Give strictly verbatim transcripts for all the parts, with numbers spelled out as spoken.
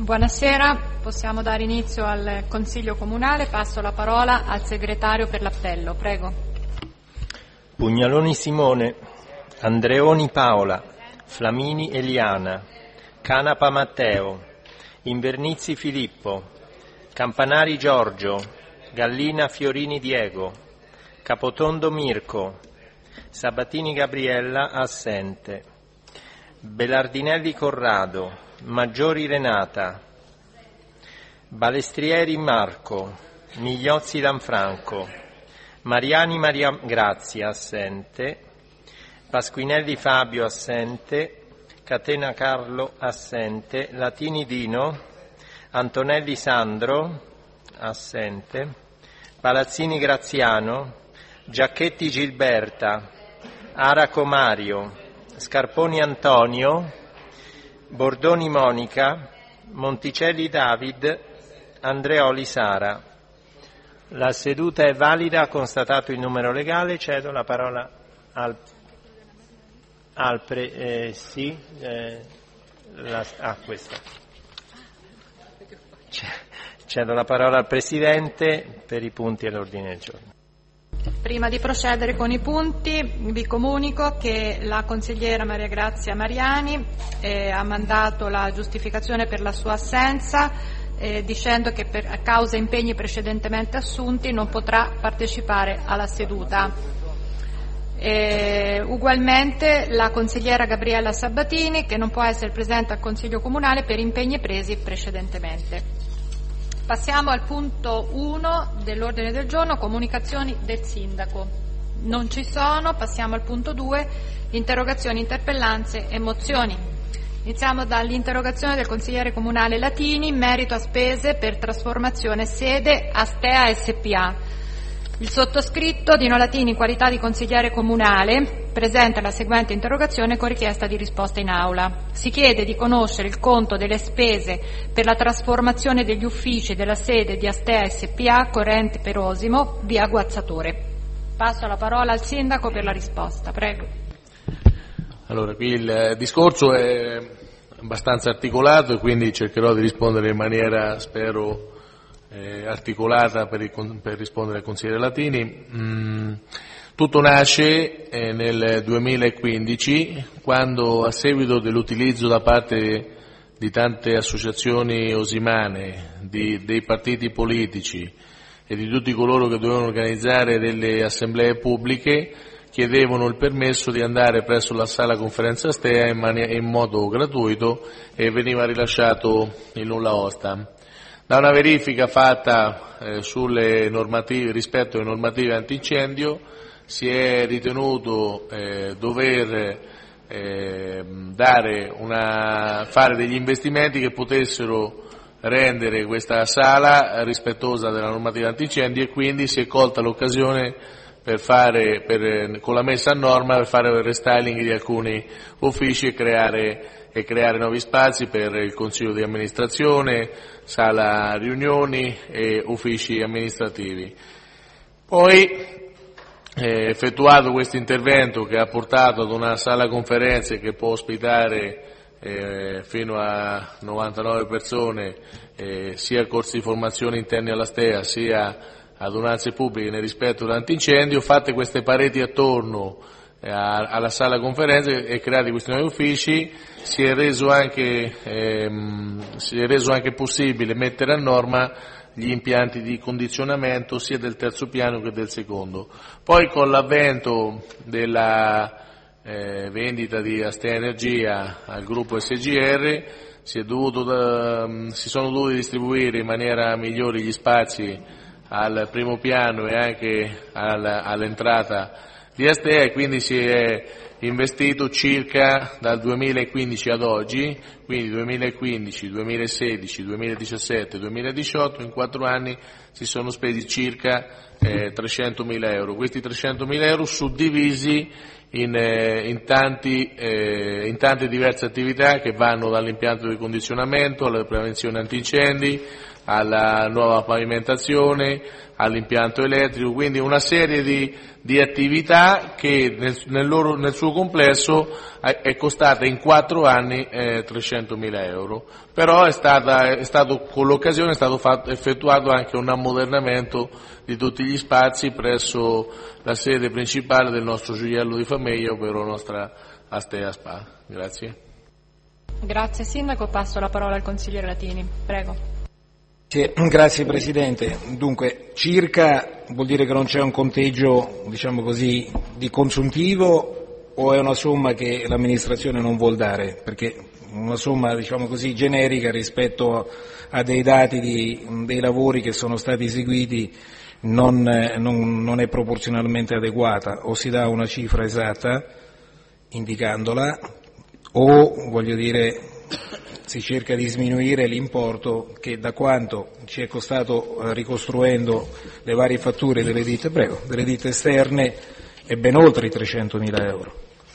Buonasera, possiamo dare inizio al Consiglio Comunale. Passo la parola al segretario per l'appello. Prego. Pugnaloni Simone, Andreoni Paola, Flamini Eliana, Canapa Matteo, Invernizzi Filippo, Campanari Giorgio, Gallina Fiorini Diego, Capotondo Mirko, Sabatini Gabriella assente, Belardinelli Corrado, Maggiori Renata, Balestrieri Marco, Migliozzi Lanfranco, Mariani Maria Grazia assente, Pasquinelli Fabio assente, Catena Carlo assente, Latini Dino, Antonelli Sandro assente, Palazzini Graziano, Giacchetti Gilberta, Araco Mario, Scarponi Antonio, Bordoni Monica, Monticelli David, Andreoli Sara. La seduta è valida, constatato il numero legale. Cedo la parola al, al pre, eh, sì, eh, la, ah, questa. Cedo la parola al Presidente per i punti all'ordine del giorno. Prima di procedere con i punti, vi comunico che la consigliera Maria Grazia Mariani eh, ha mandato la giustificazione per la sua assenza, eh, dicendo che per a causa impegni precedentemente assunti non potrà partecipare alla seduta. Eh, ugualmente la consigliera Gabriella Sabatini, che non può essere presente al Consiglio Comunale per impegni presi precedentemente. Passiamo al punto uno dell'ordine del giorno, comunicazioni del Sindaco. Non ci sono, passiamo al punto due, interrogazioni, interpellanze e mozioni. Iniziamo dall'interrogazione del consigliere comunale Latini in merito a spese per trasformazione sede Astea S P A. Il sottoscritto, Dino Latini, in qualità di consigliere comunale, presenta la seguente interrogazione con richiesta di risposta in aula. Si chiede di conoscere il conto delle spese per la trasformazione degli uffici della sede di Astea S P A Corrente Perosimo, via Guazzatore. Passo la parola al Sindaco per la risposta. Prego. Allora, qui il discorso è abbastanza articolato e quindi cercherò di rispondere in maniera, spero, Eh, articolata per, il, per rispondere al consigliere Latini. Mm, tutto nasce eh, nel duemilaquindici, quando a seguito dell'utilizzo da parte di tante associazioni osimane, di, dei partiti politici e di tutti coloro che dovevano organizzare delle assemblee pubbliche, chiedevano il permesso di andare presso la sala conferenza Astea in, mani- in modo gratuito e veniva rilasciato il nulla osta. Da una verifica fatta eh, sulle normative, rispetto alle normative antincendio, si è ritenuto eh, dover eh, dare una, fare degli investimenti che potessero rendere questa sala rispettosa della normativa antincendio e quindi si è colta l'occasione per fare, per, con la messa a norma, per fare il restyling di alcuni uffici e creare e creare nuovi spazi per il Consiglio di amministrazione, sala riunioni e uffici amministrativi. Poi, eh, effettuato questo intervento che ha portato ad una sala conferenze che può ospitare eh, fino a novantanove persone, eh, sia corsi di formazione interni alla Stea, sia adunanze pubbliche nel rispetto dell'antincendio, fatte queste pareti attorno alla sala conferenze e creati questi nuovi uffici, si è reso anche, ehm, si è reso anche possibile mettere a norma gli impianti di condizionamento sia del terzo piano che del secondo. Poi con l'avvento della eh, vendita di Astea Energia al gruppo S G R si, è dovuto da, si sono dovuti distribuire in maniera migliore gli spazi al primo piano e anche al, all'entrata di Astea e quindi si è investito circa dal duemilaquindici ad oggi, quindi duemilaquindici, duemilasedici, duemiladiciassette, duemiladiciotto, in quattro anni si sono spesi circa eh, trecentomila euro. Questi trecentomila euro suddivisi in, eh, in, tanti, eh, in tante diverse attività che vanno dall'impianto di condizionamento alla prevenzione antincendi, alla nuova pavimentazione, all'impianto elettrico, quindi una serie di, di attività che nel, nel, loro, nel suo complesso è costata in quattro anni eh, trecentomila euro, però è, stata, è stato, con l'occasione è stato fatto, effettuato anche un ammodernamento di tutti gli spazi presso la sede principale del nostro gioiello di famiglia, ovvero la nostra Astea Spa. Grazie. Grazie Sindaco, passo la parola al consigliere Latini, prego. Sì, grazie Presidente. Dunque, circa vuol dire che non c'è un conteggio, diciamo così, di consuntivo o è una somma che l'amministrazione non vuol dare? Perché una somma, diciamo così, generica rispetto a dei dati di, dei lavori che sono stati eseguiti non, non, non è proporzionalmente adeguata, o si dà una cifra esatta indicandola o, voglio dire, si cerca di sminuire l'importo che da quanto ci è costato eh, ricostruendo le varie fatture delle ditte, prego, delle ditte esterne è ben oltre i trecentomila euro.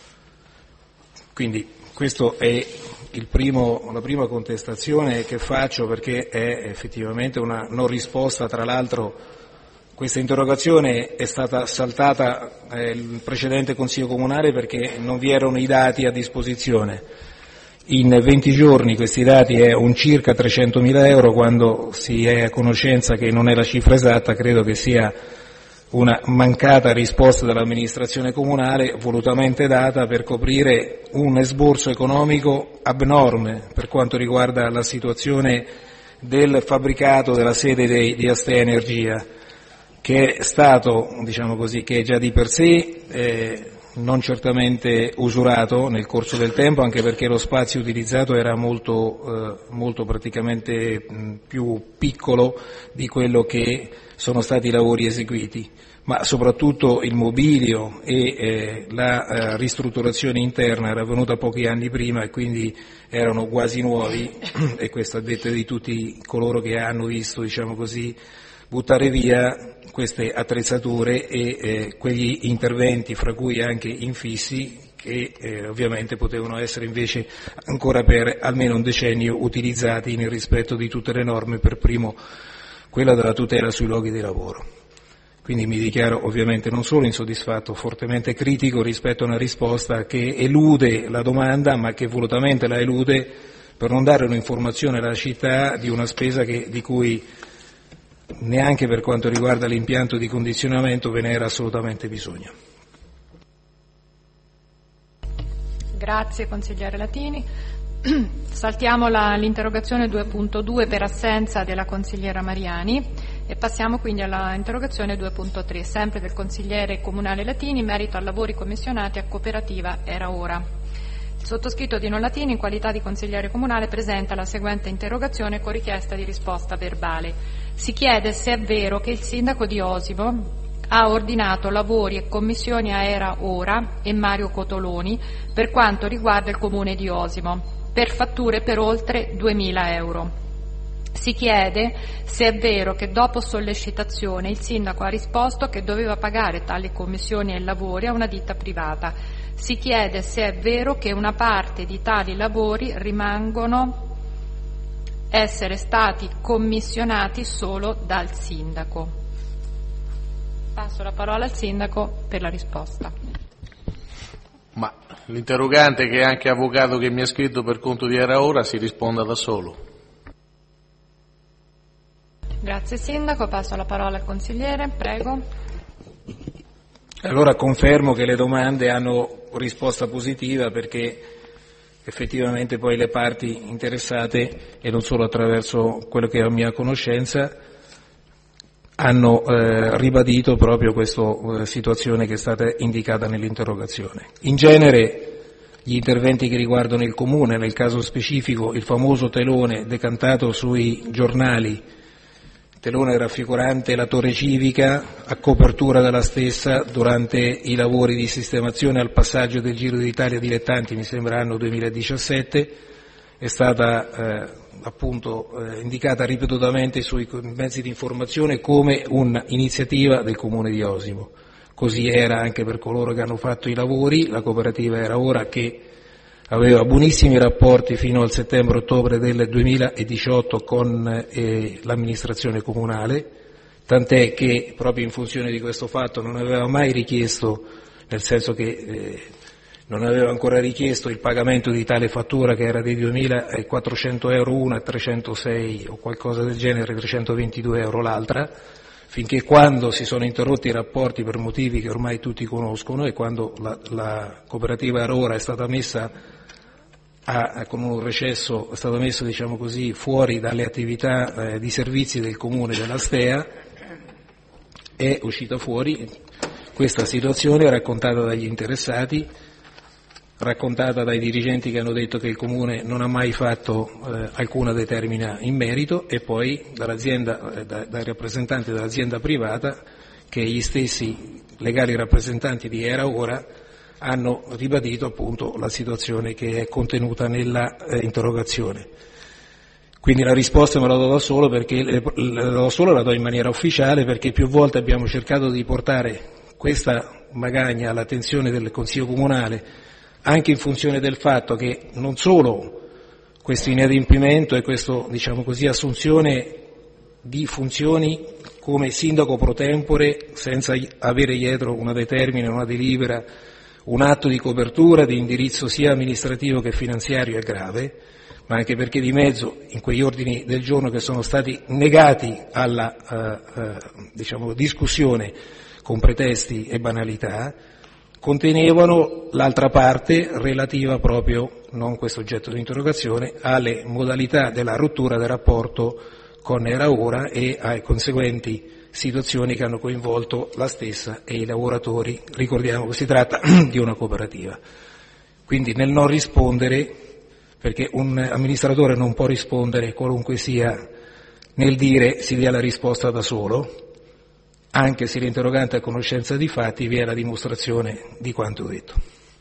Quindi questo è il primo, la prima contestazione che faccio, perché è effettivamente una non risposta. Tra l'altro questa interrogazione è stata saltata eh, il precedente Consiglio Comunale perché non vi erano i dati a disposizione. In venti giorni questi dati è un circa trecentomila euro, quando si è a conoscenza che non è la cifra esatta credo che sia una mancata risposta dell'amministrazione comunale volutamente data per coprire un esborso economico abnorme per quanto riguarda la situazione del fabbricato della sede di, di Astea Energia, che è stato, diciamo così, che è già di per sé eh, non certamente usurato nel corso del tempo, anche perché lo spazio utilizzato era molto, eh, molto praticamente mh, più piccolo di quello che sono stati i lavori eseguiti, ma soprattutto il mobilio e eh, la eh, ristrutturazione interna era avvenuta pochi anni prima e quindi erano quasi nuovi e questo a detta di tutti coloro che hanno visto, diciamo così, buttare via queste attrezzature e eh, quegli interventi, fra cui anche infissi, che eh, ovviamente potevano essere invece ancora per almeno un decennio utilizzati nel rispetto di tutte le norme, per primo quella della tutela sui luoghi di lavoro. Quindi mi dichiaro ovviamente non solo insoddisfatto, fortemente critico rispetto a una risposta che elude la domanda, ma che volutamente la elude per non dare un'informazione alla città di una spesa che, di cui neanche per quanto riguarda l'impianto di condizionamento ve ne era assolutamente bisogno. Grazie consigliere Latini. Saltiamo la, l'interrogazione due punto due per assenza della consigliera Mariani e passiamo quindi all'interrogazione due punto tre, sempre del consigliere comunale Latini, in merito a lavori commissionati a cooperativa Era Ora. Il sottoscritto Dino Latini, in qualità di consigliere comunale, presenta la seguente interrogazione con richiesta di risposta verbale. Si chiede se è vero che il sindaco di Osimo ha ordinato lavori e commissioni a Era Ora e Mario Cotoloni per quanto riguarda il comune di Osimo, per fatture per oltre duemila euro. Si chiede se è vero che dopo sollecitazione il sindaco ha risposto che doveva pagare tali commissioni e lavori a una ditta privata. Si chiede se è vero che una parte di tali lavori rimangono essere stati commissionati solo dal sindaco. Passo la parola al sindaco per la risposta. Ma l'interrogante, che è anche avvocato che mi ha scritto per conto di Era Ora, si risponda da solo. Grazie sindaco, passo la parola al consigliere, prego. Allora confermo che le domande hanno risposta positiva, perché effettivamente poi le parti interessate, e non solo attraverso quello che è la mia conoscenza, hanno eh, ribadito proprio questa eh, situazione che è stata indicata nell'interrogazione. In genere gli interventi che riguardano il comune, nel caso specifico il famoso telone decantato sui giornali, telone raffigurante la torre civica a copertura della stessa durante i lavori di sistemazione al passaggio del Giro d'Italia dilettanti, mi sembra anno duemiladiciassette, è stata eh, appunto eh, indicata ripetutamente sui mezzi di informazione come un'iniziativa del Comune di Osimo. Così era anche per coloro che hanno fatto i lavori. La cooperativa Era Ora, che aveva buonissimi rapporti fino al settembre-ottobre del duemiladiciotto con eh, l'amministrazione comunale, tant'è che proprio in funzione di questo fatto non aveva mai richiesto, nel senso che eh, non aveva ancora richiesto il pagamento di tale fattura, che era di duemilaquattrocento euro una e trecentosei o qualcosa del genere, trecentoventidue euro l'altra, finché quando si sono interrotti i rapporti per motivi che ormai tutti conoscono e quando la, la cooperativa Era Ora è stata messa a, con un recesso, è stato messo, diciamo così, fuori dalle attività eh, di servizi del Comune della Stea, è uscita fuori questa situazione raccontata dagli interessati, raccontata dai dirigenti che hanno detto che il Comune non ha mai fatto eh, alcuna determina in merito, e poi dall'azienda, eh, da, dai rappresentanti dell'azienda privata, che gli stessi legali rappresentanti di Era Ora hanno ribadito appunto la situazione che è contenuta nella eh, interrogazione. Quindi la risposta me la do da solo, perché la do solo la do in maniera ufficiale, perché più volte abbiamo cercato di portare questa magagna all'attenzione del Consiglio Comunale, anche in funzione del fatto che non solo questo inadempimento e questo, diciamo così, assunzione di funzioni come sindaco pro tempore senza avere dietro una determina, una delibera, un atto di copertura, di indirizzo sia amministrativo che finanziario, è grave, ma anche perché di mezzo in quegli ordini del giorno che sono stati negati alla uh, uh, diciamo, discussione con pretesti e banalità, contenevano l'altra parte relativa proprio, non questo oggetto di interrogazione, alle modalità della rottura del rapporto con Era Ora e ai conseguenti situazioni che hanno coinvolto la stessa e i lavoratori. Ricordiamo che si tratta di una cooperativa. Quindi nel non rispondere, perché un amministratore non può rispondere qualunque sia nel dire si dia la risposta da solo, anche se l'interrogante è a conoscenza di fatti, vi è la dimostrazione di quanto detto.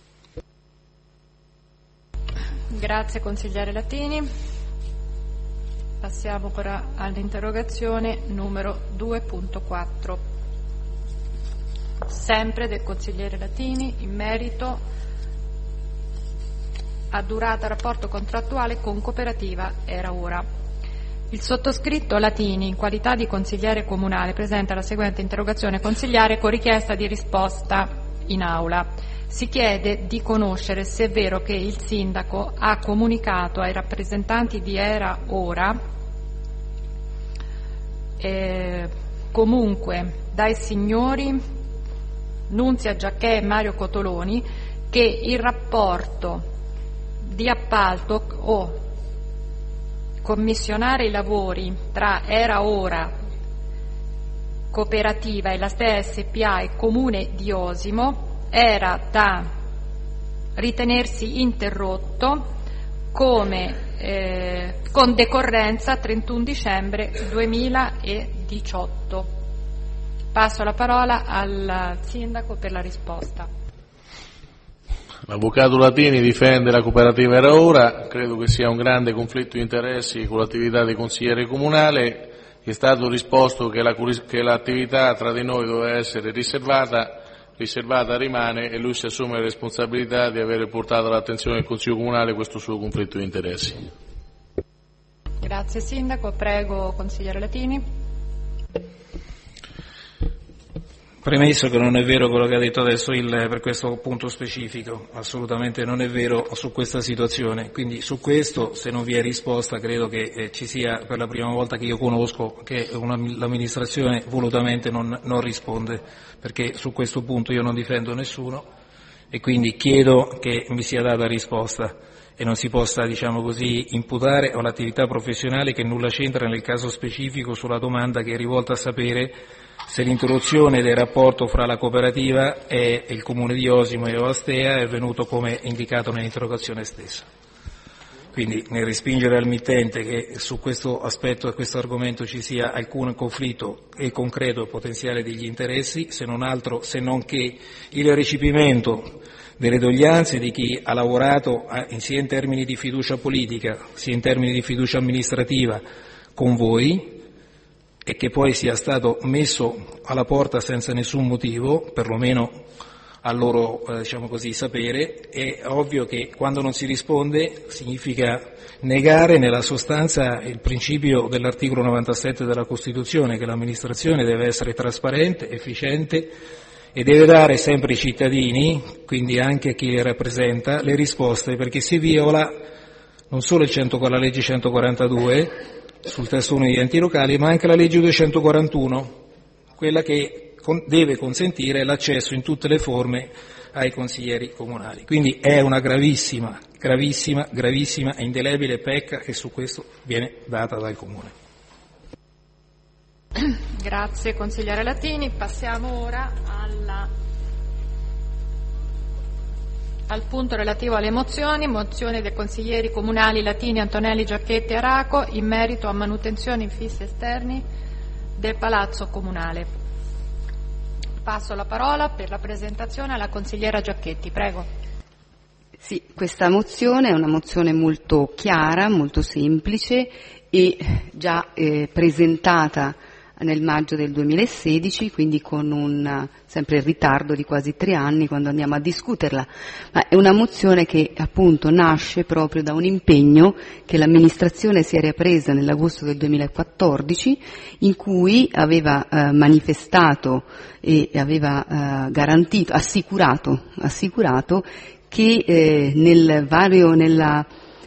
Grazie consigliere Latini. Passiamo ora all'interrogazione numero due punto quattro, sempre del consigliere Latini, in merito a durata rapporto contrattuale con cooperativa Era Ora. Il sottoscritto Latini, in qualità di consigliere comunale, presenta la seguente interrogazione consigliare con richiesta di risposta in aula. Si chiede di conoscere se è vero che il sindaco ha comunicato ai rappresentanti di Era Ora, eh, comunque dai signori Nunzia Giacchè e Mario Cotoloni, che il rapporto di appalto o commissionare i lavori tra Era Ora Cooperativa e la Stea S P A e Comune di Osimo era da ritenersi interrotto come, eh, con decorrenza trentuno dicembre duemiladiciotto. Passo la parola al sindaco per la risposta. L'avvocato Latini difende la cooperativa Era Ora, credo che sia un grande conflitto di interessi con l'attività di consigliere comunale. È stato risposto che, la, che l'attività tra di noi doveva essere riservata, riservata rimane, e lui si assume la responsabilità di aver portato all'attenzione del Consiglio Comunale questo suo conflitto di interessi. Grazie Sindaco, prego consigliere Latini. Premesso che non è vero quello che ha detto adesso il, per questo punto specifico, assolutamente non è vero su questa situazione, quindi su questo, se non vi è risposta, credo che eh, ci sia per la prima volta che io conosco che una, l'amministrazione volutamente non, non risponde, perché su questo punto io non difendo nessuno e quindi chiedo che mi sia data risposta e non si possa, diciamo così, imputare all'attività professionale che nulla c'entra nel caso specifico sulla domanda che è rivolta a sapere se l'interruzione del rapporto fra la cooperativa e il Comune di Osimo e Ostea è avvenuto come indicato nell'interrogazione stessa. Quindi nel respingere al mittente che su questo aspetto e questo argomento ci sia alcun conflitto e concreto potenziale degli interessi, se non altro se non che il recepimento delle doglianze di chi ha lavorato sia in termini di fiducia politica sia in termini di fiducia amministrativa con voi e che poi sia stato messo alla porta senza nessun motivo, perlomeno a loro eh, diciamo così sapere. È ovvio che quando non si risponde significa negare nella sostanza il principio dell'articolo novantasette della Costituzione, che l'amministrazione deve essere trasparente, efficiente e deve dare sempre ai cittadini, quindi anche a chi li rappresenta, le risposte, perché si viola non solo il cento, la legge centoquarantadue sul testo unico degli enti locali, ma anche la legge duecentoquarantuno, quella che deve consentire l'accesso in tutte le forme ai consiglieri comunali. Quindi è una gravissima, gravissima, gravissima e indelebile pecca che su questo viene data dal Comune. Grazie consigliere Latini. Passiamo ora alla, al punto relativo alle mozioni. Mozioni dei consiglieri comunali Latini, Antonelli, Giacchetti e Araco in merito a manutenzione infissi esterni del Palazzo Comunale. Passo la parola per la presentazione alla consigliera Giacchetti, prego. Sì, questa mozione è una mozione molto chiara, molto semplice e già eh, presentata nel maggio del duemilasedici, quindi con un sempre il ritardo di quasi tre anni quando andiamo a discuterla, ma è una mozione che appunto nasce proprio da un impegno che l'amministrazione si era presa nell'agosto del duemilaquattordici, in cui aveva eh, manifestato e aveva eh, garantito, assicurato, assicurato che eh, nel vario, nella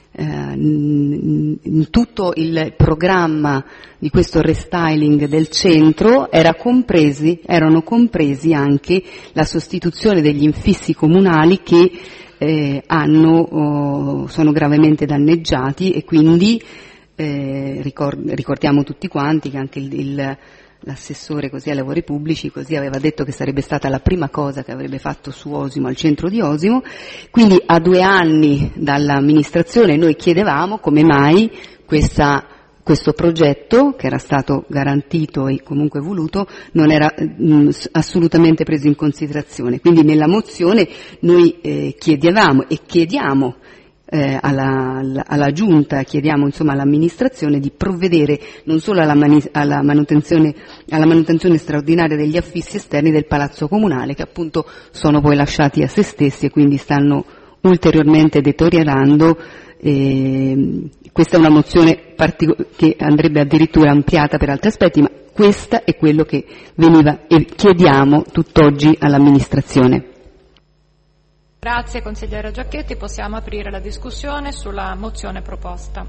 in tutto il programma di questo restyling del centro era compresi, erano compresi anche la sostituzione degli infissi comunali che eh, hanno, oh, sono gravemente danneggiati e quindi eh, ricord- ricordiamo tutti quanti che anche il, il l'assessore così ai lavori pubblici così aveva detto che sarebbe stata la prima cosa che avrebbe fatto su Osimo, al centro di Osimo. Quindi a due anni dall'amministrazione noi chiedevamo come mai questa, questo progetto, che era stato garantito e comunque voluto, non era mh, assolutamente preso in considerazione. Quindi nella mozione noi eh, chiedevamo e chiediamo Eh, alla, alla, alla Giunta, chiediamo insomma all'amministrazione di provvedere non solo alla, mani, alla, manutenzione, alla manutenzione straordinaria degli affissi esterni del Palazzo Comunale, che appunto sono poi lasciati a se stessi e quindi stanno ulteriormente deteriorando. Eh, questa è una mozione partic- che andrebbe addirittura ampliata per altri aspetti, ma questo è quello che veniva e chiediamo tutt'oggi all'amministrazione. Grazie consigliera Giacchetti, possiamo aprire la discussione sulla mozione proposta.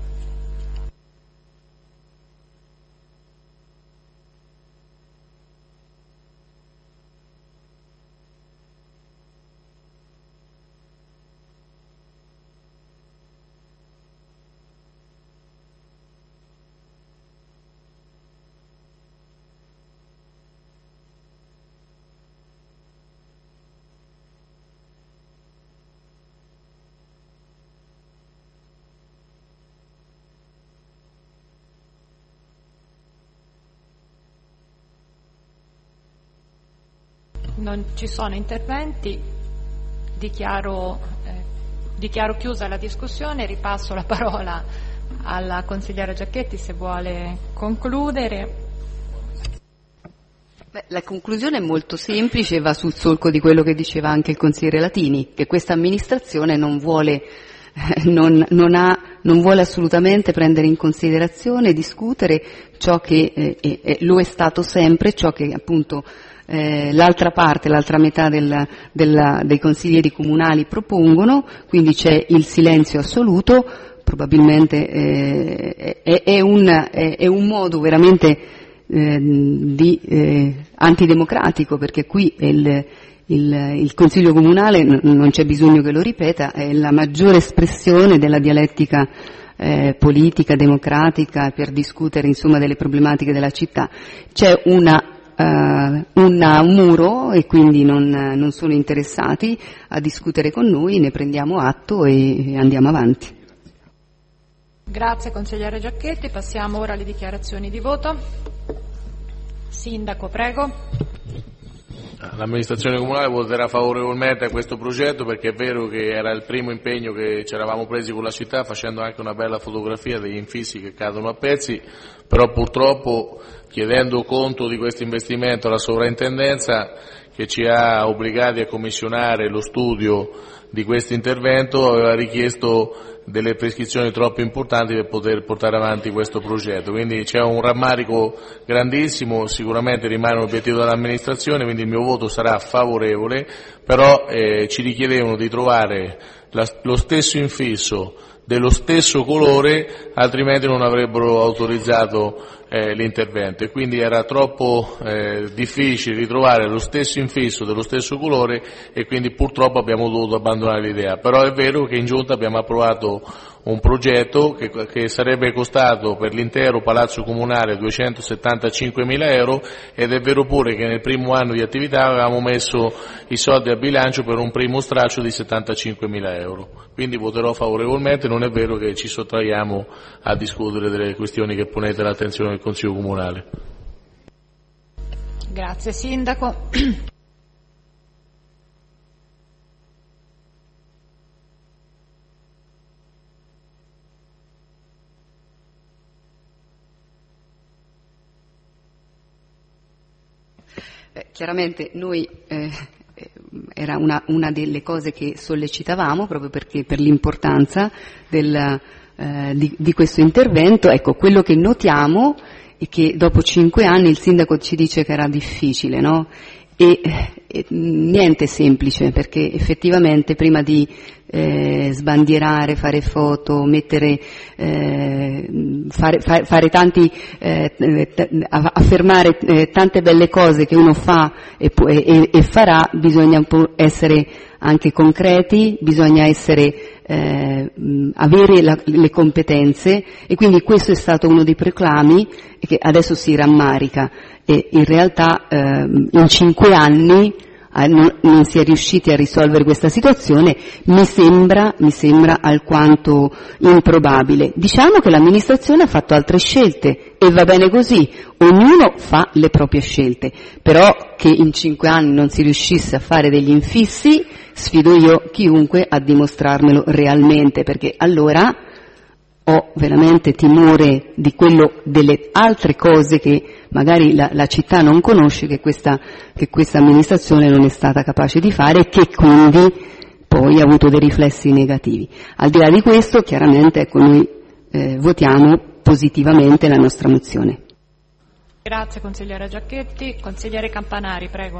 Non ci sono interventi, dichiaro, eh, dichiaro chiusa la discussione, ripasso la parola alla consigliera Giacchetti se vuole concludere. Beh, la conclusione è molto semplice e va sul solco di quello che diceva anche il consigliere Latini, che questa amministrazione non vuole, eh, non, non, ha, non vuole assolutamente prendere in considerazione, discutere ciò che eh, eh, lo è stato sempre, ciò che appunto Eh, l'altra parte, l'altra metà della, della, dei consiglieri comunali propongono, quindi c'è il silenzio assoluto, probabilmente eh, è, è, un, è, è un modo veramente eh, di, eh, antidemocratico, perché qui è il, il, il Consiglio Comunale, n- non c'è bisogno che lo ripeta, è la maggiore espressione della dialettica eh, politica, democratica, per discutere insomma delle problematiche della città. C'è una Uh, un muro e quindi non, non sono interessati a discutere con noi, ne prendiamo atto e andiamo avanti. Grazie consigliere Giacchetti, passiamo ora alle dichiarazioni di voto. Sindaco, prego. L'amministrazione comunale voterà favorevolmente a questo progetto perché è vero che era il primo impegno che ci eravamo presi con la città, facendo anche una bella fotografia degli infissi che cadono a pezzi, però purtroppo, chiedendo conto di questo investimento alla sovrintendenza, che ci ha obbligati a commissionare lo studio di questo intervento, aveva richiesto delle prescrizioni troppo importanti per poter portare avanti questo progetto, quindi c'è un rammarico grandissimo, sicuramente rimane un obiettivo dell'amministrazione, quindi il mio voto sarà favorevole, però eh, ci richiedevano di trovare la, lo stesso infisso dello stesso colore, altrimenti non avrebbero autorizzato eh, l'intervento, e quindi era troppo eh, difficile ritrovare lo stesso infisso dello stesso colore, e quindi purtroppo abbiamo dovuto abbandonare l'idea. Però è vero che in giunta abbiamo approvato un progetto che, che sarebbe costato per l'intero palazzo comunale duecentosettantacinquemila euro, ed è vero pure che nel primo anno di attività avevamo messo i soldi a bilancio per un primo straccio di settantacinquemila euro. Quindi voterò favorevolmente, non è vero che ci sottraiamo a discutere delle questioni che ponete all'attenzione del Consiglio Comunale. Grazie Sindaco. Eh, chiaramente noi eh, era una, una delle cose che sollecitavamo proprio perché per l'importanza del, eh, di, di questo intervento. Ecco, quello che notiamo è che dopo cinque anni il sindaco ci dice che era difficile, no? E, e niente semplice, perché effettivamente prima di eh, sbandierare, fare foto, mettere, eh, fare, fare, fare tanti, eh, t- affermare eh, tante belle cose che uno fa e, e, e farà, bisogna un po' essere anche concreti, bisogna essere Eh, avere la, le competenze, e quindi questo è stato uno dei proclami che adesso si rammarica, e in realtà eh, in cinque anni eh, non, non si è riusciti a risolvere questa situazione. Mi sembra, mi sembra alquanto improbabile. Diciamo che l'amministrazione ha fatto altre scelte e va bene così, ognuno fa le proprie scelte, però che in cinque anni non si riuscisse a fare degli infissi, sfido io chiunque a dimostrarmelo realmente, perché allora ho veramente timore di quello, delle altre cose che magari la, la città non conosce, che questa, che questa amministrazione non è stata capace di fare, e che quindi poi ha avuto dei riflessi negativi. Al di là di questo, chiaramente, ecco, noi eh, votiamo positivamente la nostra mozione. Grazie consigliere Giacchetti. Consigliere Campanari, prego.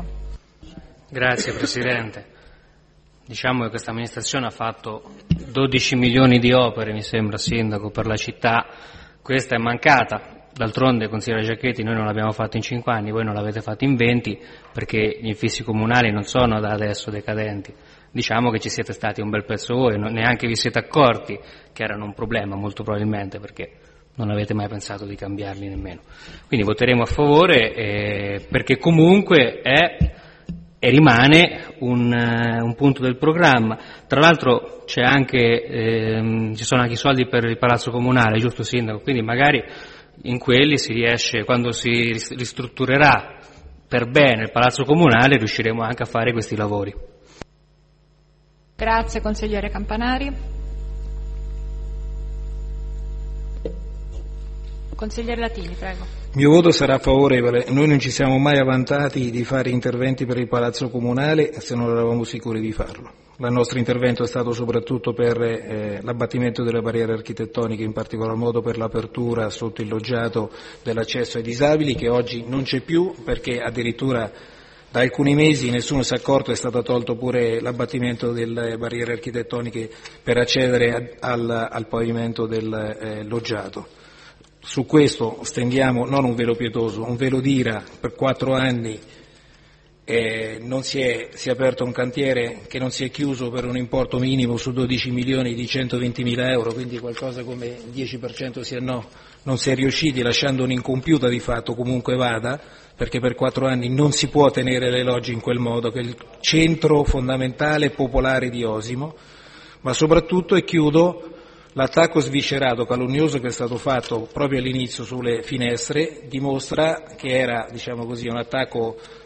Grazie Presidente. Diciamo che questa amministrazione ha fatto dodici milioni di opere, mi sembra, Sindaco, per la città. Questa è mancata. D'altronde, consigliere Giacchetti, noi non l'abbiamo fatto in cinque anni, voi non l'avete fatto in venti, perché gli infissi comunali non sono da adesso decadenti. Diciamo che ci siete stati un bel pezzo voi, non, neanche vi siete accorti che erano un problema, molto probabilmente, perché non avete mai pensato di cambiarli nemmeno. Quindi voteremo a favore, eh, perché comunque è e rimane un, uh, un punto del programma. Tra l'altro c'è anche, ehm, ci sono anche i soldi per il Palazzo Comunale, giusto Sindaco? Quindi magari in quelli si riesce, quando si ristrutturerà per bene il Palazzo Comunale, riusciremo anche a fare questi lavori. Grazie consigliere Campanari. Consigliere Latini, prego. Il mio voto sarà favorevole. Noi non ci siamo mai vantati di fare interventi per il Palazzo Comunale se non eravamo sicuri di farlo. Il nostro intervento è stato soprattutto per eh, l'abbattimento delle barriere architettoniche, in particolar modo per l'apertura sotto il loggiato dell'accesso ai disabili, che oggi non c'è più perché addirittura da alcuni mesi nessuno si è accorto, è stato tolto pure l'abbattimento delle barriere architettoniche per accedere al, al pavimento del eh, loggiato. Su questo stendiamo non un velo pietoso, un velo d'ira. Per quattro anni eh, non si è, si è aperto un cantiere che non si è chiuso per un importo minimo su dodici milioni di centoventimila euro, quindi qualcosa come il dieci per cento sì e no, non si è riusciti, lasciando un'incompiuta di fatto comunque vada, perché per quattro anni non si può tenere le logge in quel modo, che è il centro fondamentale popolare di Osimo, ma soprattutto, e chiudo, l'attacco sviscerato, calunnioso che è stato fatto proprio all'inizio sulle finestre dimostra che era, diciamo così, un attacco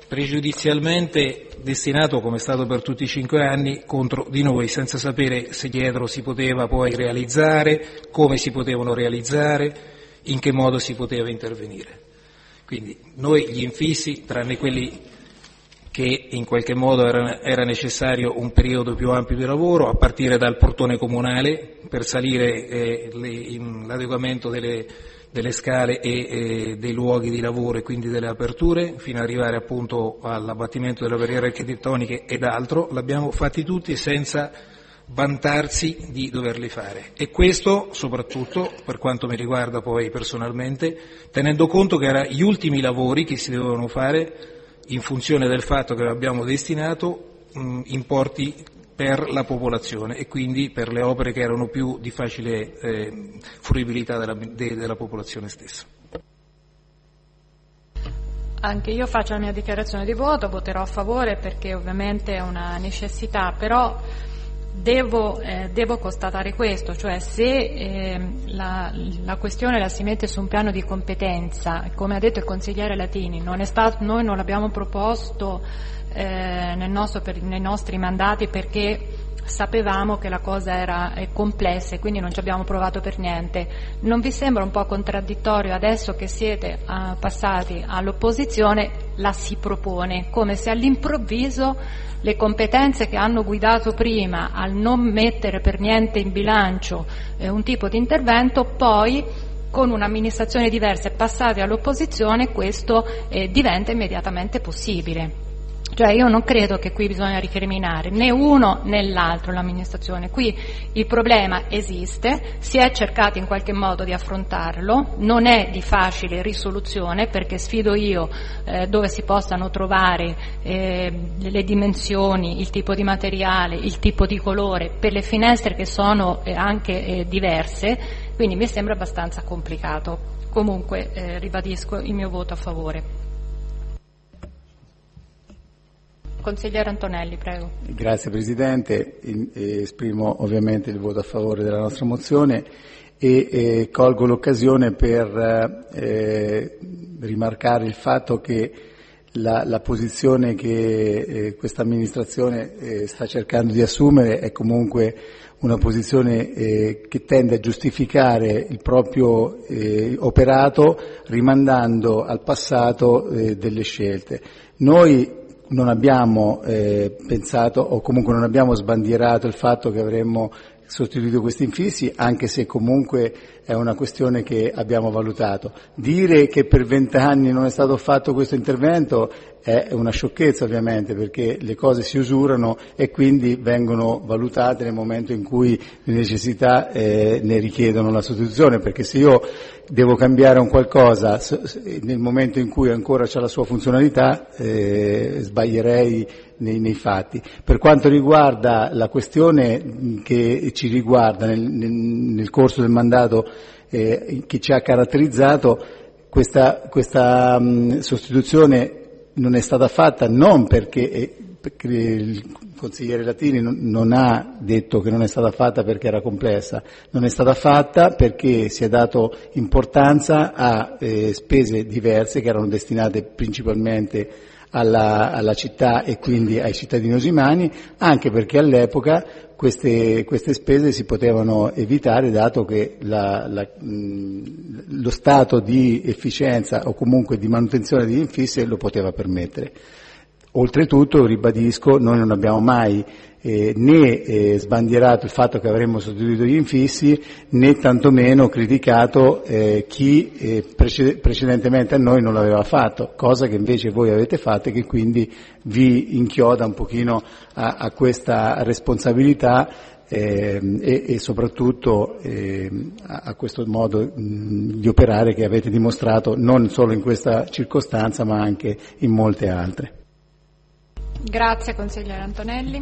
pregiudizialmente destinato, come è stato per tutti i cinque anni, contro di noi, senza sapere se dietro si poteva poi realizzare, come si potevano realizzare, in che modo si poteva intervenire. Quindi noi gli infissi, tranne quelli che in qualche modo era, era necessario un periodo più ampio di lavoro, a partire dal portone comunale per salire eh, le, in, l'adeguamento delle, delle scale e eh, dei luoghi di lavoro e quindi delle aperture, fino ad arrivare appunto all'abbattimento delle barriere architettoniche ed altro, l'abbiamo fatti tutti senza vantarsi di doverli fare, e questo soprattutto per quanto mi riguarda poi personalmente, tenendo conto che erano gli ultimi lavori che si dovevano fare in funzione del fatto che abbiamo destinato mh, importi per la popolazione e quindi per le opere che erano più di facile eh, fruibilità della, de, della popolazione stessa. Anche io faccio la mia dichiarazione di voto, voterò a favore perché ovviamente è una necessità, però devo, eh, devo constatare questo, cioè se eh, la, la questione la si mette su un piano di competenza, come ha detto il consigliere Latini, non è stato, noi non l'abbiamo proposto eh, nel nostro, per, nei nostri mandati perché sapevamo che la cosa era eh, complessa e quindi non ci abbiamo provato per niente. Non vi sembra un po' contraddittorio adesso che siete eh, passati all'opposizione la si propone, come se all'improvviso le competenze che hanno guidato prima al non mettere per niente in bilancio eh, un tipo di intervento, poi con un'amministrazione diversa e passati all'opposizione questo eh, diventa immediatamente possibile. Cioè io non credo che qui bisogna ricriminare né uno né l'altro l'amministrazione, qui il problema esiste, si è cercato in qualche modo di affrontarlo, non è di facile risoluzione perché sfido io eh, dove si possano trovare eh, le dimensioni, il tipo di materiale, il tipo di colore per le finestre che sono eh, anche eh, diverse, quindi mi sembra abbastanza complicato. Comunque eh, ribadisco il mio voto a favore. Consigliere Antonelli, prego. Grazie Presidente, esprimo ovviamente il voto a favore della nostra mozione e eh, colgo l'occasione per eh, rimarcare il fatto che la, la posizione che eh, questa amministrazione eh, sta cercando di assumere è comunque una posizione eh, che tende a giustificare il proprio eh, operato rimandando al passato eh, delle scelte. Noi non abbiamo eh, pensato o comunque non abbiamo sbandierato il fatto che avremmo sostituito questi infissi, anche se comunque è una questione che abbiamo valutato. Dire che per vent'anni non è stato fatto questo intervento è una sciocchezza ovviamente, perché le cose si usurano e quindi vengono valutate nel momento in cui le necessità eh, ne richiedono la sostituzione, perché se io devo cambiare un qualcosa nel momento in cui ancora c'è la sua funzionalità eh, sbaglierei nei, nei fatti. Per quanto riguarda la questione che ci riguarda nel, nel, nel corso del mandato eh, che ci ha caratterizzato, questa, questa mh, sostituzione non è stata fatta non perché, eh, perché il consigliere Latini non, non ha detto che non è stata fatta perché era complessa, non è stata fatta perché si è dato importanza a eh, spese diverse che erano destinate principalmente alla, alla città e quindi ai cittadini osimani, anche perché all'epoca queste, queste spese si potevano evitare dato che la, la, mh, lo stato di efficienza o comunque di manutenzione degli infissi lo poteva permettere. Oltretutto, ribadisco, noi non abbiamo mai eh, né eh, sbandierato il fatto che avremmo sostituito gli infissi, né tantomeno criticato eh, chi eh, preced- precedentemente a noi non l'aveva fatto, cosa che invece voi avete fatto e che quindi vi inchioda un pochino a, a questa responsabilità eh, e, e soprattutto eh, a, a questo modo mh, di operare che avete dimostrato non solo in questa circostanza ma anche in molte altre. Grazie consigliere Antonelli.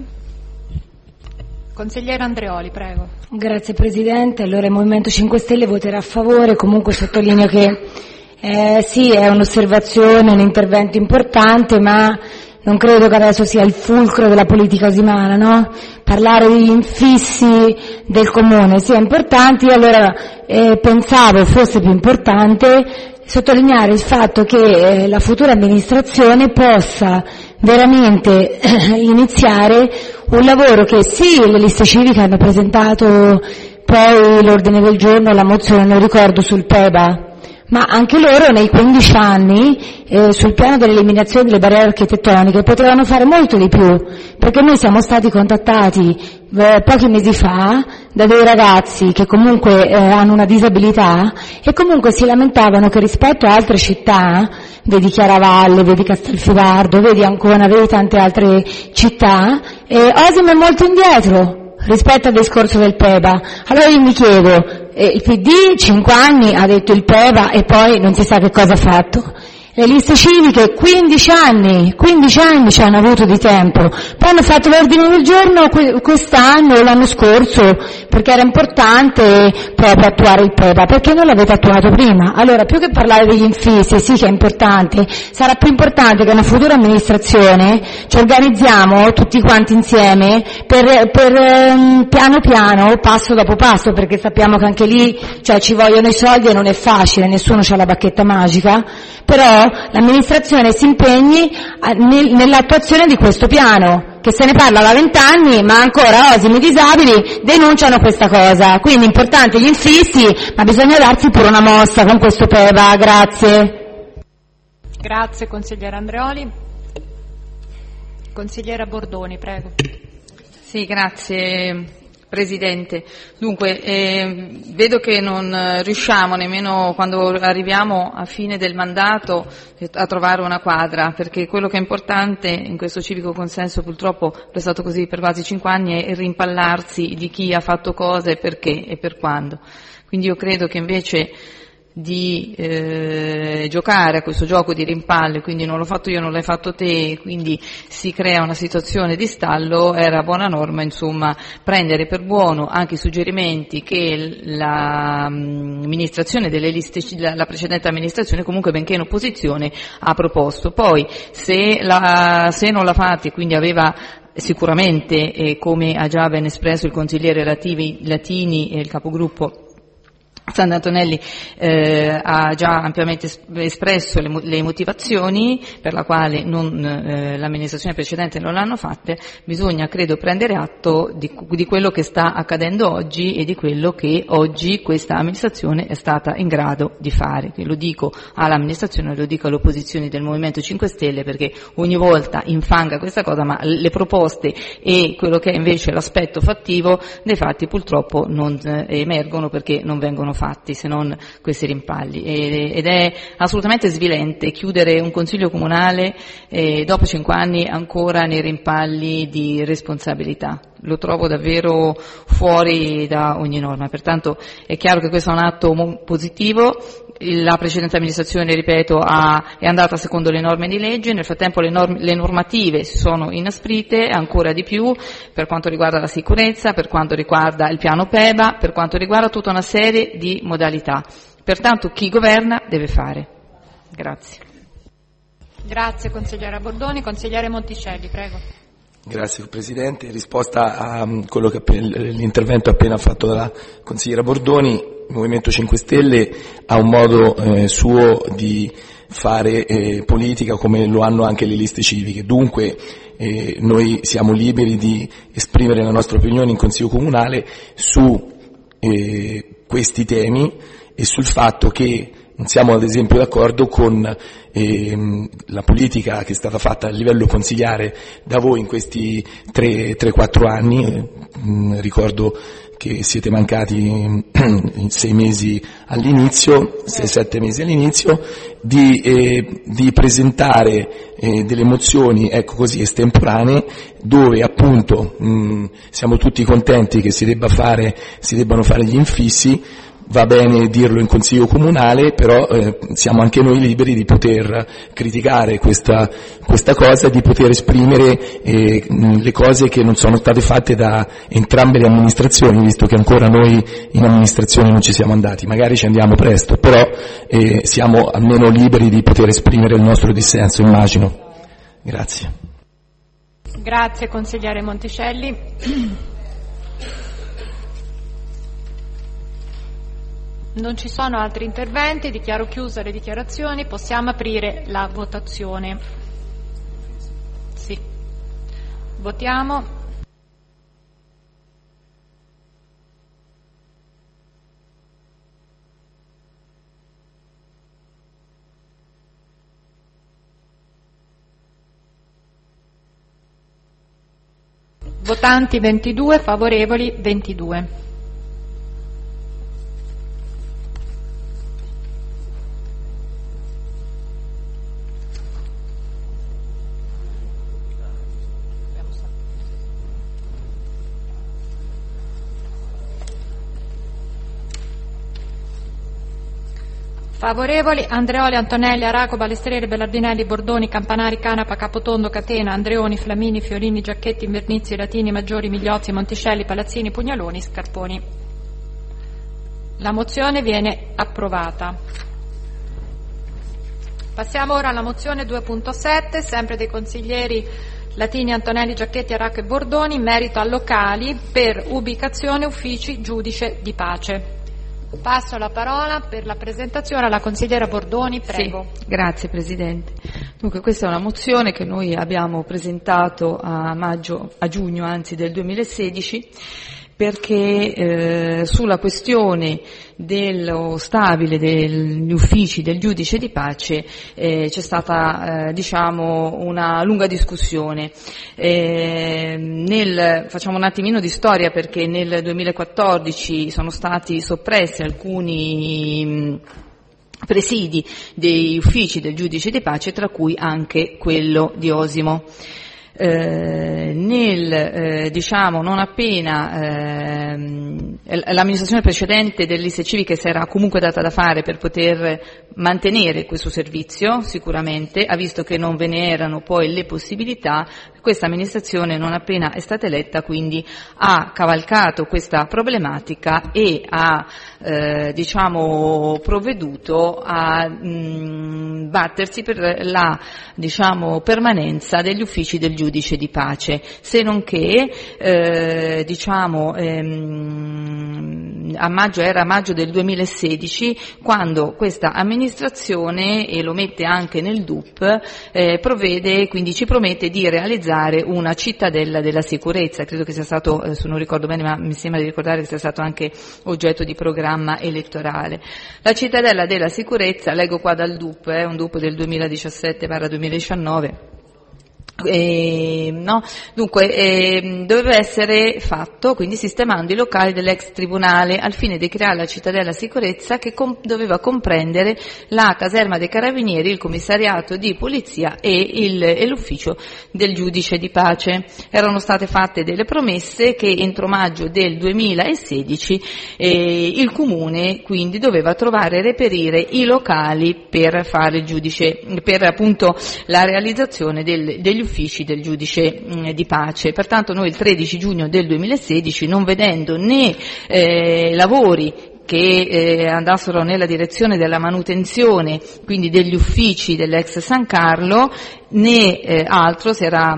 Consigliere Andreoli, prego. Grazie Presidente, allora il Movimento cinque Stelle voterà a favore, comunque sottolineo che eh, sì, è un'osservazione, un intervento importante, ma non credo che adesso sia il fulcro della politica osimana, no? Parlare degli infissi del comune sia importante, io allora eh, pensavo fosse più importante sottolineare il fatto che eh, la futura amministrazione possa veramente eh, iniziare un lavoro che sì, le liste civiche hanno presentato poi l'ordine del giorno, la mozione, non ricordo, sul P E B A, ma anche loro nei quindici anni eh, sul piano dell'eliminazione delle barriere architettoniche potevano fare molto di più, perché noi siamo stati contattati eh, pochi mesi fa da dei ragazzi che comunque eh, hanno una disabilità e comunque si lamentavano che rispetto a altre città, vedi Chiaravalle, vedi Castelfidardo, vedi Ancona, vedi tante altre città, eh, Osimo è molto indietro rispetto al discorso del P E B A. Allora io mi chiedo, eh, il P D cinque anni ha detto il P E B A e poi non si sa che cosa ha fatto. Le liste civiche quindici anni, quindici anni ci hanno avuto di tempo, poi hanno fatto l'ordine del giorno quest'anno o l'anno scorso perché era importante proprio attuare il P E B A, perché non l'avete attuato prima? Allora più che parlare degli infissi, sì che è importante, sarà più importante che una futura amministrazione ci organizziamo tutti quanti insieme per, per um, piano piano, passo dopo passo, perché sappiamo che anche lì cioè, ci vogliono i soldi e non è facile, nessuno ha la bacchetta magica, però l'amministrazione si impegni a, nel, nell'attuazione di questo piano, che se ne parla da vent'anni, ma ancora osimi disabili denunciano questa cosa. Quindi importanti gli infissi, ma bisogna darsi pure una mossa con questo P E B A. Grazie. Grazie consigliere Andreoli. Consigliera Bordoni, prego. Sì, grazie Presidente. Dunque, eh, vedo che non riusciamo nemmeno quando arriviamo a fine del mandato a trovare una quadra, perché quello che è importante in questo civico consenso, purtroppo è stato così per quasi cinque anni, è rimpallarsi di chi ha fatto cosa e perché e per quando. Quindi io credo che invece di eh, giocare a questo gioco di rimpalle, quindi non l'ho fatto io, non l'hai fatto te, quindi si crea una situazione di stallo, era buona norma insomma prendere per buono anche i suggerimenti che la amministrazione delle liste, la, la precedente amministrazione comunque benché in opposizione ha proposto. Poi se, la, se non l'ha fatta e quindi aveva sicuramente, eh, come ha già ben espresso il consigliere Latini, Latini e il capogruppo Sandantonelli eh, ha già ampiamente espresso le, le motivazioni per la quale non, eh, l'amministrazione precedente non l'hanno fatte, bisogna credo prendere atto di, di quello che sta accadendo oggi e di quello che oggi questa amministrazione è stata in grado di fare. Lo dico all'amministrazione, lo dico alle opposizioni del Movimento cinque Stelle, perché ogni volta infanga questa cosa, ma le proposte e quello che è invece l'aspetto fattivo dei fatti purtroppo non eh, emergono perché non vengono fatti, se non questi rimpalli, ed è assolutamente svilente chiudere un consiglio comunale eh, dopo cinque anni ancora nei rimpalli di responsabilità. Lo trovo davvero fuori da ogni norma, pertanto è chiaro che questo è un atto positivo. La precedente amministrazione, ripeto, ha, è andata secondo le norme di legge, nel frattempo le, norm, le normative si sono inasprite ancora di più per quanto riguarda la sicurezza, per quanto riguarda il piano P E B A, per quanto riguarda tutta una serie di modalità. Pertanto chi governa deve fare. Grazie. Grazie consigliera Bordoni. Consigliere Monticelli, prego. Grazie Presidente. In risposta a quello che appena, l'intervento appena fatto dalla consigliera Bordoni, il Movimento cinque Stelle ha un modo eh, suo di fare eh, politica come lo hanno anche le liste civiche, dunque eh, noi siamo liberi di esprimere la nostra opinione in Consiglio Comunale su eh, questi temi e sul fatto che non siamo ad esempio d'accordo con ehm, la politica che è stata fatta a livello consigliare da voi in questi tre quattro anni, eh, mh, ricordo che siete mancati sei mesi all'inizio, sei sette mesi all'inizio, di, eh, di presentare eh, delle mozioni, ecco così, estemporanee, dove appunto mh, siamo tutti contenti che si debba fare, si debbano fare gli infissi. Va bene dirlo in Consiglio Comunale, però eh, siamo anche noi liberi di poter criticare questa, questa cosa e di poter esprimere eh, le cose che non sono state fatte da entrambe le amministrazioni, visto che ancora noi in amministrazione non ci siamo andati. Magari ci andiamo presto, però eh, siamo almeno liberi di poter esprimere il nostro dissenso, immagino. Grazie. Grazie consigliere Monticelli. Non ci sono altri interventi, dichiaro chiuse le dichiarazioni, possiamo aprire la votazione. Sì. Votiamo. Votanti ventidue, favorevoli ventidue. Favorevoli: Andreoli, Antonelli, Araco, Balestrieri, Bellardinelli, Bordoni, Campanari, Canapa, Capotondo, Catena, Andreoni, Flamini, Fiorini, Giacchetti, Invernizzi, Latini, Maggiori, Migliozzi, Monticelli, Palazzini, Pugnaloni, Scarponi. La mozione viene approvata. Passiamo ora alla mozione due punto sette, sempre dei consiglieri Latini, Antonelli, Giacchetti, Araco e Bordoni, in merito a locali per ubicazione uffici giudice di pace. Passo la parola per la presentazione alla consigliera Bordoni, prego. Sì, grazie Presidente. Dunque questa è una mozione che noi abbiamo presentato a maggio, a giugno anzi del duemilasedici, perché eh, sulla questione dello stabile degli uffici del giudice di pace eh, c'è stata eh, diciamo una lunga discussione. Eh, nel, facciamo un attimino di storia, perché nel duemilaquattordici sono stati soppressi alcuni mh, presidi degli uffici del giudice di pace, tra cui anche quello di Osimo. Eh, nel eh, diciamo non appena eh, l'amministrazione precedente dell'I S E Civiche si era comunque data da fare per poter mantenere questo servizio, sicuramente ha visto che non ve ne erano poi le possibilità. Questa amministrazione non appena è stata eletta quindi ha cavalcato questa problematica e ha eh, diciamo provveduto a mh, battersi per la diciamo permanenza degli uffici del giudice di pace, se non che eh, diciamo ehm, a maggio era maggio del duemilasedici quando questa amministrazione, e lo mette anche nel D U P, eh, provvede, quindi ci promette di realizzare una cittadella della sicurezza. Credo che sia stato, eh, se non ricordo bene, ma mi sembra di ricordare che sia stato anche oggetto di programma elettorale. La cittadella della sicurezza, leggo qua dal D U P, è eh, un D U P del duemiladiciassette duemiladiciannove. Eh, no? Dunque eh, doveva essere fatto quindi sistemando i locali dell'ex tribunale al fine di creare la cittadella sicurezza che com- doveva comprendere la caserma dei carabinieri, il commissariato di polizia e, il, e l'ufficio del giudice di pace. Erano state fatte delle promesse che entro maggio del duemilasedici eh, il comune quindi doveva trovare e reperire i locali per fare il giudice, per appunto la realizzazione del, degli uffici del giudice mh, di pace. Pertanto noi il tredici giugno del duemilasedici, non vedendo né eh, lavori che eh, andassero nella direzione della manutenzione, quindi degli uffici dell'ex San Carlo, né eh, altro, si era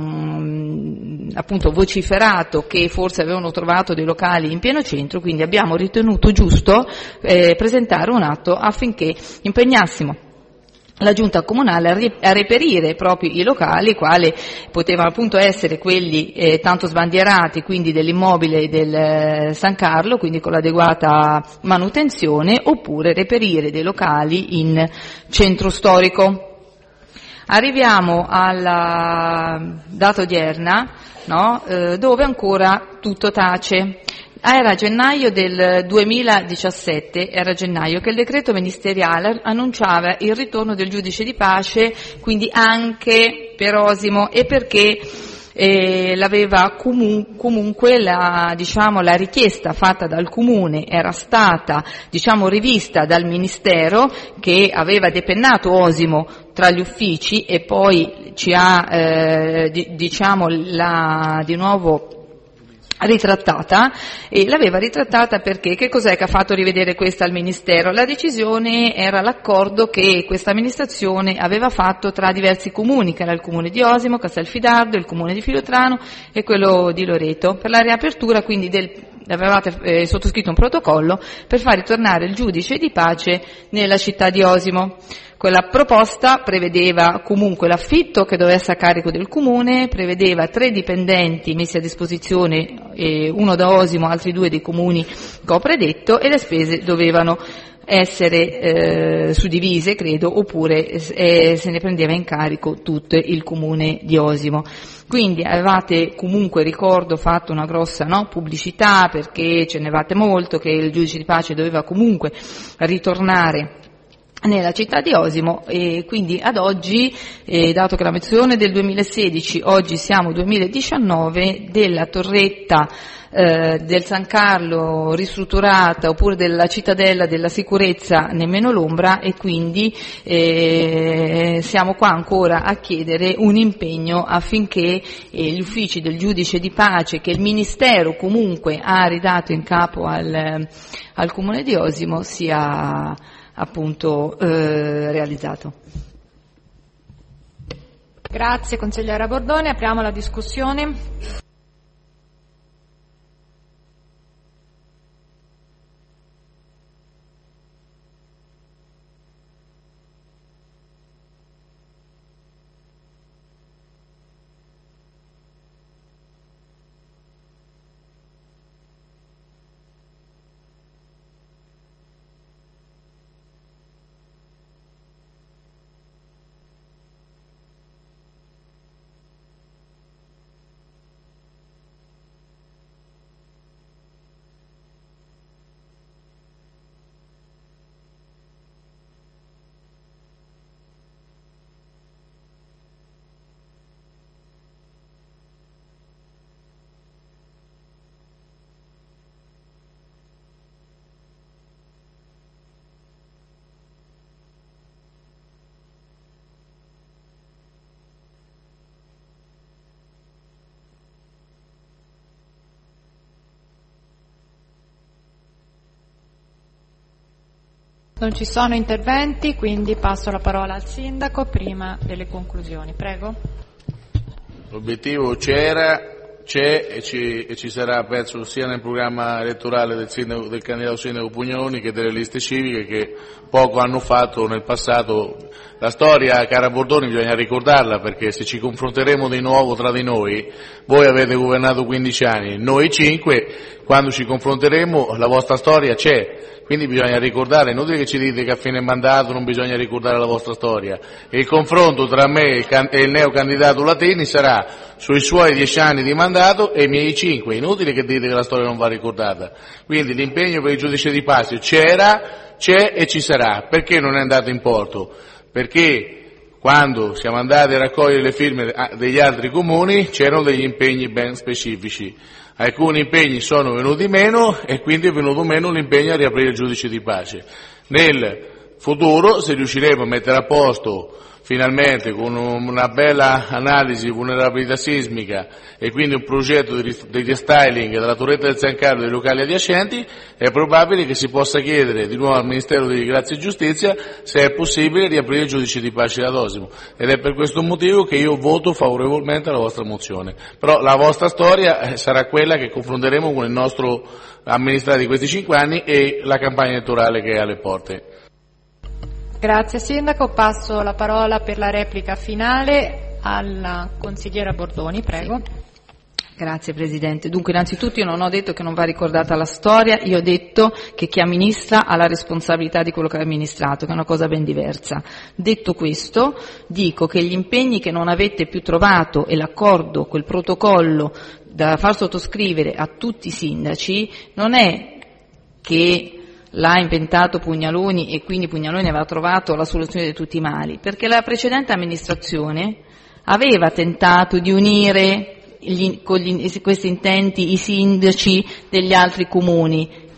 mh, appunto vociferato che forse avevano trovato dei locali in pieno centro, quindi abbiamo ritenuto giusto eh, presentare un atto affinché impegnassimo la giunta comunale a reperire proprio i locali, quali potevano appunto essere quelli eh, tanto sbandierati, quindi dell'immobile del eh, San Carlo, quindi con l'adeguata manutenzione, oppure reperire dei locali in centro storico. Arriviamo alla data odierna, no? eh, dove ancora tutto tace. Era gennaio del duemiladiciassette, era gennaio che il decreto ministeriale annunciava il ritorno del giudice di pace, quindi anche per Osimo, e perché eh, l'aveva comu- comunque la, diciamo, la richiesta fatta dal comune era stata diciamo rivista dal ministero che aveva depennato Osimo tra gli uffici e poi ci ha eh, di, diciamo la, di nuovo ritrattata, e l'aveva ritrattata perché che cos'è che ha fatto rivedere questa al Ministero? La decisione era l'accordo che questa amministrazione aveva fatto tra diversi comuni, che era il comune di Osimo, Castelfidardo, il comune di Filotrano e quello di Loreto, per la riapertura quindi del avevate eh, sottoscritto un protocollo per far ritornare il giudice di pace nella città di Osimo. Quella proposta prevedeva comunque l'affitto che doveva essere a carico del comune, prevedeva tre dipendenti messi a disposizione, eh, uno da Osimo, altri due dei comuni che ho predetto, e le spese dovevano essere eh, suddivise, credo, oppure eh, se ne prendeva in carico tutto il comune di Osimo. Quindi avevate comunque, ricordo, fatto una grossa no, pubblicità, perché ce ne avevate molto, che il giudice di pace doveva comunque ritornare nella città di Osimo, e quindi ad oggi, eh, dato che la mozione del duemilasedici, oggi siamo duemiladiciannove, della torretta eh, del San Carlo ristrutturata, oppure della cittadella della sicurezza, nemmeno l'ombra, e quindi eh, siamo qua ancora a chiedere un impegno affinché eh, gli uffici del giudice di pace, che il Ministero comunque ha ridato in capo al, al comune di Osimo, sia appunto eh, realizzato. Grazie consigliera Bordoni, apriamo la discussione. Non ci sono interventi, quindi passo la parola al Sindaco prima delle conclusioni. Prego. L'obiettivo c'era, c'è e ci, e ci sarà, penso, sia nel programma elettorale del, sindaco, del candidato sindaco Pugnaloni che delle liste civiche, che poco hanno fatto nel passato. La storia, cara Bordoni, bisogna ricordarla, perché se ci confronteremo di nuovo tra di noi, voi avete governato quindici anni, noi cinque, quando ci confronteremo la vostra storia c'è. Quindi bisogna ricordare, è inutile che ci dite che a fine mandato non bisogna ricordare la vostra storia. E il confronto tra me e il neocandidato Latini sarà sui suoi dieci anni di mandato e i miei cinque. È inutile che dite che la storia non va ricordata. Quindi l'impegno per il giudice di pace c'era, c'è e ci sarà. Perché non è andato in porto? Perché quando siamo andati a raccogliere le firme degli altri comuni c'erano degli impegni ben specifici. Alcuni impegni sono venuti meno e quindi è venuto meno l'impegno a riaprire il giudice di pace. Nel futuro, se riusciremo a mettere a posto finalmente con una bella analisi di vulnerabilità sismica e quindi un progetto di restyling della torretta del San Carlo e dei locali adiacenti, è probabile che si possa chiedere di nuovo al Ministero di Grazia e Giustizia se è possibile riaprire il giudice di pace ad Osimo, ed è per questo motivo che io voto favorevolmente alla vostra mozione. Però la vostra storia sarà quella che confronteremo con il nostro amministrato di questi cinque anni e la campagna elettorale che è alle porte. Grazie Sindaco, passo la parola per la replica finale alla consigliera Bordoni, prego. Grazie Presidente. Dunque innanzitutto io non ho detto che non va ricordata la storia, io ho detto che chi amministra ha la responsabilità di quello che ha amministrato, che è una cosa ben diversa. Detto questo, dico che gli impegni che non avete più trovato e l'accordo, quel protocollo da far sottoscrivere a tutti i sindaci, non è che l'ha inventato Pugnaloni e quindi Pugnaloni aveva trovato la soluzione di tutti i mali, perché la precedente amministrazione aveva tentato di unire gli, con gli, questi intenti i sindaci degli altri comuni,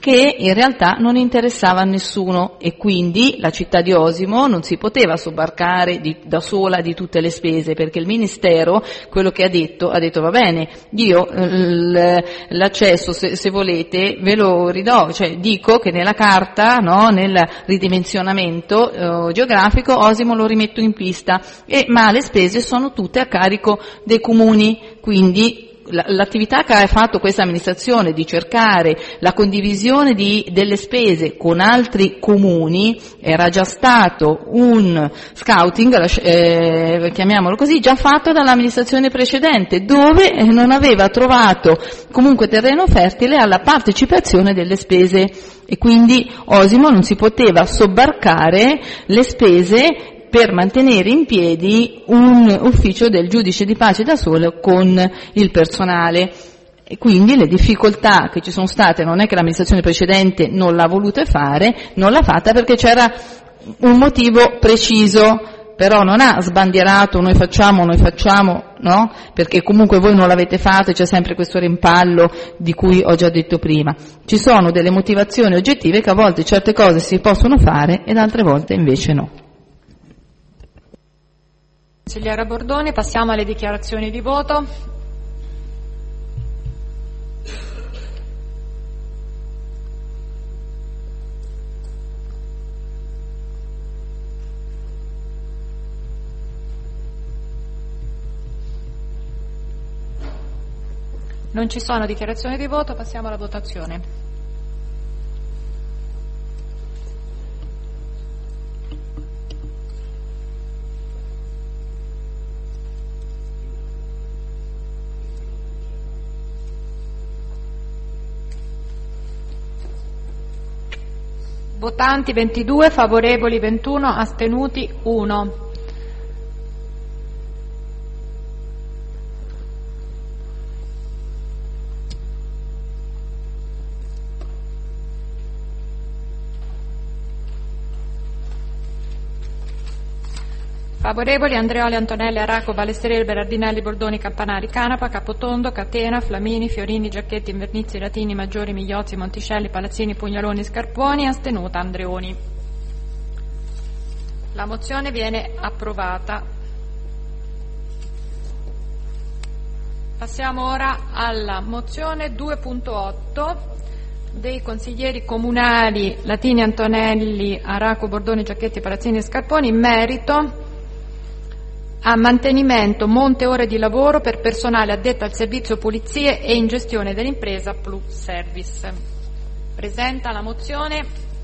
che in realtà non interessava a nessuno, e quindi la città di Osimo non si poteva sobbarcare di, da sola di tutte le spese, perché il Ministero, quello che ha detto, ha detto va bene, io l'accesso se, se volete ve lo ridò, cioè dico che nella carta, no, nel ridimensionamento eh, geografico Osimo lo rimetto in pista, e, ma le spese sono tutte a carico dei comuni, quindi l'attività che ha fatto questa amministrazione di cercare la condivisione di, delle spese con altri comuni era già stato un scouting, eh, chiamiamolo così, già fatto dall'amministrazione precedente, dove non aveva trovato comunque terreno fertile alla partecipazione delle spese, e quindi Osimo non si poteva sobbarcare le spese per mantenere in piedi un ufficio del giudice di pace da solo con il personale. E quindi le difficoltà che ci sono state non è che l'amministrazione precedente non l'ha voluta fare, non l'ha fatta perché c'era un motivo preciso, però non ha sbandierato noi facciamo, noi facciamo, no? Perché comunque voi non l'avete fatto e c'è sempre questo rimpallo di cui ho già detto prima. Ci sono delle motivazioni oggettive che a volte certe cose si possono fare ed altre volte invece no. Consigliera Bordoni, passiamo alle dichiarazioni di voto. Non ci sono dichiarazioni di voto, passiamo alla votazione. Votanti ventidue, favorevoli ventuno, astenuti uno. Favorevoli Andreoli, Antonelli, Araco, Balestrieri, Berardinelli, Bordoni, Campanari, Canapa, Capotondo, Catena, Flamini, Fiorini, Giacchetti, Invernizzi, Latini, Maggiori, Migliozzi, Monticelli, Palazzini, Pugnaloni, Scarponi, astenuta Andreoni. La mozione viene approvata. Passiamo ora alla mozione due punto otto dei consiglieri comunali Latini, Antonelli, Araco, Bordoni, Giacchetti, Palazzini e Scarponi in merito a mantenimento monte ore di lavoro per personale addetto al servizio pulizie e in gestione dell'impresa Plus Service. Presenta la mozione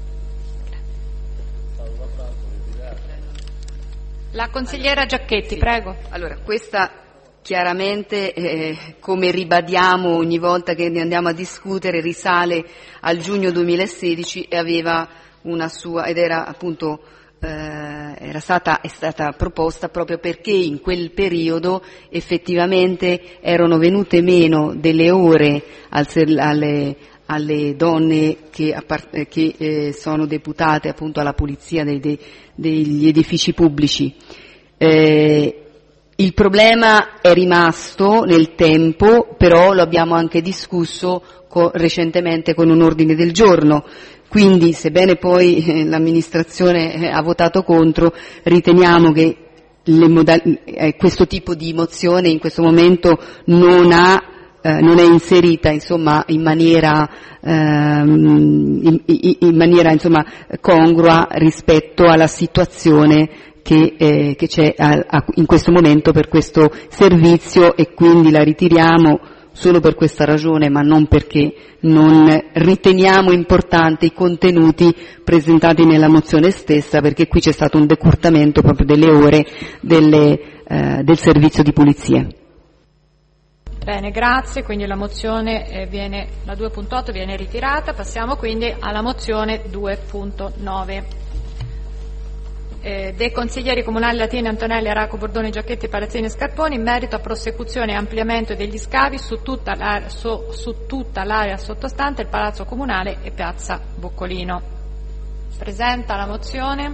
la consigliera Giacchetti, prego. Allora, questa chiaramente, eh, come ribadiamo ogni volta che ne andiamo a discutere, risale al giugno duemilasedici e aveva una sua, ed era appunto Eh, era stata, è stata proposta proprio perché in quel periodo effettivamente erano venute meno delle ore al, alle, alle donne che, che eh, sono deputate appunto alla pulizia dei, dei, degli edifici pubblici. Eh, il problema è rimasto nel tempo, però lo abbiamo anche discusso co- recentemente con un ordine del giorno. Quindi, sebbene poi eh, l'amministrazione eh, ha votato contro, riteniamo che le modal- eh, questo tipo di mozione in questo momento non ha, eh, non è inserita, insomma, in maniera, ehm, in, in, in maniera, insomma, congrua rispetto alla situazione che, eh, che c'è a, a, in questo momento per questo servizio, e quindi la ritiriamo solo per questa ragione, ma non perché non riteniamo importanti i contenuti presentati nella mozione stessa, perché qui c'è stato un decurtamento proprio delle ore delle, eh, del servizio di pulizie. Bene, grazie, quindi la mozione eh, viene, la due punto otto viene ritirata, passiamo quindi alla mozione due punto nove. Eh, dei consiglieri comunali Latini, Antonelli, Araco, Bordoni, Giacchetti, Palazzini e Scarponi in merito a prosecuzione e ampliamento degli scavi su tutta l'area, su, su tutta l'area sottostante il Palazzo Comunale e Piazza Boccolino. Presenta la mozione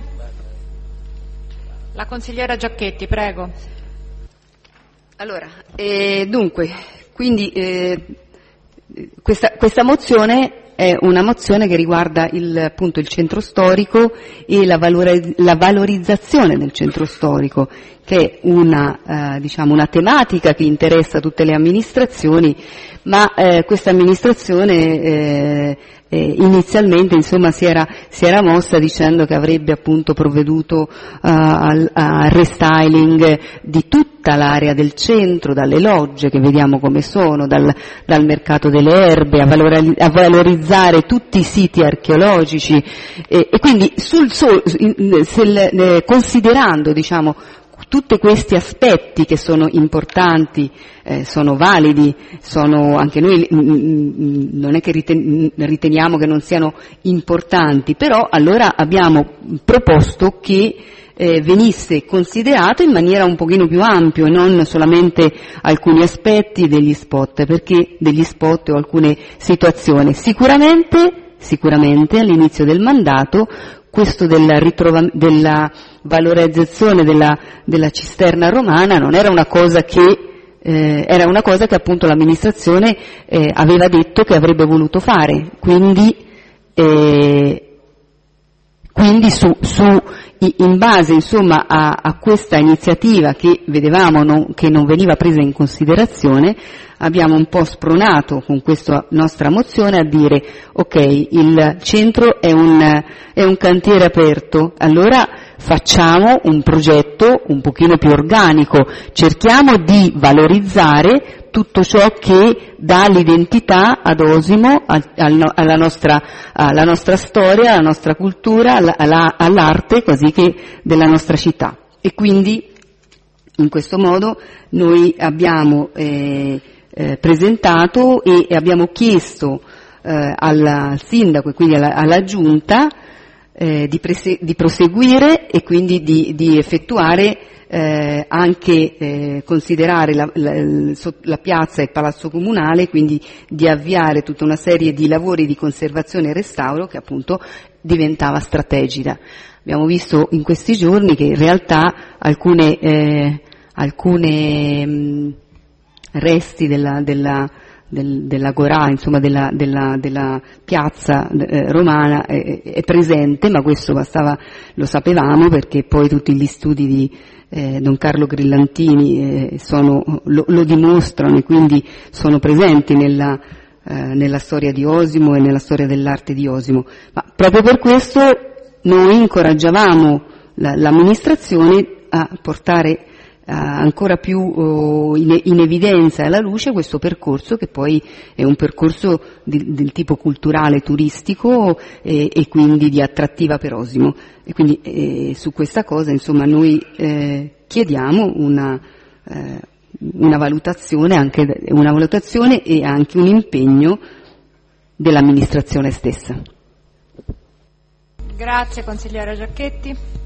la consigliera Giacchetti, prego. Allora, eh, dunque, quindi eh, questa, questa mozione è una mozione che riguarda il, appunto, il centro storico e la, valore, la valorizzazione del centro storico, che è una, eh, diciamo, una tematica che interessa tutte le amministrazioni, ma eh, questa amministrazione eh, eh, inizialmente, insomma, si era, si era mossa dicendo che avrebbe appunto provveduto uh, al, al restyling di tutta l'area del centro, dalle logge che vediamo come sono, dal, dal mercato delle erbe, a, valori, a valorizzare tutti i siti archeologici e, e quindi sul, sul, se, eh, considerando, diciamo, tutti questi aspetti che sono importanti, eh, sono validi, sono anche noi mh, non è che riten- riteniamo che non siano importanti, però allora abbiamo proposto che eh, venisse considerato in maniera un pochino più ampia e non solamente alcuni aspetti degli spot, perché degli spot o alcune situazioni. Sicuramente, sicuramente all'inizio del mandato questo della, ritrova- della valorizzazione della, della cisterna romana non era una cosa che eh, era una cosa che appunto l'amministrazione eh, aveva detto che avrebbe voluto fare, quindi eh, quindi su, su in base insomma a, a questa iniziativa che vedevamo non, che non veniva presa in considerazione, abbiamo un po' spronato con questa nostra mozione a dire ok, il centro è un, è un cantiere aperto, allora facciamo un progetto un pochino più organico, cerchiamo di valorizzare tutto ciò che dà l'identità ad Osimo, al, al, alla, nostra, alla nostra storia, alla nostra cultura, alla, all'arte quasi che della nostra città. E quindi in questo modo noi abbiamo eh, eh, presentato e, e abbiamo chiesto eh, al, al sindaco e quindi alla, alla giunta eh, di, prese, di proseguire e quindi di, di effettuare Eh, anche eh, considerare la, la, la piazza e il palazzo comunale, quindi di avviare tutta una serie di lavori di conservazione e restauro che appunto diventava strategica. Abbiamo visto in questi giorni che in realtà alcune, eh, alcune mh, resti della, della Del, dell'agorà, insomma della, della, della piazza eh, romana è, è presente, ma questo bastava, lo sapevamo perché poi tutti gli studi di eh, Don Carlo Grillantini eh, sono, lo, lo dimostrano e quindi sono presenti nella, eh, nella storia di Osimo e nella storia dell'arte di Osimo. Ma proprio per questo noi incoraggiavamo la, l'amministrazione a portare Uh, ancora più uh, in, in evidenza e alla luce questo percorso che poi è un percorso di, del tipo culturale, turistico e, e quindi di attrattiva per Osimo. E quindi eh, su questa cosa insomma noi eh, chiediamo una, eh, una valutazione anche una valutazione e anche un impegno dell'amministrazione stessa. Grazie consigliera Giacchetti.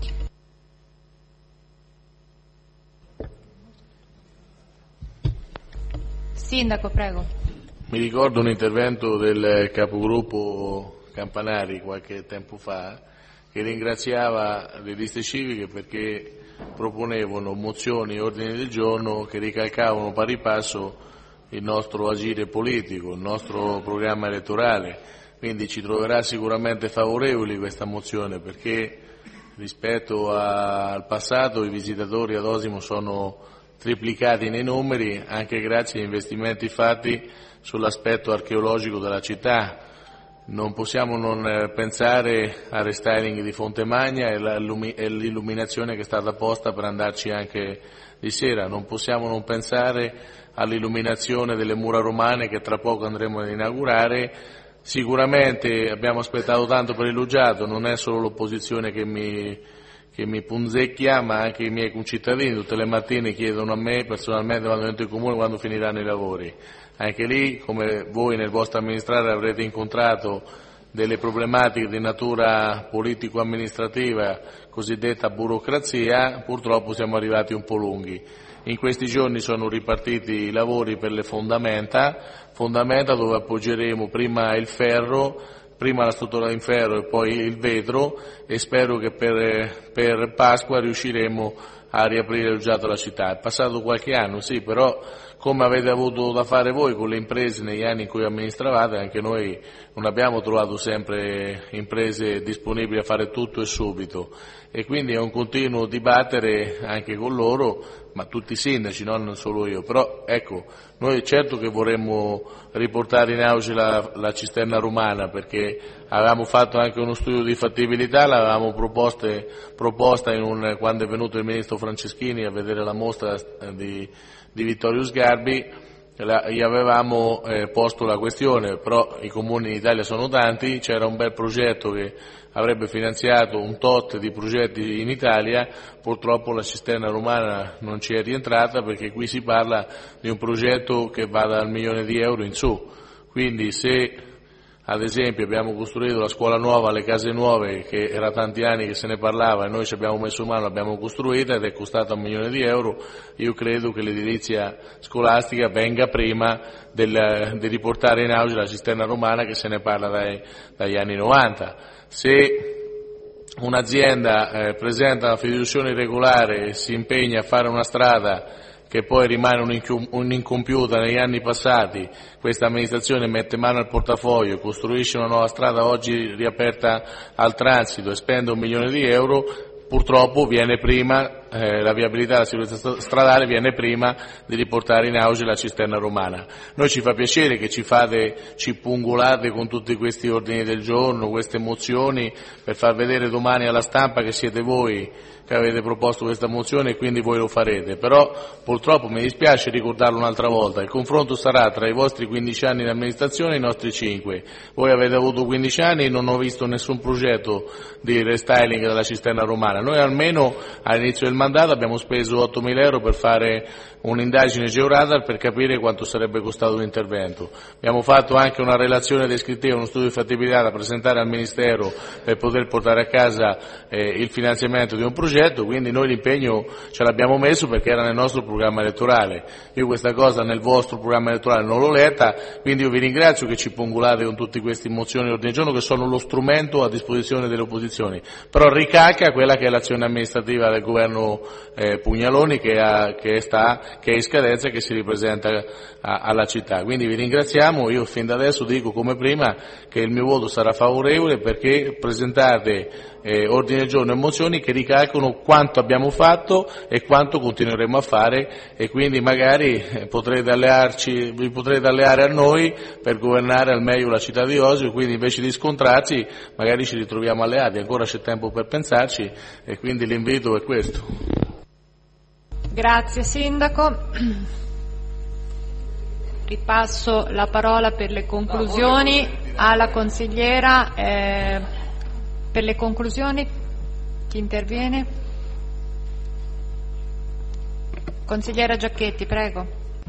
Sindaco, prego. Mi ricordo un intervento del capogruppo Campanari qualche tempo fa che ringraziava le liste civiche perché proponevano mozioni e ordini del giorno che ricalcavano pari passo il nostro agire politico, il nostro programma elettorale, quindi ci troverà sicuramente favorevoli questa mozione perché rispetto a, al passato i visitatori ad Osimo sono triplicati nei numeri anche grazie agli investimenti fatti sull'aspetto archeologico della città. Non possiamo non pensare al restyling di Fonte Magna e l'illuminazione che è stata posta per andarci anche di sera. Non possiamo non pensare all'illuminazione delle mura romane che tra poco andremo ad inaugurare. Sicuramente abbiamo aspettato tanto per il Luggiato, non è solo l'opposizione che mi che mi punzecchia, ma anche i miei concittadini tutte le mattine chiedono a me personalmente quando entro in comune quando finiranno i lavori. Anche lì, come voi nel vostro amministrare avrete incontrato delle problematiche di natura politico-amministrativa, cosiddetta burocrazia, purtroppo siamo arrivati un po' lunghi. In questi giorni sono ripartiti i lavori per le fondamenta, fondamenta dove appoggeremo prima il ferro, prima la struttura in ferro e poi il vetro e spero che per, per Pasqua riusciremo a riaprire già la città. È passato qualche anno, sì, però come avete avuto da fare voi con le imprese negli anni in cui amministravate, anche noi non abbiamo trovato sempre imprese disponibili a fare tutto e subito, e quindi è un continuo dibattere anche con loro, ma tutti i sindaci, non solo io. Però ecco, noi certo che vorremmo riportare in auge la, la cisterna romana, perché avevamo fatto anche uno studio di fattibilità, l'avevamo proposte, proposta in un, quando è venuto il ministro Franceschini a vedere la mostra di, di Vittorio Sgarbi. La, gli avevamo eh, posto la questione, però i comuni in Italia sono tanti, c'era un bel progetto che avrebbe finanziato un tot di progetti in Italia, purtroppo la cisterna romana non ci è rientrata, perché qui si parla di un progetto che va dal milione di euro in su. Quindi se ad esempio abbiamo costruito la scuola nuova, le case nuove, che era tanti anni che se ne parlava e noi ci abbiamo messo mano, l'abbiamo costruita ed è costata un milione di euro, io credo che l'edilizia scolastica venga prima del, di riportare in auge la cisterna romana, che se ne parla dai, dagli anni novanta. Se un'azienda eh, presenta una fiduciazione irregolare e si impegna a fare una strada che poi rimane un'incompiuta negli anni passati, questa amministrazione mette mano al portafoglio, costruisce una nuova strada oggi riaperta al transito e spende un milione di euro, purtroppo viene prima, eh, la viabilità della sicurezza stradale viene prima di riportare in auge la cisterna romana. Noi ci fa piacere che ci fate, ci pungolate con tutti questi ordini del giorno, queste mozioni, per far vedere domani alla stampa che siete voi che avete proposto questa mozione e quindi voi lo farete. Però purtroppo mi dispiace ricordarlo un'altra volta, il confronto sarà tra i vostri quindici anni di amministrazione e i nostri cinque. Voi avete avuto quindici anni e non ho visto nessun progetto di restyling della cisterna romana. Noi almeno all'inizio del mandato abbiamo speso ottomila euro per fare un'indagine georadar per capire quanto sarebbe costato l'intervento. Abbiamo fatto anche una relazione descrittiva, uno studio di fattibilità da presentare al Ministero per poter portare a casa eh, il finanziamento di un progetto, quindi noi l'impegno ce l'abbiamo messo perché era nel nostro programma elettorale. Io questa cosa nel vostro programma elettorale non l'ho letta, quindi io vi ringrazio che ci pungolate con tutte queste mozioni e ordini del giorno che sono lo strumento a disposizione delle opposizioni, però ricalca quella che è l'azione amministrativa del governo eh, Pugnaloni che, ha, che sta che è in scadenza e che si ripresenta a, alla città. Quindi vi ringraziamo, io fin da adesso dico come prima che il mio voto sarà favorevole perché presentate eh, ordini del giorno e mozioni che ricalcano quanto abbiamo fatto e quanto continueremo a fare e quindi magari eh, potrete allearci, vi potrete alleare a noi per governare al meglio la città di Osio, quindi invece di scontrarci magari ci ritroviamo alleati, ancora c'è tempo per pensarci e quindi l'invito è questo. Grazie Sindaco. Ripasso la parola per le conclusioni alla consigliera. Eh, per le conclusioni chi interviene? Consigliera Giacchetti, prego.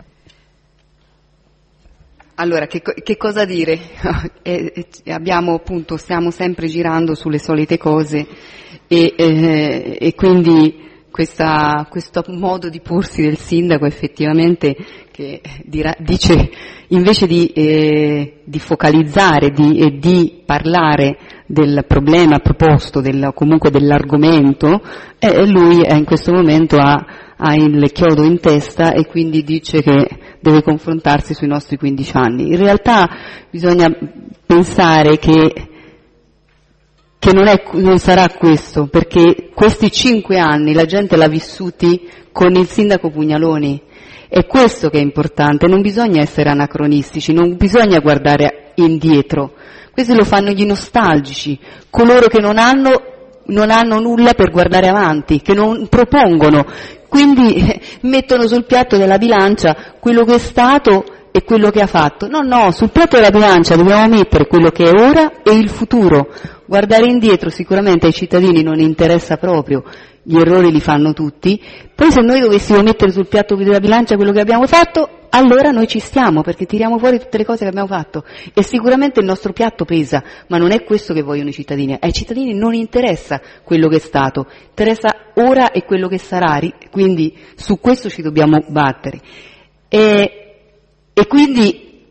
Allora, che, che cosa dire? eh, abbiamo appunto, stiamo sempre girando sulle solite cose e, eh, e quindi Questa, questo modo di porsi del sindaco effettivamente che dirà, dice invece di, eh, di focalizzare di, e di parlare del problema proposto, del, comunque dell'argomento, eh, lui è in questo momento ha, ha il chiodo in testa e quindi dice che deve confrontarsi sui nostri quindici anni. In realtà bisogna pensare che che non, è, non sarà questo, perché questi cinque anni la gente l'ha vissuti con il sindaco Pugnaloni, è questo che è importante, non bisogna essere anacronistici, non bisogna guardare indietro, questi lo fanno gli nostalgici, coloro che non hanno, non hanno nulla per guardare avanti, che non propongono, quindi eh, mettono sul piatto della bilancia quello che è stato e quello che ha fatto. No, no, sul piatto della bilancia dobbiamo mettere quello che è ora e il futuro. Guardare indietro sicuramente ai cittadini non interessa proprio, gli errori li fanno tutti, poi se noi dovessimo mettere sul piatto della bilancia quello che abbiamo fatto, allora noi ci stiamo, perché tiriamo fuori tutte le cose che abbiamo fatto e sicuramente il nostro piatto pesa, ma non è questo che vogliono i cittadini, ai cittadini non interessa quello che è stato, interessa ora e quello che sarà, quindi su questo ci dobbiamo battere. E, e quindi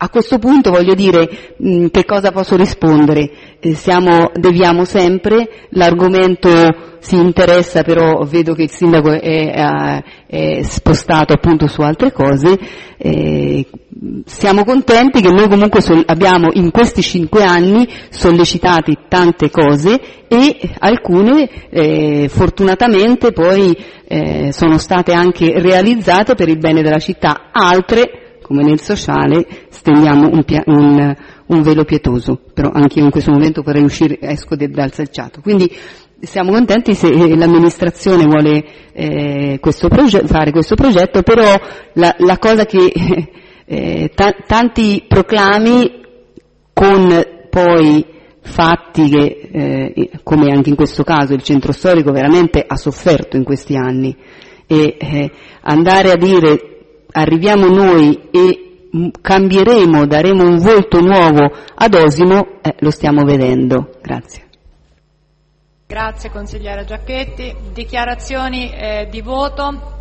a questo punto voglio dire mh, che cosa posso rispondere. Eh, siamo, deviamo sempre, l'argomento si interessa, però vedo che il sindaco è, è, è spostato appunto su altre cose. Eh, siamo contenti che noi comunque sol- abbiamo in questi cinque anni sollecitati tante cose e alcune eh, fortunatamente poi eh, sono state anche realizzate per il bene della città, altre come nel sociale stendiamo un, pia- un, un velo pietoso, però anche io in questo momento vorrei uscire, esco de- dal selciato. Quindi siamo contenti se l'amministrazione vuole eh, questo proge- fare questo progetto, però la, la cosa che eh, t- tanti proclami con poi fatti che, eh, come anche in questo caso il centro storico veramente ha sofferto in questi anni, e eh, andare a dire arriviamo noi e cambieremo, daremo un volto nuovo ad Osimo, eh, lo stiamo vedendo. Grazie. Grazie consigliera Giacchetti. Dichiarazioni eh, di voto.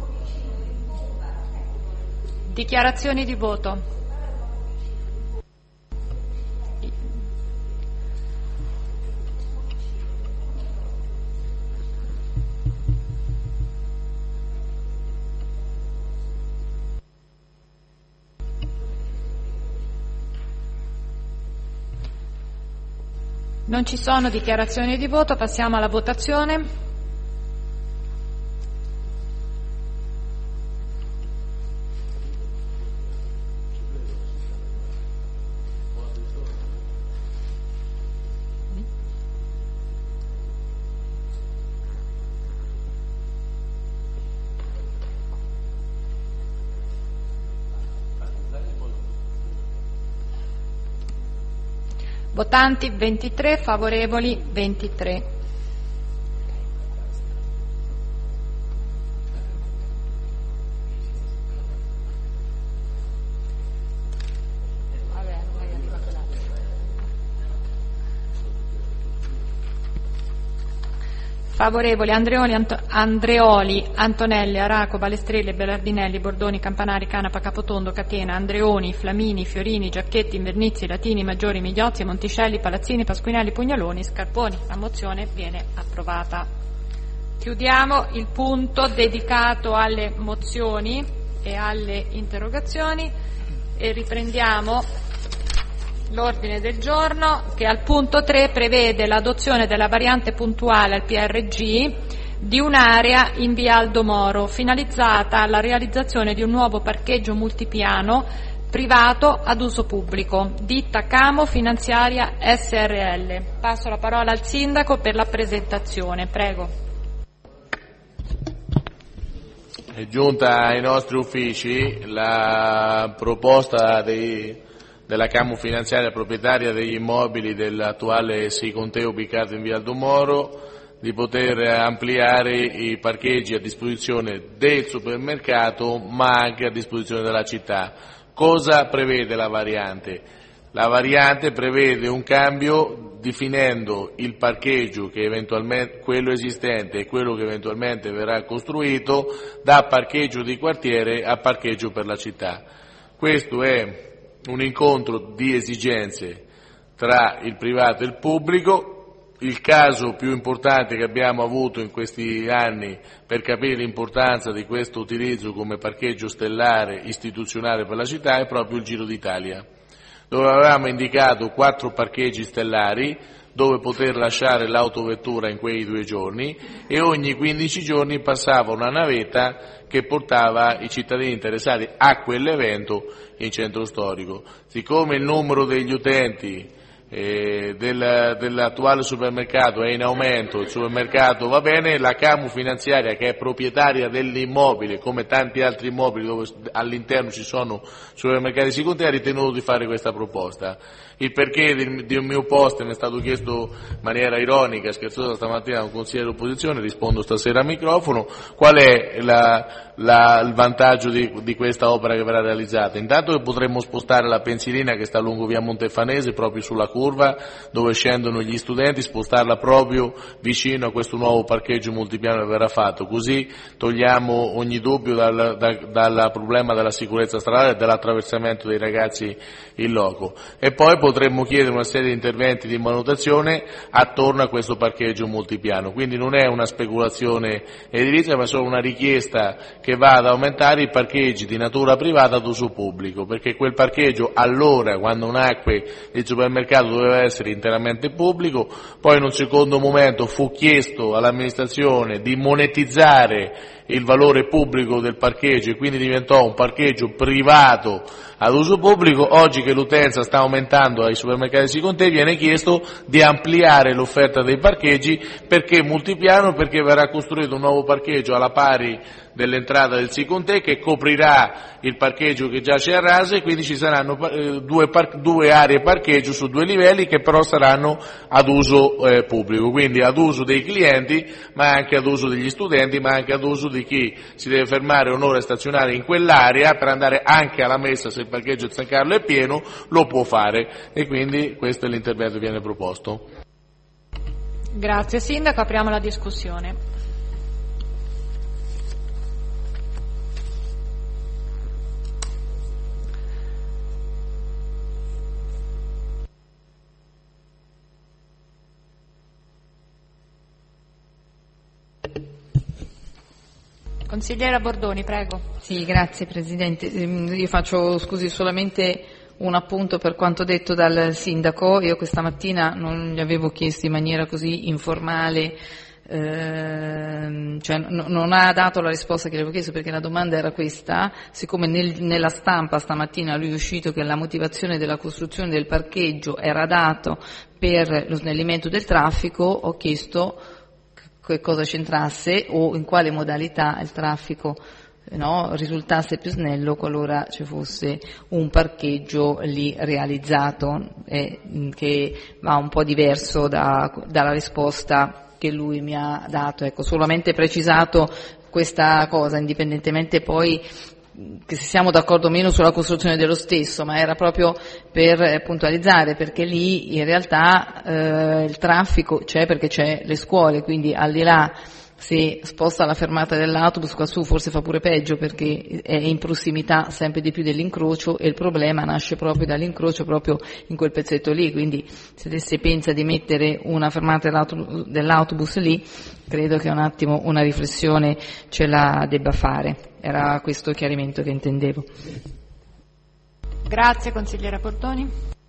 Dichiarazioni di voto. Non ci sono dichiarazioni di voto, passiamo alla votazione. Votanti ventitré, favorevoli ventitré. Favorevoli Andreoli, Anto- Andreoli, Antonelli, Araco, Balestrilli, Belardinelli, Bordoni, Campanari, Canapa, Capotondo, Catena, Andreoni, Flamini, Fiorini, Giacchetti, Invernizzi, Latini, Maggiori, Migliozzi, Monticelli, Palazzini, Pasquinelli, Pugnaloni, Scarponi. La mozione viene approvata. Chiudiamo il punto dedicato alle mozioni e alle interrogazioni e riprendiamo l'ordine del giorno, che al punto tre prevede l'adozione della variante puntuale al P R G di un'area in via Aldo Moro finalizzata alla realizzazione di un nuovo parcheggio multipiano privato ad uso pubblico, ditta Camo Finanziaria S R L. Passo la parola al sindaco per la presentazione. Prego. È giunta ai nostri uffici la proposta dei della Camo Finanziaria proprietaria degli immobili dell'attuale Siconteo ubicato in via Aldo Moro di poter ampliare i parcheggi a disposizione del supermercato ma anche a disposizione della città. Cosa prevede la variante? La variante prevede un cambio definendo il parcheggio che eventualmente, quello esistente e quello che eventualmente verrà costruito da parcheggio di quartiere a parcheggio per la città. Questo è un incontro di esigenze tra il privato e il pubblico. Il caso più importante che abbiamo avuto in questi anni per capire l'importanza di questo utilizzo come parcheggio stellare istituzionale per la città è proprio il Giro d'Italia, dove avevamo indicato quattro parcheggi stellari dove poter lasciare l'autovettura in quei due giorni e ogni quindici giorni passava una navetta che portava i cittadini interessati a quell'evento in centro storico. Siccome il numero degli utenti eh, del, dell'attuale supermercato è in aumento, il supermercato va bene, la Camo Finanziaria, che è proprietaria dell'immobile come tanti altri immobili dove all'interno ci sono supermercati Siconteo, ha ritenuto di fare questa proposta. Il perché di, di un mio post mi è stato chiesto in maniera ironica, scherzosa stamattina da un consigliere dell'opposizione, rispondo stasera a microfono. Qual è la, la, il vantaggio di, di questa opera che verrà realizzata? Intanto che potremmo spostare la pensilina che sta lungo via Montefanese proprio sulla curva curva dove scendono gli studenti, spostarla proprio vicino a questo nuovo parcheggio multipiano che verrà fatto, così togliamo ogni dubbio dal, da, dal problema della sicurezza stradale e dell'attraversamento dei ragazzi in loco. E poi potremmo chiedere una serie di interventi di manutenzione attorno a questo parcheggio multipiano, quindi non è una speculazione edilizia ma solo una richiesta che va ad aumentare i parcheggi di natura privata ad uso pubblico, perché quel parcheggio allora, quando nacque il supermercato, doveva essere interamente pubblico, poi in un secondo momento fu chiesto all'amministrazione di monetizzare il valore pubblico del parcheggio e quindi diventò un parcheggio privato ad uso pubblico. Oggi che l'utenza sta aumentando ai supermercati Sicontè viene chiesto di ampliare l'offerta dei parcheggi perché multipiano, perché verrà costruito un nuovo parcheggio alla pari dell'entrata del Sicontè che coprirà il parcheggio che già c'è a rase e quindi ci saranno eh, due, par- due aree parcheggio su due livelli che però saranno ad uso eh, pubblico, quindi ad uso dei clienti ma anche ad uso degli studenti, ma anche ad uso di chi si deve fermare un'ora e stazionare in quell'area per andare anche alla messa. Se il parcheggio di San Carlo è pieno lo può fare e quindi questo è l'intervento che viene proposto. Grazie Sindaco, apriamo la discussione. Consigliera Bordoni, prego. Sì, grazie Presidente. Io faccio, scusi, solamente un appunto per quanto detto dal Sindaco. Io questa mattina non gli avevo chiesto in maniera così informale, ehm, cioè n- non ha dato la risposta che gli avevo chiesto perché la domanda era questa. Siccome nel, nella stampa stamattina lui è uscito che la motivazione della costruzione del parcheggio era dato per lo snellimento del traffico, ho chiesto che cosa c'entrasse o in quale modalità il traffico no, risultasse più snello qualora ci fosse un parcheggio lì realizzato, eh, che va un po' diverso da, dalla risposta che lui mi ha dato. Ecco, solamente precisato questa cosa, indipendentemente poi che se siamo d'accordo o meno sulla costruzione dello stesso, ma era proprio per eh, puntualizzare, perché lì in realtà eh, il traffico c'è perché c'è le scuole, quindi al di là se sposta la fermata dell'autobus, quassù forse fa pure peggio perché è in prossimità sempre di più dell'incrocio e il problema nasce proprio dall'incrocio, proprio in quel pezzetto lì, quindi se si pensa di mettere una fermata dell'autobus, dell'autobus lì, credo che un attimo una riflessione ce la debba fare. Era questo il chiarimento che intendevo. Grazie consigliera Bordoni.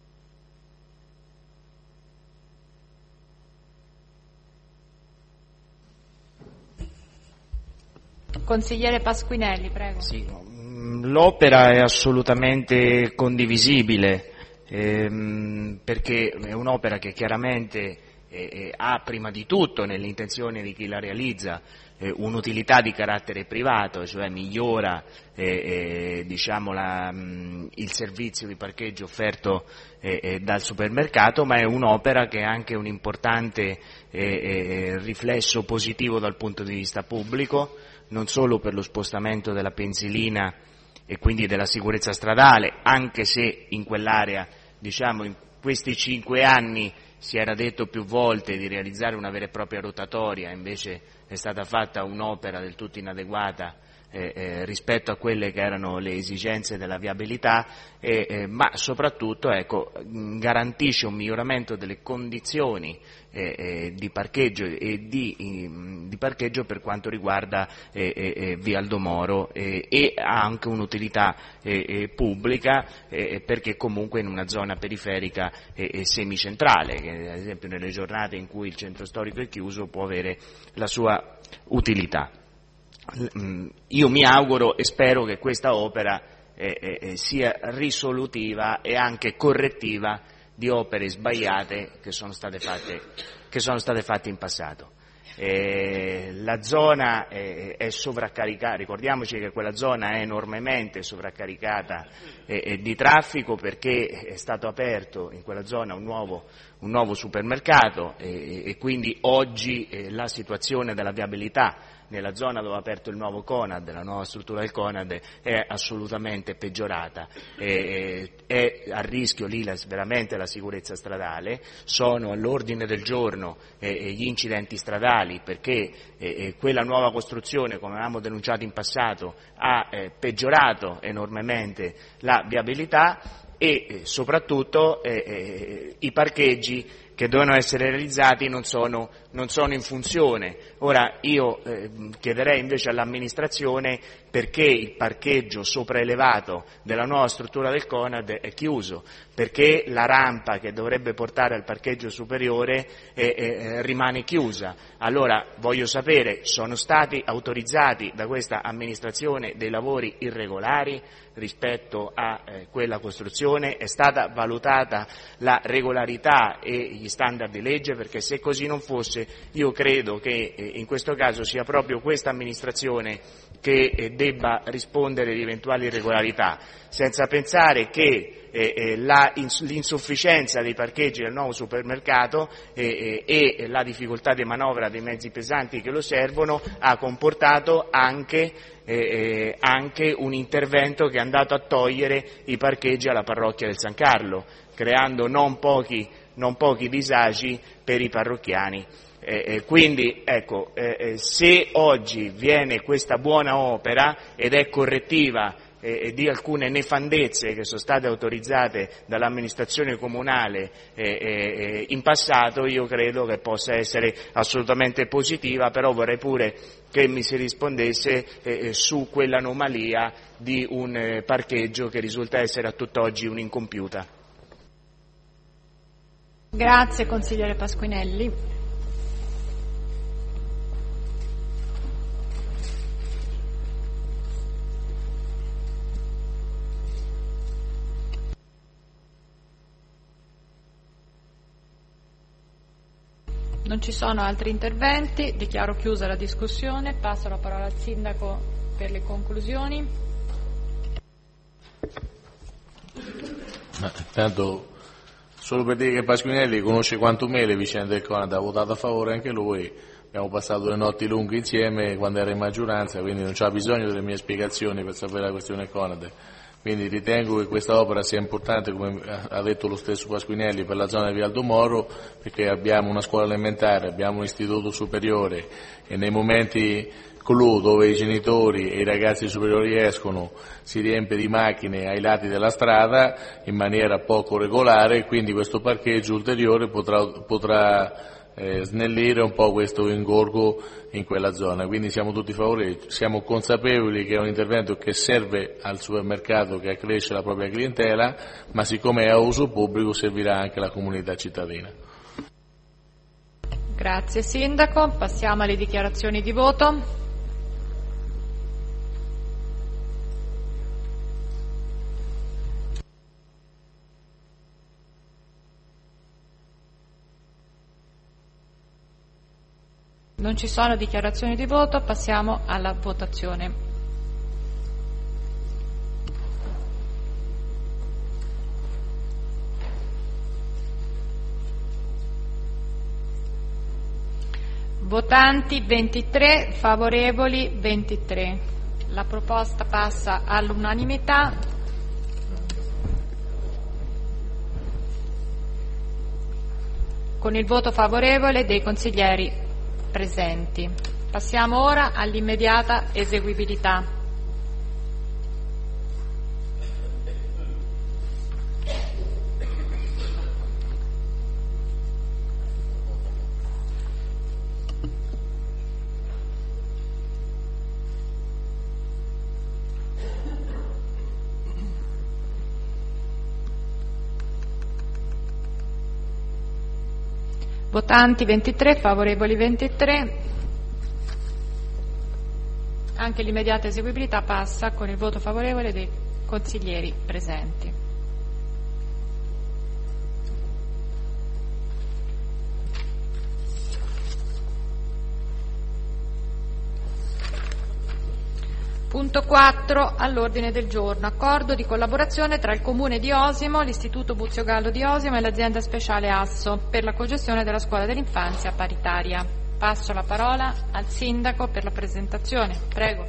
Consigliere Pasquinelli, prego. Sì, l'opera è assolutamente condivisibile ehm, perché è un'opera che chiaramente eh, ha prima di tutto nell'intenzione di chi la realizza eh, un'utilità di carattere privato, cioè migliora eh, eh, diciamo la, mh, il servizio di parcheggio offerto eh, eh, dal supermercato, ma è un'opera che ha anche un importante eh, eh, riflesso positivo dal punto di vista pubblico, non solo per lo spostamento della pensilina e quindi della sicurezza stradale, anche se in quell'area, diciamo, in questi cinque anni si era detto più volte di realizzare una vera e propria rotatoria, invece è stata fatta un'opera del tutto inadeguata eh, eh, rispetto a quelle che erano le esigenze della viabilità, eh, eh, ma soprattutto ecco, garantisce un miglioramento delle condizioni eh, eh, di parcheggio e di, eh, di parcheggio per quanto riguarda eh, eh, Via Aldomoro eh, e ha anche un'utilità eh, eh, pubblica eh, perché comunque in una zona periferica eh, eh, semicentrale, che ad esempio nelle giornate in cui il centro storico è chiuso può avere la sua utilità. Io mi auguro e spero che questa opera eh, eh, sia risolutiva e anche correttiva di opere sbagliate che sono state fatte, che sono state fatte in passato. Eh, la zona eh, è sovraccaricata, ricordiamoci che quella zona è enormemente sovraccaricata eh, eh, di traffico perché è stato aperto in quella zona un nuovo, un nuovo supermercato eh, e quindi oggi eh, la situazione della viabilità nella zona dove ha aperto il nuovo Conad, la nuova struttura del Conad, è assolutamente peggiorata, è, è a rischio lì la, veramente la sicurezza stradale, sono all'ordine del giorno eh, gli incidenti stradali, perché eh, quella nuova costruzione, come avevamo denunciato in passato, ha eh, peggiorato enormemente la viabilità e eh, soprattutto eh, eh, i parcheggi che dovevano essere realizzati non sono, non sono in funzione. Ora io eh, chiederei invece all'amministrazione perché il parcheggio sopraelevato della nuova struttura del Conad è chiuso, perché la rampa che dovrebbe portare al parcheggio superiore eh, eh, rimane chiusa. Allora voglio sapere, sono stati autorizzati da questa amministrazione dei lavori irregolari rispetto a eh, quella costruzione? È stata valutata la regolarità e gli standard di legge? Perché se così non fosse, io credo che eh, in questo caso sia proprio questa amministrazione che eh, debba rispondere di eventuali irregolarità, senza pensare che eh, eh, la, ins- l'insufficienza dei parcheggi del nuovo supermercato eh, eh, e la difficoltà di manovra dei mezzi pesanti che lo servono ha comportato anche, eh, eh, anche un intervento che è andato a togliere i parcheggi alla parrocchia del San Carlo, creando non pochi, non pochi disagi per i parrocchiani. Eh, eh, quindi ecco, eh, eh, se oggi viene questa buona opera ed è correttiva eh, di alcune nefandezze che sono state autorizzate dall'amministrazione comunale eh, eh, in passato, io credo che possa essere assolutamente positiva, però vorrei pure che mi si rispondesse eh, su quell'anomalia di un eh, parcheggio che risulta essere a tutt'oggi un'incompiuta. Grazie consigliere Pasquinelli. Non ci sono altri interventi, dichiaro chiusa la discussione, passo la parola al Sindaco per le conclusioni. Ma, intanto, solo per dire che Pasquinelli conosce quanto me le vicende del Conad, ha votato a favore anche lui, abbiamo passato le notti lunghe insieme quando era in maggioranza, quindi non c'ha bisogno delle mie spiegazioni per sapere la questione Conad. Quindi ritengo che questa opera sia importante, come ha detto lo stesso Pasquinelli, per la zona di Vialdo Moro, perché abbiamo una scuola elementare, abbiamo un istituto superiore e nei momenti clou dove i genitori e i ragazzi superiori escono si riempie di macchine ai lati della strada in maniera poco regolare e quindi questo parcheggio ulteriore potrà, potrà eh, snellire un po' questo ingorgo in quella zona, quindi siamo tutti favorevoli, siamo consapevoli che è un intervento che serve al supermercato che accresce la propria clientela, ma siccome è a uso pubblico servirà anche alla comunità cittadina. Grazie Sindaco, passiamo alle dichiarazioni di voto. Non ci sono dichiarazioni di voto, passiamo alla votazione. Votanti ventitré, favorevoli ventitré. La proposta passa all'unanimità. Con il voto favorevole dei consiglieri presenti. Passiamo ora all'immediata eseguibilità. Votanti ventitré, favorevoli ventitré. Anche l'immediata eseguibilità passa con il voto favorevole dei consiglieri presenti. Punto quattro all'ordine del giorno. Accordo di collaborazione tra il Comune di Osimo, l'Istituto Buzio Gallo di Osimo e l'azienda speciale Asso per la cogestione della scuola dell'infanzia paritaria. Passo la parola al Sindaco per la presentazione. Prego.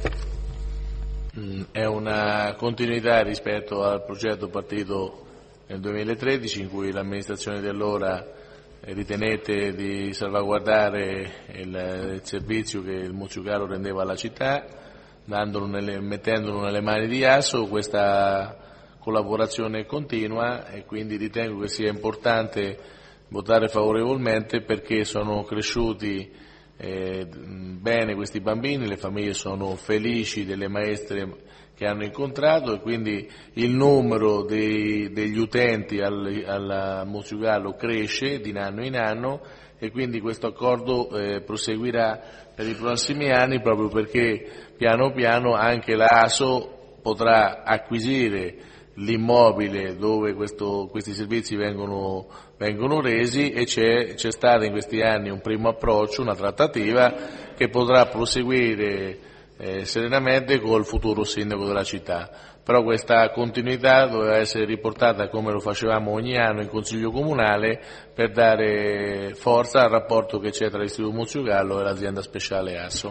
È una continuità rispetto al progetto partito nel duemilatredici, in cui l'amministrazione di allora ritenette di salvaguardare il, il servizio che il Muzzucaro rendeva alla città, dandolo nelle, mettendolo nelle mani di Asso. Questa collaborazione continua e quindi ritengo che sia importante votare favorevolmente, perché sono cresciuti eh, bene questi bambini, le famiglie sono felici delle maestre che hanno incontrato e quindi il numero dei, degli utenti al, al Muzzucaro cresce di anno in anno, e quindi questo accordo eh, proseguirà per i prossimi anni, proprio perché piano piano anche la ASO potrà acquisire l'immobile dove questo, questi servizi vengono, vengono resi, e c'è, c'è stato in questi anni un primo approccio, una trattativa che potrà proseguire eh, serenamente col futuro sindaco della città. Però questa continuità doveva essere riportata, come lo facevamo ogni anno in Consiglio Comunale, per dare forza al rapporto che c'è tra l'Istituto Muzzucaro e l'azienda speciale Asso.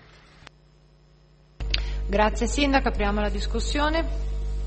Grazie Sindaco, apriamo la discussione.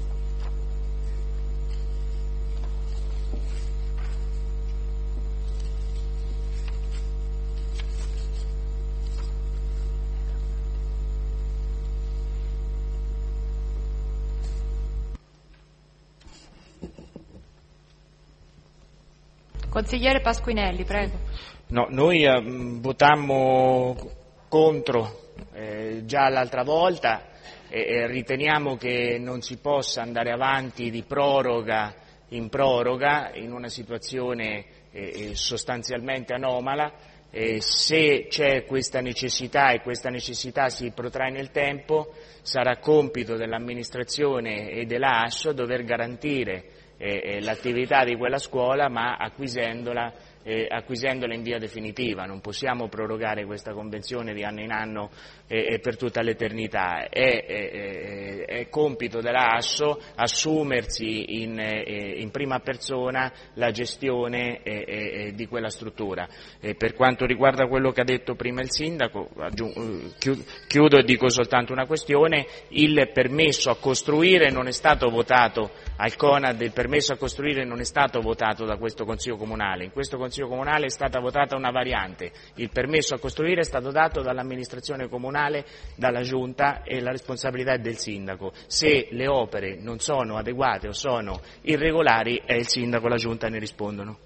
Consigliere Pasquinelli, prego. No, noi eh, votammo contro eh, già l'altra volta e, e riteniamo che non si possa andare avanti di proroga in proroga in una situazione eh, sostanzialmente anomala. Eh, se c'è questa necessità e questa necessità si protrae nel tempo, sarà compito dell'amministrazione e della Asso dover garantire Eh, l'attività di quella scuola, ma acquisendola, eh, acquisendola in via definitiva. Non possiamo prorogare questa convenzione di anno in anno eh, eh, per tutta l'eternità. È, è, è compito della Asso assumersi in, eh, in prima persona la gestione eh, eh, di quella struttura. Eh, per quanto riguarda quello che ha detto prima il Sindaco, aggiung- chiudo e dico soltanto una questione: il permesso a costruire non è stato votato al Conad, il permesso a costruire non è stato votato da questo Consiglio Comunale. In questo Consiglio Comunale è stata votata una variante. Il permesso a costruire è stato dato dall'amministrazione comunale, dalla Giunta, e la responsabilità è del Sindaco. Se le opere non sono adeguate o sono irregolari, è il Sindaco e la Giunta ne rispondono.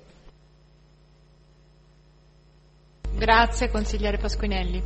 Grazie consigliere Pasquinelli.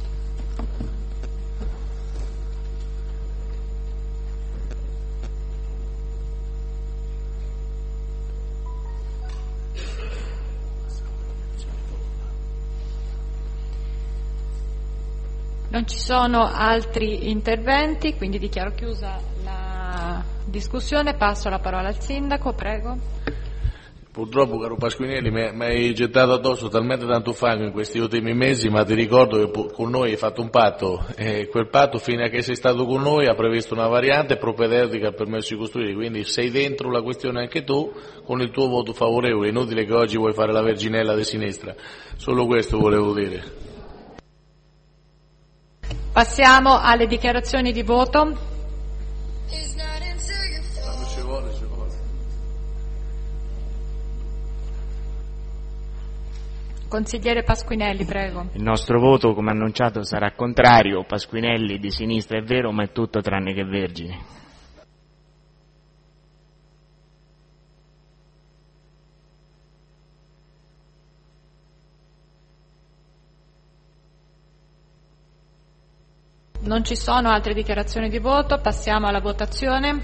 Non ci sono altri interventi, quindi dichiaro chiusa la discussione. Passo la parola al Sindaco, prego. Purtroppo, caro Pasquinelli, mi hai gettato addosso talmente tanto fango in questi ultimi mesi, ma ti ricordo che con noi hai fatto un patto, e quel patto, fino a che sei stato con noi, ha previsto una variante propedeutica al permesso di costruire, quindi sei dentro la questione anche tu con il tuo voto favorevole. Inutile che oggi vuoi fare la verginella di sinistra, solo questo volevo dire. Passiamo alle dichiarazioni di voto. Consigliere Pasquinelli, prego. Il nostro voto, come annunciato, sarà contrario. Pasquinelli di sinistra è vero, ma è tutto tranne che vergine. Non ci sono altre dichiarazioni di voto, passiamo alla votazione.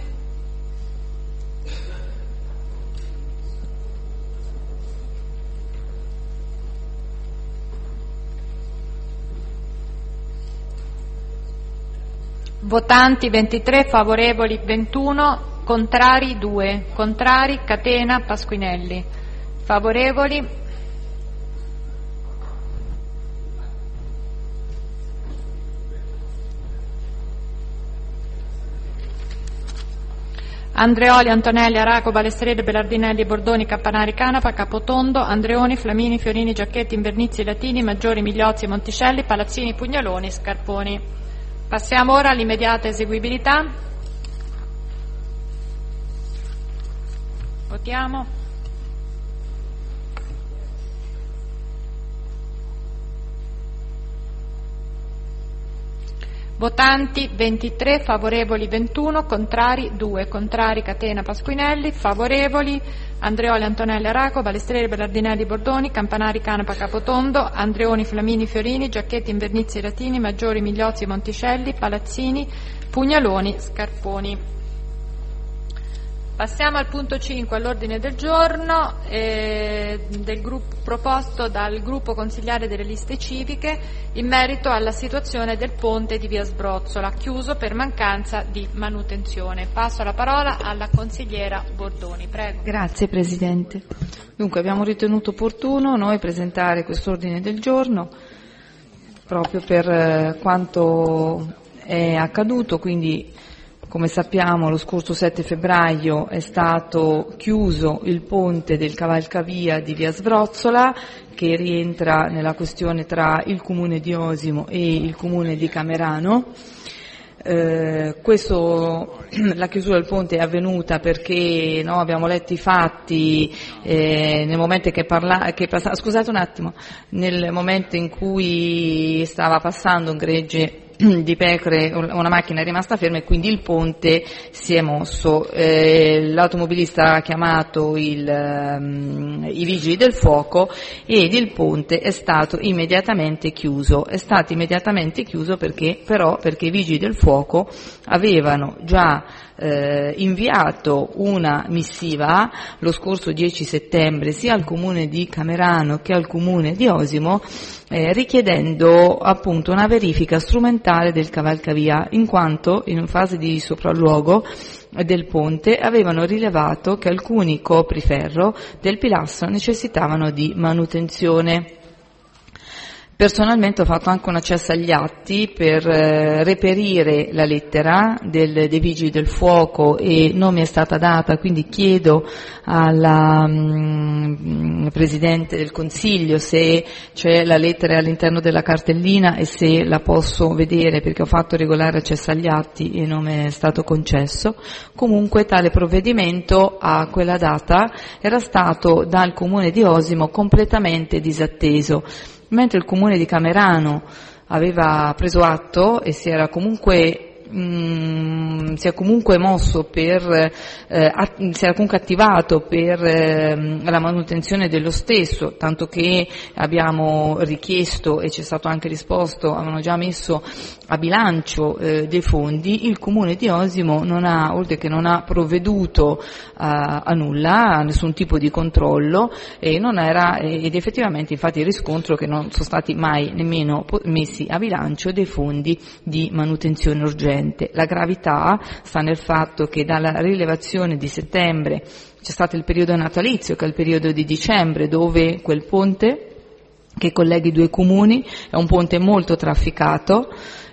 Votanti ventitré, favorevoli ventuno, contrari due. Contrari Catena, Pasquinelli. Favorevoli Andreoli, Antonelli, Araco, Balestrede, Belardinelli, Bordoni, Campanari, Canapa, Capotondo, Andreoni, Flamini, Fiorini, Giacchetti, Invernizzi, Latini, Maggiori, Migliozzi, Monticelli, Palazzini, Pugnaloni, Scarponi. Passiamo ora all'immediata eseguibilità. Votiamo. Votanti ventitré, favorevoli ventuno, contrari due, contrari Catena, Pasquinelli, favorevoli Andreoli, Antonelli, Araco, Balestreri, Belardinelli, Bordoni, Campanari, Canapa, Capotondo, Andreoni, Flamini, Fiorini, Giacchetti, Invernizzi, Latini, Maggiori, Migliozzi, Monticelli, Palazzini, Pugnaloni, Scarponi. Passiamo al punto cinque all'ordine del giorno eh, del gruppo, proposto dal gruppo consigliare delle liste civiche in merito alla situazione del ponte di via Sbrozzola, chiuso per mancanza di manutenzione. Passo la parola alla consigliera Bordoni. Prego. Grazie Presidente. Dunque abbiamo ritenuto opportuno noi presentare quest'ordine del giorno proprio per eh, quanto è accaduto, quindi come sappiamo lo scorso sette febbraio è stato chiuso il ponte del cavalcavia di via Sbrozzola, che rientra nella questione tra il comune di Osimo e il comune di Camerano. Eh, questo, la chiusura del ponte è avvenuta perché no, abbiamo letto i fatti eh, nel momento che, parla, che passa, scusate un attimo, nel momento in cui stava passando un gregge di pecore, una macchina è rimasta ferma e quindi il ponte si è mosso. Eh, l'automobilista ha chiamato il, um, i vigili del fuoco ed il ponte è stato immediatamente chiuso. È stato immediatamente chiuso perché però perché i vigili del fuoco avevano già eh, inviato una missiva lo scorso dieci settembre sia al comune di Camerano che al comune di Osimo eh, richiedendo appunto una verifica strumentale del cavalcavia, in quanto in fase di sopralluogo del ponte avevano rilevato che alcuni copriferro del pilastro necessitavano di manutenzione. Personalmente ho fatto anche un accesso agli atti per eh, reperire la lettera del, dei vigili del fuoco e non mi è stata data, quindi chiedo alla mh, Presidente del Consiglio se c'è la lettera all'interno della cartellina e se la posso vedere, perché ho fatto regolare accesso agli atti e non mi è stato concesso. Comunque tale provvedimento a quella data era stato dal Comune di Osimo completamente disatteso, mentre il comune di Camerano aveva preso atto e si era comunque mh, si è comunque mosso per eh, att- si era comunque attivato per eh, la manutenzione dello stesso, tanto che abbiamo richiesto e c'è stato anche risposto, avevano già messo a bilancio eh, dei fondi. Il comune di Osimo non ha, oltre che non ha provveduto a, a nulla, a nessun tipo di controllo e non era, ed effettivamente infatti riscontro che non sono stati mai nemmeno messi a bilancio dei fondi di manutenzione urgente. La gravità sta nel fatto che dalla rilevazione di settembre c'è stato il periodo natalizio, che è il periodo di dicembre, dove quel ponte che collega i due comuni è un ponte molto trafficato,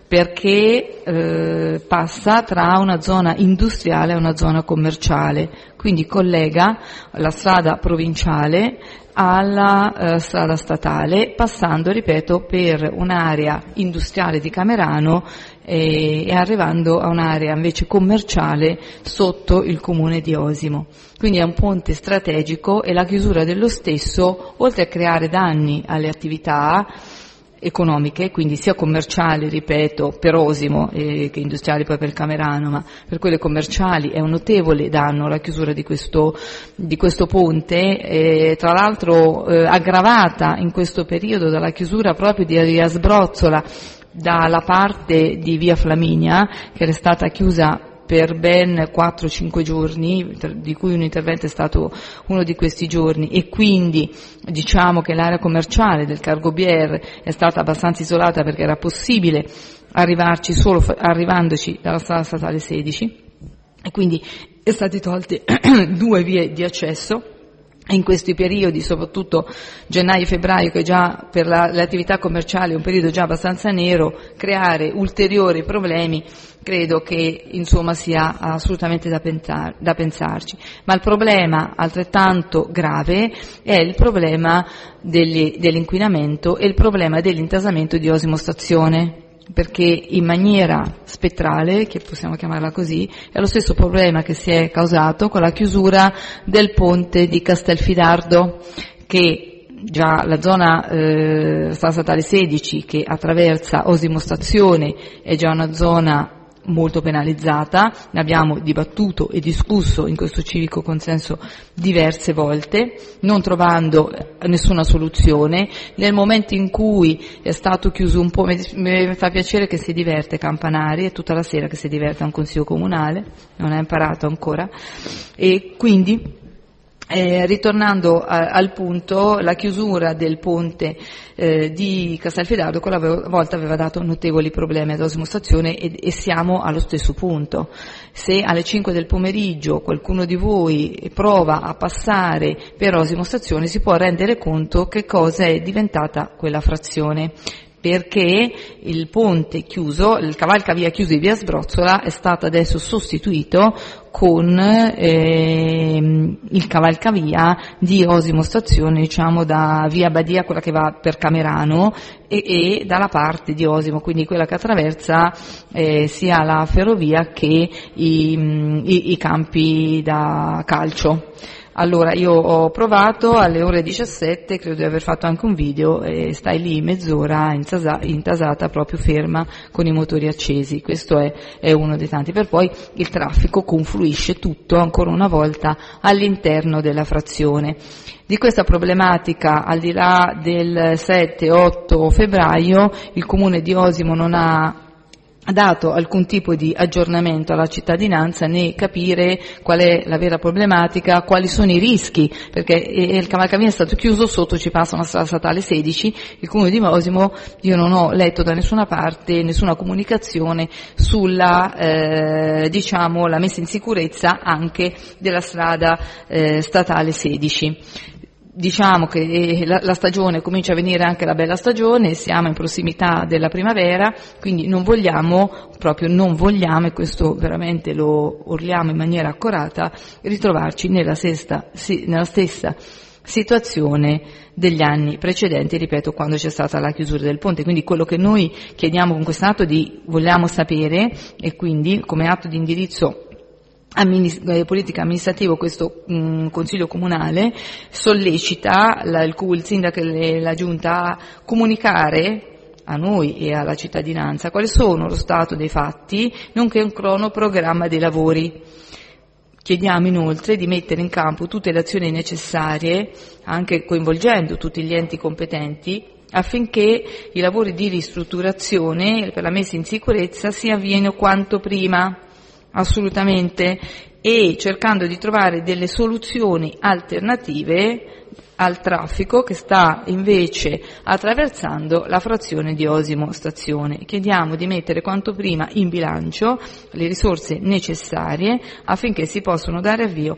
perché eh, passa tra una zona industriale e una zona commerciale, quindi collega la strada provinciale alla eh, strada statale, passando, ripeto, per un'area industriale di Camerano e, e arrivando a un'area invece commerciale sotto il comune di Osimo. Quindi è un ponte strategico e la chiusura dello stesso, oltre a creare danni alle attività economiche, quindi sia commerciali, ripeto, per Osimo eh, che industriali poi per Camerano, ma per quelle commerciali è un notevole danno la chiusura di questo, di questo ponte, eh, tra l'altro eh, aggravata in questo periodo dalla chiusura proprio di via Sbrozzola dalla parte di via Flaminia, che era stata chiusa per ben quattro cinque giorni, di cui un intervento è stato uno di questi giorni, e quindi diciamo che l'area commerciale del Cargobier è stata abbastanza isolata perché era possibile arrivarci solo arrivandoci dalla strada statale sedici, e quindi è stati tolti due vie di accesso in questi periodi, soprattutto gennaio e febbraio, che già per la, le attività commerciali è un periodo già abbastanza nero, creare ulteriori problemi, credo che insomma sia assolutamente da, pensar, da pensarci. Ma il problema altrettanto grave è il problema degli, dell'inquinamento e il problema dell'intasamento di osimostazione, perché in maniera spettrale, che possiamo chiamarla così, è lo stesso problema che si è causato con la chiusura del ponte di Castelfidardo, che già la zona eh, statale sedici, che attraversa osimostazione, è già una zona molto penalizzata, ne abbiamo dibattuto e discusso in questo civico consenso diverse volte, non trovando nessuna soluzione. Nel momento in cui è stato chiuso un po', mi fa piacere che si diverte Campanari, è tutta la sera che si diverte a un consiglio comunale, non ha imparato ancora, e quindi Eh, ritornando a, al punto, la chiusura del ponte eh, di Castelfidardo quella volta aveva dato notevoli problemi ad osimostazione e, e siamo allo stesso punto. Se alle cinque del pomeriggio qualcuno di voi prova a passare per osimostazione si può rendere conto che cosa è diventata quella frazione, perché il ponte chiuso, il cavalcavia chiuso di via Sbrozzola è stato adesso sostituito con eh, il cavalcavia di osimostazione, diciamo da via Badia, quella che va per Camerano, e, e dalla parte di Osimo, quindi quella che attraversa eh, sia la ferrovia che i, i, i campi da calcio. Allora, io ho provato alle ore diciassette, credo di aver fatto anche un video, e stai lì mezz'ora intasa- intasata, proprio ferma, con i motori accesi. Questo è, è uno dei tanti. Per poi il traffico confluisce tutto, ancora una volta, all'interno della frazione. Di questa problematica, al di là del sette otto febbraio, il Comune di Osimo non ha dato alcun tipo di aggiornamento alla cittadinanza né capire qual è la vera problematica, quali sono i rischi, perché il cavalcavia è stato chiuso, sotto ci passa una strada statale sedici, il Comune di Osimo, io non ho letto da nessuna parte nessuna comunicazione sulla eh, diciamo la messa in sicurezza anche della strada eh, statale sedici. Diciamo che la, la stagione comincia a venire, anche la bella stagione, siamo in prossimità della primavera, quindi non vogliamo, proprio non vogliamo, e questo veramente lo urliamo in maniera accorata, ritrovarci nella, sesta, sì, nella stessa situazione degli anni precedenti, ripeto, quando c'è stata la chiusura del ponte. Quindi quello che noi chiediamo con questo atto di vogliamo sapere, e quindi come atto di indirizzo Amminis- politica amministrativo, questo mh, Consiglio Comunale sollecita la, il, il sindaco e la Giunta a comunicare a noi e alla cittadinanza quali sono lo stato dei fatti, nonché un cronoprogramma dei lavori. Chiediamo inoltre di mettere in campo tutte le azioni necessarie, anche coinvolgendo tutti gli enti competenti, affinché i lavori di ristrutturazione per la messa in sicurezza si avviino quanto prima, assolutamente, e cercando di trovare delle soluzioni alternative al traffico che sta invece attraversando la frazione di Osimo Stazione. Chiediamo di mettere quanto prima in bilancio le risorse necessarie affinché si possano dare avvio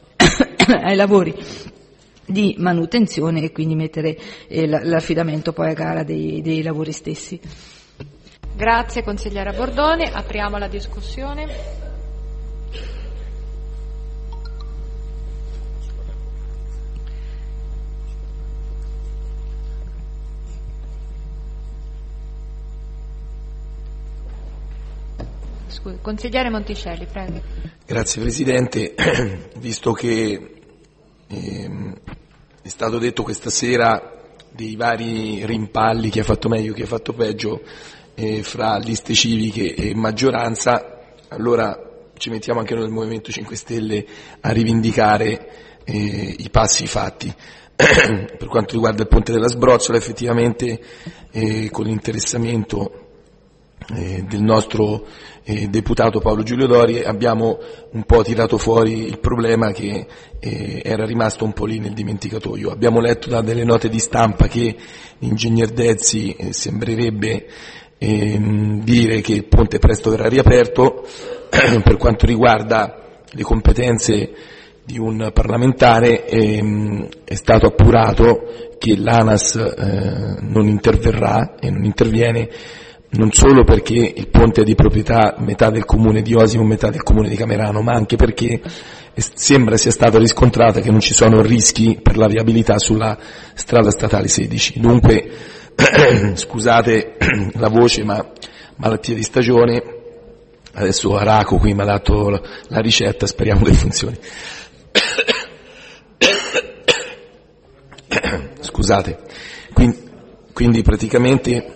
ai lavori di manutenzione e quindi mettere eh, l'affidamento poi a gara dei, dei lavori stessi. Grazie consigliera Bordoni, apriamo la discussione. Scusi, consigliere Monticelli, prego. Grazie Presidente, visto che ehm, è stato detto questa sera dei vari rimpalli, chi ha fatto meglio, chi ha fatto peggio, Eh, fra liste civiche e maggioranza, allora ci mettiamo anche noi del Movimento cinque Stelle a rivendicare eh, i passi fatti. Per quanto riguarda il ponte della Sbrozzola, effettivamente eh, con l'interessamento eh, del nostro eh, deputato Paolo Giulio Dori abbiamo un po' tirato fuori il problema che eh, era rimasto un po' lì nel dimenticatoio. Abbiamo letto da delle note di stampa che l'ingegner Dezzi eh, sembrerebbe E, dire che il ponte presto verrà riaperto. Per quanto riguarda le competenze di un parlamentare ehm, è stato appurato che l'ANAS eh, non interverrà e non interviene non solo perché il ponte è di proprietà metà del comune di Osimo, metà del comune di Camerano, ma anche perché sembra sia stata riscontrata che non ci sono rischi per la viabilità sulla strada statale sedici. Dunque, scusate la voce, ma malattia di stagione, adesso Araco qui mi ha dato la ricetta, speriamo che funzioni. Scusate, quindi, quindi praticamente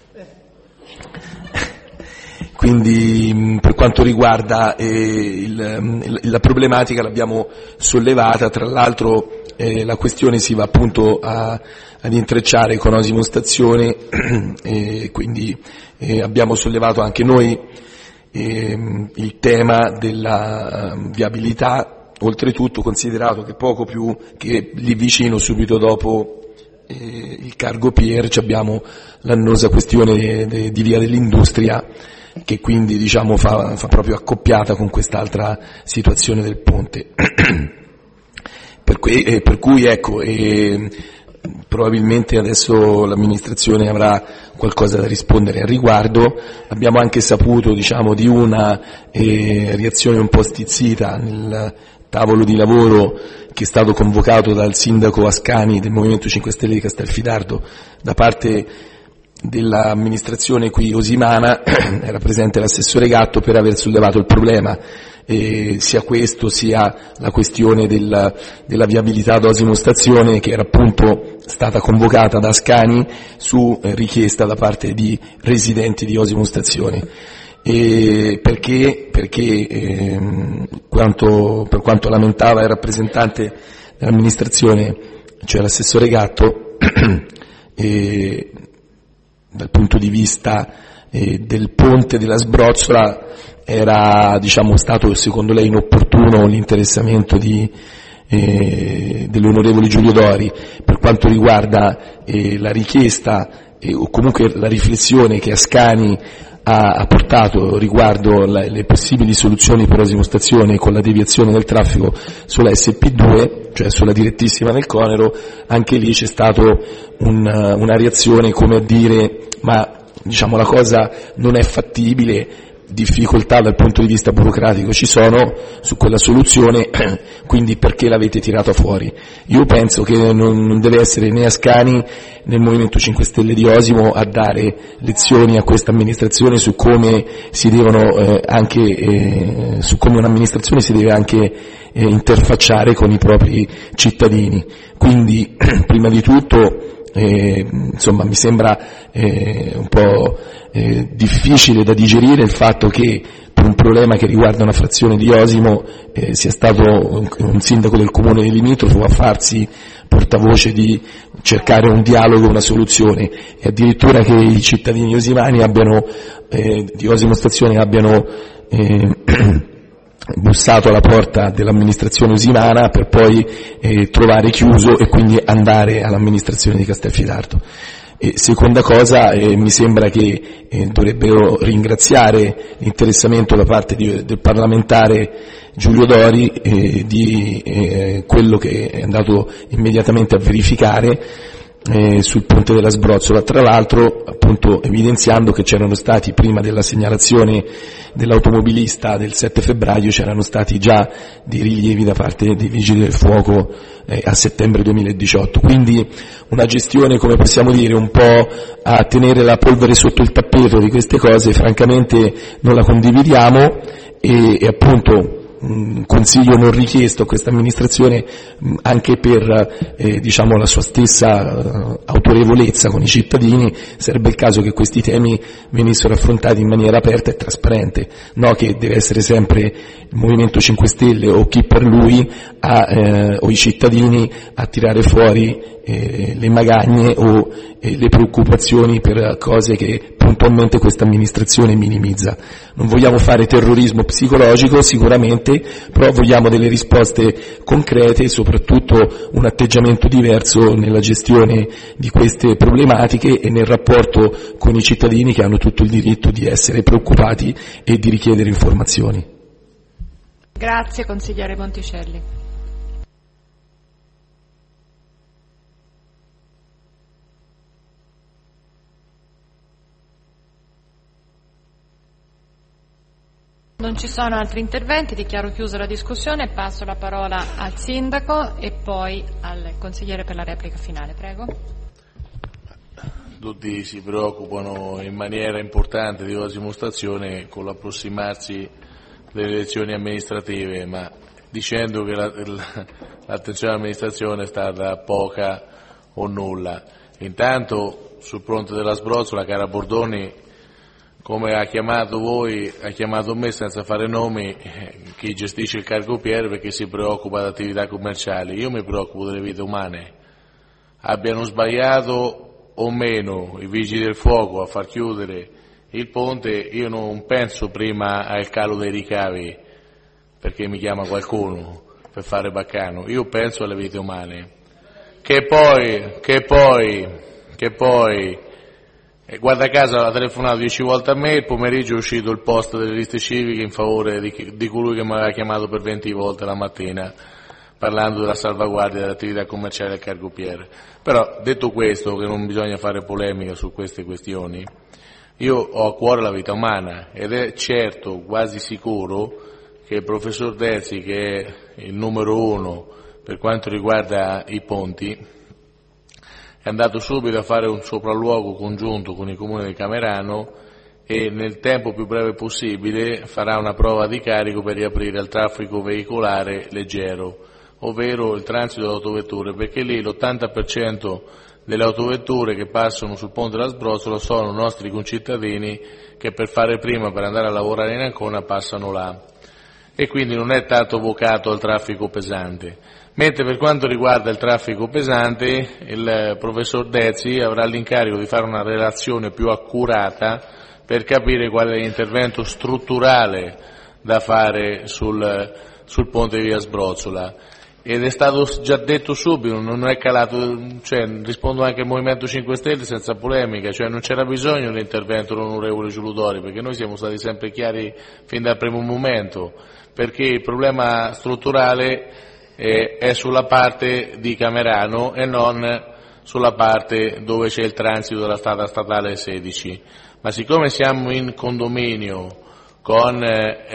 Quindi per quanto riguarda eh, il, la problematica l'abbiamo sollevata, tra l'altro eh, la questione si va appunto a, ad intrecciare con Osimo Stazione e quindi eh, abbiamo sollevato anche noi eh, il tema della viabilità, oltretutto considerato che poco più che lì vicino, subito dopo eh, il Cargo Pier, abbiamo l'annosa questione de, de, di Via dell'Industria, che quindi diciamo fa, fa proprio accoppiata con quest'altra situazione del ponte. per, cui, eh, per cui ecco, eh, probabilmente adesso l'amministrazione avrà qualcosa da rispondere al riguardo. Abbiamo anche saputo diciamo di una eh, reazione un po' stizzita nel tavolo di lavoro che è stato convocato dal sindaco Ascani del Movimento cinque Stelle di Castelfidardo da parte dell'amministrazione qui osimana. Era presente l'assessore Gatto per aver sollevato il problema, eh, sia questo sia la questione della, della viabilità ad Osimo Stazione, che era appunto stata convocata da Ascani su eh, richiesta da parte di residenti di Osimo Stazione. E perché? Perché ehm, quanto, per quanto lamentava il rappresentante dell'amministrazione, cioè l'assessore Gatto, e dal punto di vista eh, del ponte della Sbrozzola era diciamo stato secondo lei inopportuno l'interessamento di, eh, dell'onorevole Giulio Dori per quanto riguarda eh, la richiesta eh, o comunque la riflessione che Ascani ha, ha portato riguardo la, le possibili soluzioni per Osimo Stazione con la deviazione del traffico sulla S P due, cioè sulla direttissima nel Conero. Anche lì c'è stato un, una reazione come a dire ma diciamo la cosa non è fattibile, difficoltà dal punto di vista burocratico ci sono su quella soluzione, quindi perché l'avete tirata fuori? Io penso che non, non deve essere né Ascani né il Movimento cinque Stelle di Osimo a dare lezioni a questa amministrazione su come si devono eh, anche eh, su come un'amministrazione si deve anche eh, interfacciare con i propri cittadini. Quindi prima di tutto Eh, insomma mi sembra eh, un po' eh, difficile da digerire il fatto che per un problema che riguarda una frazione di Osimo eh, sia stato un, un sindaco del comune limitrofo a farsi portavoce di cercare un dialogo, una soluzione, e addirittura che i cittadini osimani abbiano eh, di Osimo Stazione abbiano eh, bussato alla porta dell'amministrazione osimana per poi eh, trovare chiuso e quindi andare all'amministrazione di Castelfidardo. E seconda cosa, eh, mi sembra che eh, dovrebbero ringraziare l'interessamento da parte di, del parlamentare Giulio Dori eh, di eh, quello che è andato immediatamente a verificare Eh, sul ponte della Sbrozzola, tra l'altro appunto evidenziando che c'erano stati prima della segnalazione dell'automobilista del sette febbraio c'erano stati già dei rilievi da parte dei vigili del fuoco eh, a settembre duemiladiciotto, quindi una gestione, come possiamo dire, un po' a tenere la polvere sotto il tappeto di queste cose, francamente non la condividiamo e, e appunto un consiglio non richiesto a questa amministrazione anche per eh, diciamo la sua stessa uh, autorevolezza con i cittadini. Sarebbe il caso che questi temi venissero affrontati in maniera aperta e trasparente, no che deve essere sempre il Movimento cinque Stelle o chi per lui a, eh, o i cittadini a tirare fuori eh, le magagne o eh, le preoccupazioni per cose che puntualmente questa amministrazione minimizza. Non vogliamo fare terrorismo psicologico sicuramente, però vogliamo delle risposte concrete e soprattutto un atteggiamento diverso nella gestione di queste problematiche e nel rapporto con i cittadini che hanno tutto il diritto di essere preoccupati e di richiedere informazioni. Grazie consigliere Monticelli. Non ci sono altri interventi, dichiaro chiusa la discussione e passo la parola al Sindaco e poi al Consigliere per la replica finale. Prego. Tutti si preoccupano in maniera importante di Osimo Stazione con l'approssimarsi delle elezioni amministrative, ma dicendo che la, la, l'attenzione all'amministrazione è stata poca o nulla. Intanto sul fronte della sbrozzola, cara Bordoni, come ha chiamato voi, ha chiamato me senza fare nomi, eh, chi gestisce il cargopiere perché si preoccupa di attività commerciali. Io mi preoccupo delle vite umane. Abbiano sbagliato o meno i vigili del fuoco a far chiudere il ponte, io non penso prima al calo dei ricavi perché mi chiama qualcuno per fare baccano, io penso alle vite umane. Che poi, che poi, che poi, eh, guarda caso ha telefonato dieci volte a me, il pomeriggio è uscito il post delle liste civiche in favore di, di colui che mi aveva chiamato per venti volte la mattina, parlando della salvaguardia dell'attività commerciale del cargopiere. Però, detto questo, che non bisogna fare polemica su queste questioni, io ho a cuore la vita umana ed è certo, quasi sicuro, che il professor Dezzi, che è il numero uno per quanto riguarda i ponti, è andato subito a fare un sopralluogo congiunto con i comuni di Camerano e nel tempo più breve possibile farà una prova di carico per riaprire al traffico veicolare leggero, ovvero il transito delle autovetture, perché lì l'ottanta per cento delle autovetture che passano sul ponte della Sbrozzola sono nostri concittadini che per fare prima per andare a lavorare in Ancona passano là e quindi non è tanto vocato al traffico pesante. Mentre per quanto riguarda il traffico pesante, il professor Dezzi avrà l'incarico di fare una relazione più accurata per capire qual è l'intervento strutturale da fare sul, sul ponte di via Sbrozzola. Ed è stato già detto subito, non è calato, cioè, rispondo anche al Movimento cinque Stelle senza polemica, cioè non c'era bisogno dell'intervento dell'onorevole Giuludori, perché noi siamo stati sempre chiari fin dal primo momento, perché il problema strutturale è, è sulla parte di Camerano e non sulla parte dove c'è il transito della strada statale sedici. Ma siccome siamo in condominio con,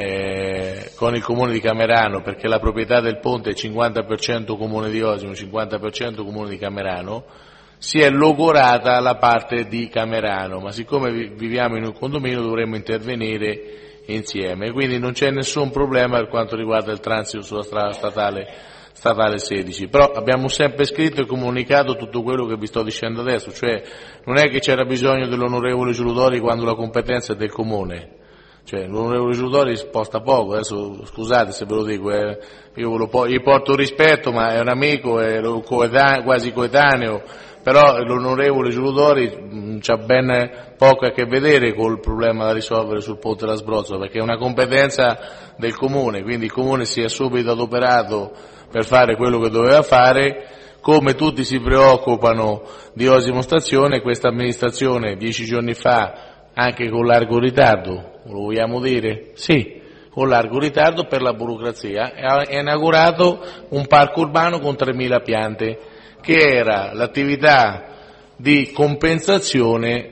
eh, con il comune di Camerano, perché la proprietà del ponte è cinquanta per cento comune di Osimo, cinquanta per cento comune di Camerano, si è logorata la parte di Camerano, ma siccome viviamo in un condominio dovremmo intervenire insieme, quindi non c'è nessun problema per quanto riguarda il transito sulla strada statale, statale sedici, però abbiamo sempre scritto e comunicato tutto quello che vi sto dicendo adesso, cioè non è che c'era bisogno dell'onorevole Giuludori quando la competenza è del comune. Cioè, l'onorevole Giuludori sposta poco, adesso scusate se ve lo dico, eh, io ve lo po- gli porto rispetto, ma è un amico, è coetaneo, quasi coetaneo, però l'onorevole Giuludori c'ha ben poco a che vedere col problema da risolvere sul ponte della Sbrozzola, perché è una competenza del comune, quindi il comune si è subito adoperato per fare quello che doveva fare. Come tutti si preoccupano di Osimo Stazione, questa amministrazione dieci giorni fa, anche con largo ritardo, lo vogliamo dire? Sì, con largo ritardo per la burocrazia, ha inaugurato un parco urbano con tremila piante, che era l'attività di compensazione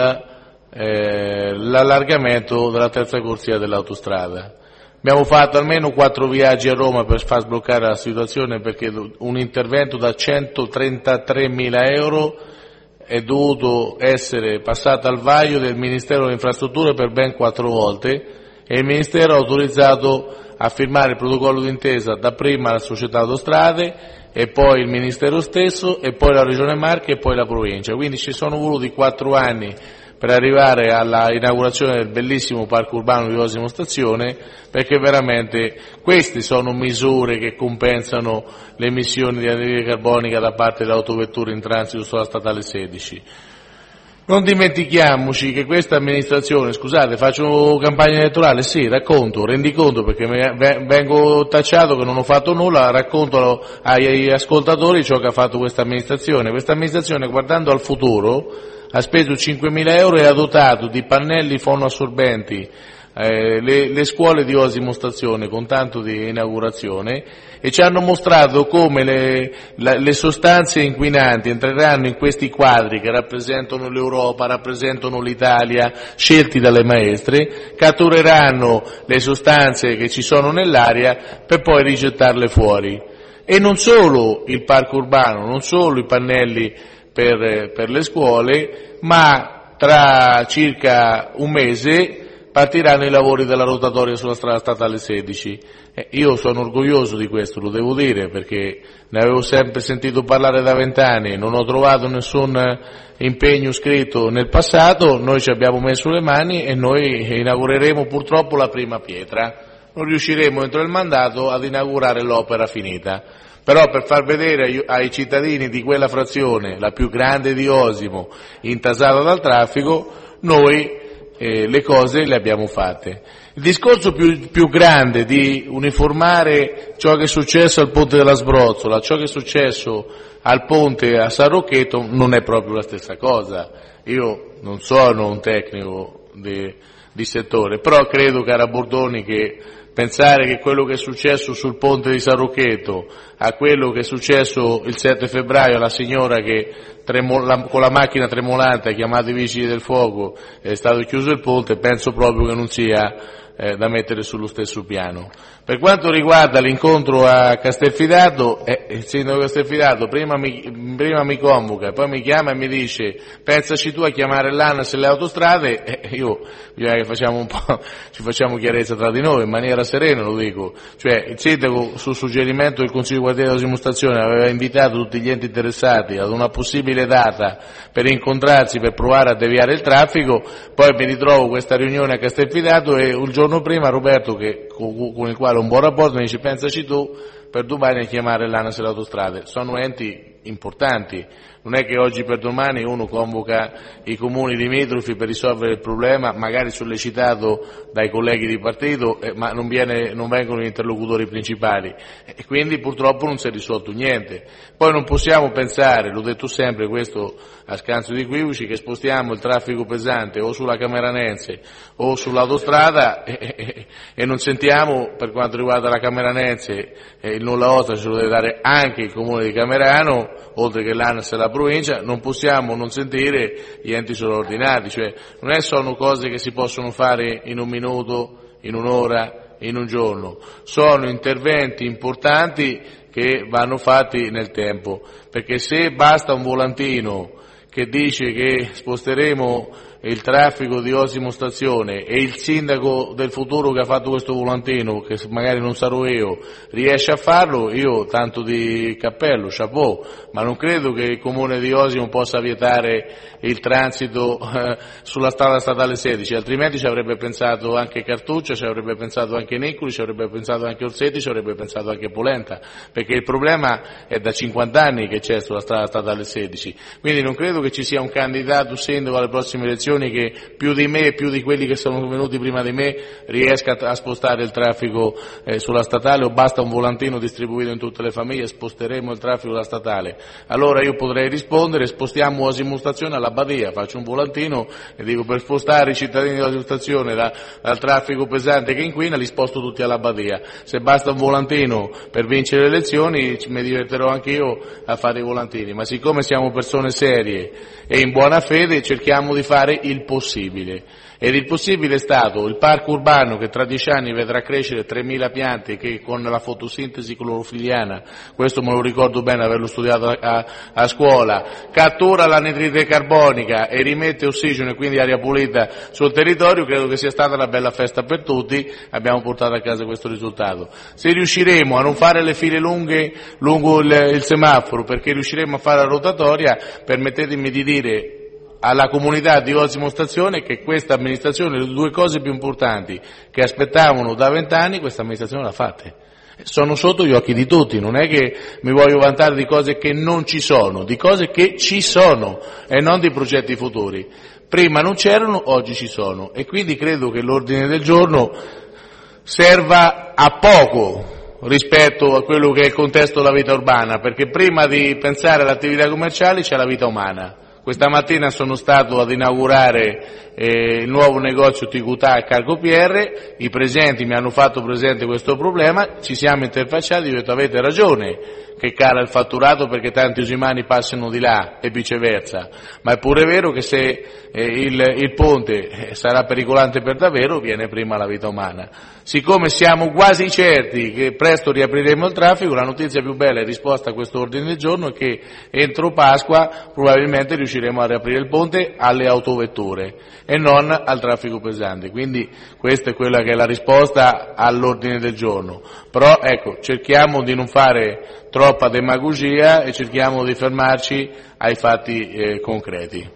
all'allargamento eh, della terza corsia dell'autostrada. Abbiamo fatto almeno quattro viaggi a Roma per far sbloccare la situazione, perché un intervento da centotrentatremila euro è dovuto essere passato al vaglio del Ministero delle Infrastrutture per ben quattro volte e il Ministero ha autorizzato a firmare il protocollo d'intesa dapprima la società autostrade e poi il Ministero stesso e poi la Regione Marche e poi la provincia, quindi ci sono voluti quattro anni per arrivare alla inaugurazione del bellissimo parco urbano di Osimo Stazione, perché veramente queste sono misure che compensano le emissioni di anidride carbonica da parte delle autovetture in transito sulla statale sedici. Non dimentichiamoci che questa amministrazione, scusate, faccio campagna elettorale, sì, racconto, rendiconto, perché vengo tacciato che non ho fatto nulla, racconto agli ascoltatori ciò che ha fatto questa amministrazione. Questa amministrazione, guardando al futuro, ha speso cinquemila euro e ha dotato di pannelli fonoassorbenti eh, le, le scuole di osimostazione con tanto di inaugurazione, e ci hanno mostrato come le, la, le sostanze inquinanti entreranno in questi quadri che rappresentano l'Europa, rappresentano l'Italia, scelti dalle maestre, cattureranno le sostanze che ci sono nell'aria per poi rigettarle fuori. E non solo il parco urbano, non solo i pannelli per, per le scuole, ma tra circa un mese partiranno i lavori della rotatoria sulla strada statale sedici. Eh, io sono orgoglioso di questo, lo devo dire, perché ne avevo sempre sentito parlare da vent'anni, non ho trovato nessun impegno scritto nel passato, noi ci abbiamo messo le mani e noi inaugureremo purtroppo la prima pietra. Non riusciremo entro il mandato ad inaugurare l'opera finita. Però per far vedere ai cittadini di quella frazione, la più grande di Osimo, intasata dal traffico, noi eh, le cose le abbiamo fatte. Il discorso più, più grande di uniformare ciò che è successo al ponte della Sbrozzola, ciò che è successo al ponte a San Rocchetto, non è proprio la stessa cosa. Io non sono un tecnico di, di settore, però credo, cara Bordoni, che pensare che quello che è successo sul ponte di San Rocchetto a quello che è successo il sette febbraio alla signora che tremo, la, con la macchina tremolante ha chiamato i vigili del fuoco è stato chiuso il ponte, penso proprio che non sia eh, da mettere sullo stesso piano. Per quanto riguarda l'incontro a Castelfidardo, eh, il sindaco Castelfidardo prima mi, prima mi convoca, poi mi chiama e mi dice pensaci tu a chiamare l'ANAS e le autostrade, eh, io bisogna che facciamo un po', ci facciamo chiarezza tra di noi in maniera serena, lo dico. Cioè il sindaco, su suggerimento del Consiglio Guardiano della Dimostrazione, aveva invitato tutti gli enti interessati ad una possibile data per incontrarsi per provare a deviare il traffico, poi mi ritrovo questa riunione a Castelfidardo e un giorno prima Roberto, che, con, con il quale ho un buon rapporto, mi dice pensaci tu per domani a chiamare l'ANAS e le autostrade. Sono enti importanti, non è che oggi per domani uno convoca i comuni limitrofi per risolvere il problema, magari sollecitato dai colleghi di partito, eh, ma non, viene, non vengono gli interlocutori principali e quindi purtroppo non si è risolto niente. Poi non possiamo pensare, l'ho detto sempre questo a scanso di equivoci, che spostiamo il traffico pesante o sulla Cameranense o sull'autostrada e, e, e non sentiamo, per quanto riguarda la Cameranense, eh, il nulla osta ce lo deve dare anche il comune di Camerano, oltre che l'ANAS e la provincia, non possiamo non sentire gli enti sovraordinati, cioè non è sono cose che si possono fare in un minuto, in un'ora, in un giorno, sono interventi importanti che vanno fatti nel tempo, perché se basta un volantino che dice che sposteremo il traffico di Osimo Stazione e il sindaco del futuro che ha fatto questo volantino, che magari non sarò io, riesce a farlo, io tanto di cappello, chapeau, ma non credo che il comune di Osimo possa vietare il transito eh, sulla strada statale sedici, altrimenti ci avrebbe pensato anche Cartuccia, ci avrebbe pensato anche Nicoli, ci avrebbe pensato anche Orsetti, ci avrebbe pensato anche Polenta, perché il problema è da cinquanta anni che c'è sulla strada statale sedici, quindi non credo che ci sia un candidato sindaco alle prossime elezioni che più di me e più di quelli che sono venuti prima di me riesca a spostare il traffico eh, sulla statale, o basta un volantino distribuito in tutte le famiglie, sposteremo il traffico sulla statale. Allora io potrei rispondere spostiamo Osimo Stazione alla Badia, faccio un volantino e dico per spostare i cittadini della Stazione da, dal traffico pesante che inquina li sposto tutti alla Badia. Se basta un volantino per vincere le elezioni mi diverterò anche io a fare i volantini, ma siccome siamo persone serie e in buona fede cerchiamo di fare il possibile, ed il possibile è stato il parco urbano che tra dieci anni vedrà crescere tremila piante che con la fotosintesi clorofiliana, questo me lo ricordo bene averlo studiato a, a, a scuola, cattura l'anidride carbonica e rimette ossigeno e quindi aria pulita sul territorio. Credo che sia stata una bella festa per tutti, abbiamo portato a casa questo risultato. Se riusciremo a non fare le file lunghe lungo il, il semaforo, perché riusciremo a fare la rotatoria, permettetemi di dire alla comunità di Osimo Stazione che questa amministrazione, le due cose più importanti che aspettavano da vent'anni, questa amministrazione l'ha fatte. Sono sotto gli occhi di tutti, non è che mi voglio vantare di cose che non ci sono, di cose che ci sono e non di progetti futuri. Prima non c'erano, oggi ci sono, e quindi credo che l'ordine del giorno serva a poco rispetto a quello che è il contesto della vita urbana, perché prima di pensare all'attività commerciale c'è la vita umana. Questa mattina sono stato ad inaugurare eh, il nuovo negozio T Q T A a Cargo P R, i presenti mi hanno fatto presente questo problema, ci siamo interfacciati e ho detto avete ragione che cala il fatturato perché tanti usimani passano di là e viceversa, ma è pure vero che se eh, il, il ponte sarà pericolante per davvero viene prima la vita umana. Siccome siamo quasi certi che presto riapriremo il traffico, la notizia più bella in risposta a questo ordine del giorno è che entro Pasqua probabilmente riusciremo a riaprire il ponte alle autovetture e non al traffico pesante. Quindi questa è quella che è la risposta all'ordine del giorno. Però ecco, cerchiamo di non fare troppa demagogia e cerchiamo di fermarci ai fatti eh, concreti.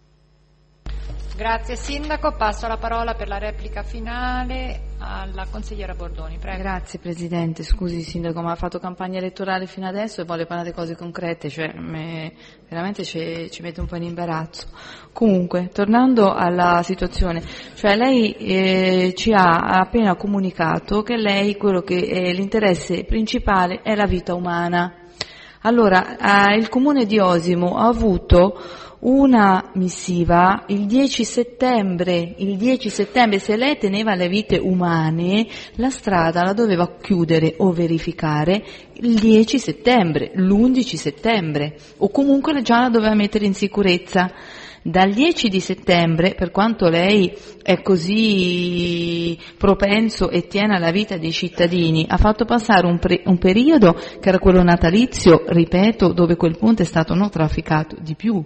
Grazie Sindaco, passo la parola per la replica finale alla consigliera Bordoni. Prego. Grazie Presidente, scusi Sindaco ma ha fatto campagna elettorale fino adesso e vuole parlare di cose concrete, cioè me, veramente ci, ci mette un po' in imbarazzo. Comunque, tornando alla situazione, cioè lei eh, ci ha appena comunicato che lei quello che è l'interesse principale è la vita umana. Allora, eh, il Comune di Osimo ha avuto una missiva il dieci settembre, il dieci settembre, se lei teneva le vite umane, la strada la doveva chiudere o verificare il dieci settembre, l'undici settembre, o comunque già la doveva mettere in sicurezza. Dal dieci di settembre, per quanto lei è così propenso e tiene alla vita dei cittadini, ha fatto passare un, pre- un periodo che era quello natalizio, ripeto, dove quel ponte è stato non trafficato di più.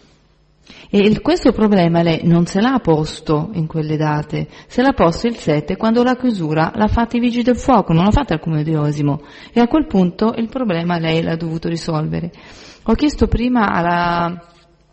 E il, questo problema lei non se l'ha posto in quelle date, se l'ha posto il sette quando la chiusura l'ha fatta i Vigili del Fuoco, non l'ha fatta il Comune di Osimo, e a quel punto il problema lei l'ha dovuto risolvere. Ho chiesto prima alla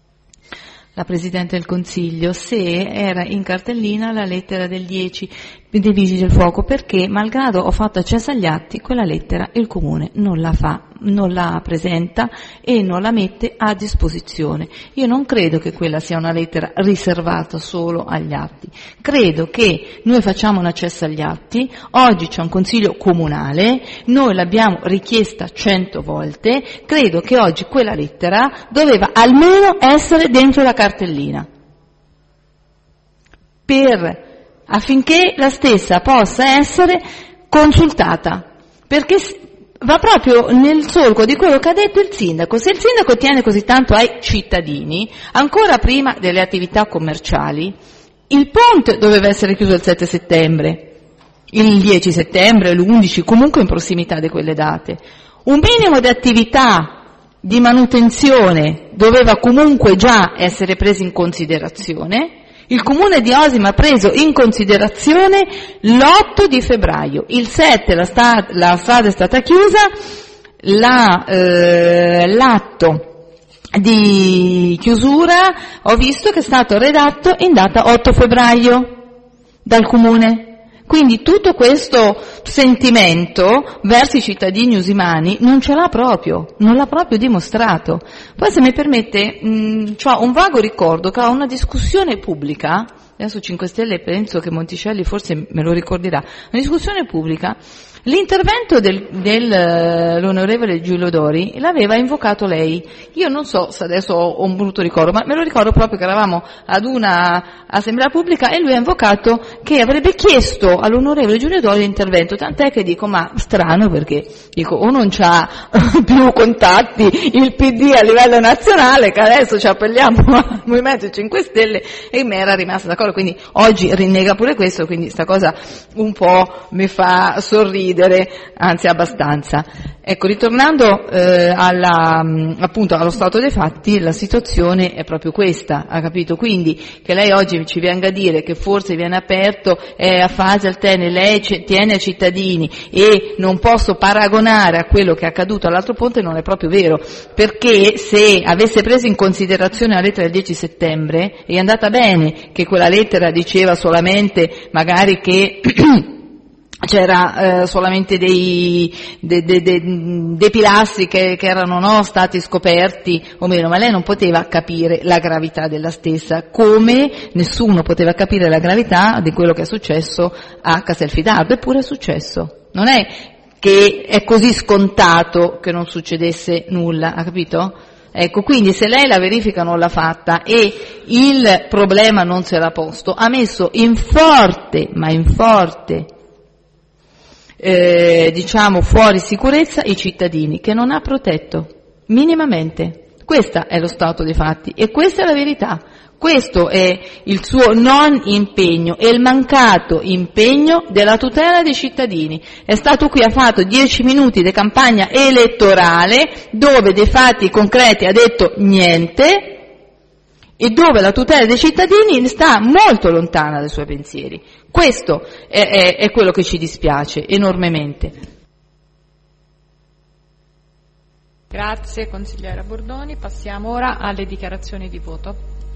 la Presidente del Consiglio se era in cartellina la lettera del dieci dei Vigili del Fuoco, perché malgrado ho fatto accesso agli atti, quella lettera il Comune non la fa, non la presenta e non la mette a disposizione. Io non credo che quella sia una lettera riservata solo agli atti, credo che noi facciamo un accesso agli atti, oggi c'è un Consiglio comunale, noi l'abbiamo richiesta cento volte, credo che oggi quella lettera doveva almeno essere dentro la cartellina, per affinché la stessa possa essere consultata, perché va proprio nel solco di quello che ha detto il sindaco. Se il sindaco tiene così tanto ai cittadini, ancora prima delle attività commerciali, il ponte doveva essere chiuso il sette settembre, il dieci settembre, l'undici, comunque in prossimità di quelle date. Un minimo di attività di manutenzione doveva comunque già essere preso in considerazione. Il Comune di Osimo ha preso in considerazione l'otto di febbraio, il sette la, sta, la strada è stata chiusa, la, eh, l'atto di chiusura ho visto che è stato redatto in data otto febbraio dal Comune. Quindi tutto questo sentimento verso i cittadini usimani non ce l'ha proprio, non l'ha proprio dimostrato. Poi se mi permette, mh, ho un vago ricordo che a una discussione pubblica, adesso cinque Stelle penso che Monticelli forse me lo ricorderà, una discussione pubblica, l'intervento del, dell'onorevole uh, Giulio Dori l'aveva invocato lei. Io non so se adesso ho, ho un brutto ricordo, ma me lo ricordo proprio che eravamo ad una assemblea pubblica e lui ha invocato che avrebbe chiesto all'onorevole Giulio Dori l'intervento, tant'è che dico, ma strano, perché dico, o non c'ha più contatti il P D a livello nazionale, che adesso ci appelliamo al Movimento cinque Stelle, e me era rimasta d'accordo, quindi oggi rinnega pure questo, quindi sta cosa un po' mi fa sorridere, anzi abbastanza. Ecco, ritornando eh, alla, appunto allo stato dei fatti, la situazione è proprio questa, ha capito? Quindi che lei oggi ci venga a dire che forse viene aperto è a fase alterne, lei c- tiene ai cittadini e non posso paragonare a quello che è accaduto all'altro ponte, non è proprio vero, perché se avesse preso in considerazione la lettera del dieci settembre è andata bene che quella lettera diceva solamente magari che c'era eh, solamente dei, dei, dei, dei, dei pilastri che, che erano no, stati scoperti o meno, ma lei non poteva capire la gravità della stessa, come nessuno poteva capire la gravità di quello che è successo a Castelfidardo, eppure è successo. Non è che è così scontato che non succedesse nulla, ha capito? Ecco, quindi se lei la verifica non l'ha fatta e il problema non se l'ha posto, ha messo in forte, ma in forte, eh, diciamo fuori sicurezza i cittadini, che non ha protetto minimamente. Questo è lo stato dei fatti e questa è la verità. Questo è il suo non impegno e il mancato impegno della tutela dei cittadini. È stato qui, ha fatto dieci minuti di campagna elettorale dove dei fatti concreti ha detto niente e dove la tutela dei cittadini sta molto lontana dai suoi pensieri. Questo è, è, è quello che ci dispiace enormemente. Grazie consigliera Bordoni. Passiamo ora alle dichiarazioni di voto.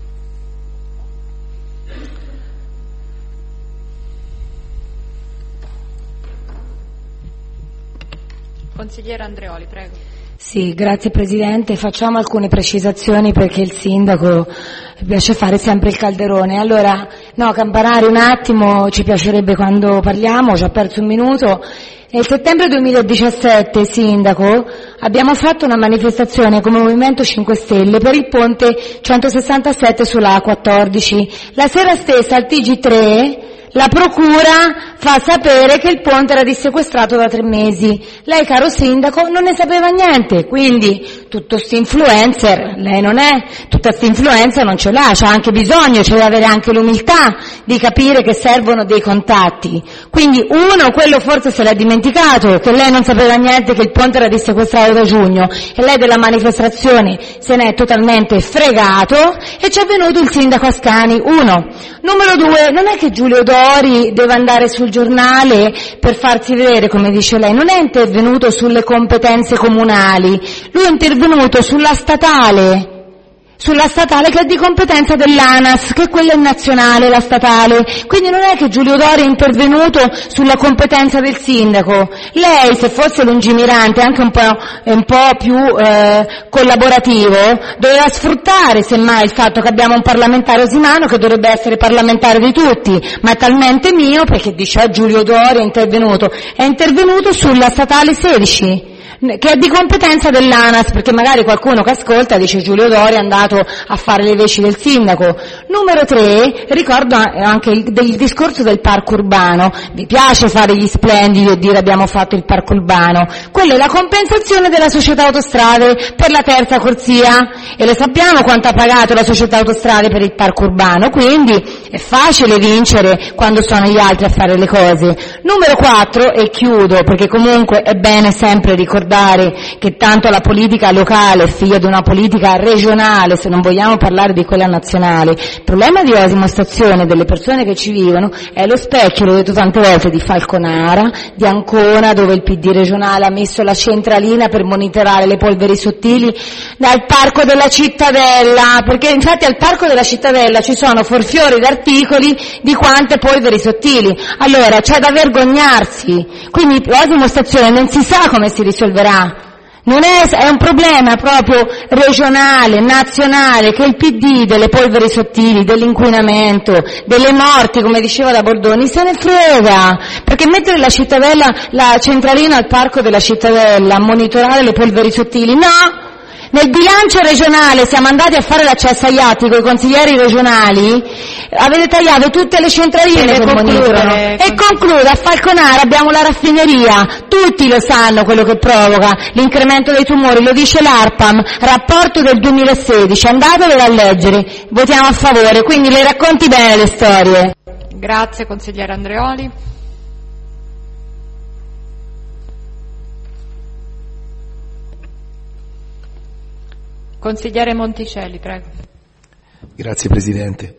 Consigliera Andreoli, prego. Sì, grazie Presidente. Facciamo alcune precisazioni perché il Sindaco piace fare sempre il calderone. Allora, no, campanare un attimo, ci piacerebbe quando parliamo, ho già perso un minuto. Nel settembre duemiladiciassette, Sindaco, abbiamo fatto una manifestazione come Movimento cinque Stelle per il ponte centosessantasette sulla A quattordici. La sera stessa al T G tre la procura fa sapere che il ponte era dissequestrato da tre mesi. Lei, caro Sindaco, non ne sapeva niente, quindi tutto sti influencer, lei non è, tutta sta influenza non ce l'ha, c'ha anche bisogno, c'è da avere anche l'umiltà di capire che servono dei contatti. Quindi uno, quello forse se l'ha dimenticato, che lei non sapeva niente che il ponte era dissequestrato da giugno e lei della manifestazione se ne è totalmente fregato e ci è venuto il Sindaco Ascani, uno. Numero due, non è che Giulio Dori deve andare sul giornale per farsi vedere, come dice lei, non è intervenuto sulle competenze comunali, lui è intervenuto sulla statale, sulla statale che è di competenza dell'ANAS, che quella è nazionale, la statale, quindi non è che Giulio Dori è intervenuto sulla competenza del sindaco. Lei, se fosse lungimirante, anche un po', un po' più eh, collaborativo, doveva sfruttare semmai il fatto che abbiamo un parlamentare Osimano che dovrebbe essere parlamentare di tutti, ma è talmente mio perché dice ah, Giulio Dori è intervenuto, è intervenuto sulla statale sedici, che è di competenza dell'ANAS, perché magari qualcuno che ascolta dice Giulio Dori è andato a fare le veci del sindaco. Numero tre, ricordo anche il, del discorso del parco urbano, vi piace fare gli splendidi e dire abbiamo fatto il parco urbano, quella è la compensazione della società autostrade per la terza corsia e lo sappiamo quanto ha pagato la società autostrade per il parco urbano, quindi è facile vincere quando sono gli altri a fare le cose. Numero quattro, e chiudo perché comunque è bene sempre ricordare che tanto la politica locale è figlia di una politica regionale, se non vogliamo parlare di quella nazionale. Il problema di Osimo Stazione, delle persone che ci vivono, è lo specchio, l'ho detto tante volte, di Falconara, di Ancona, dove il P D regionale ha messo la centralina per monitorare le polveri sottili, dal Parco della Cittadella, perché infatti al Parco della Cittadella ci sono forfiori d'articoli di quante polveri sottili. Allora c'è da vergognarsi, quindi Osimo Stazione non si sa come si risolverà. Non è, è un problema proprio regionale, nazionale, che il P D delle polveri sottili, dell'inquinamento, delle morti, come diceva la Bordoni, se ne frega, perché mettere la cittadella, la centralina al Parco della Cittadella a monitorare le polveri sottili, no! Nel bilancio regionale siamo andati a fare l'accesso agli atti con i consiglieri regionali, avete tagliato tutte le centraline che monitorano. E concludo, a Falconara abbiamo la raffineria, tutti lo sanno quello che provoca l'incremento dei tumori, lo dice l'ARPAM, rapporto del duemilasedici, andatevelo a leggere, votiamo a favore, quindi le racconti bene le storie. Grazie consigliere Andreoli. Consigliere Monticelli, prego. Grazie Presidente.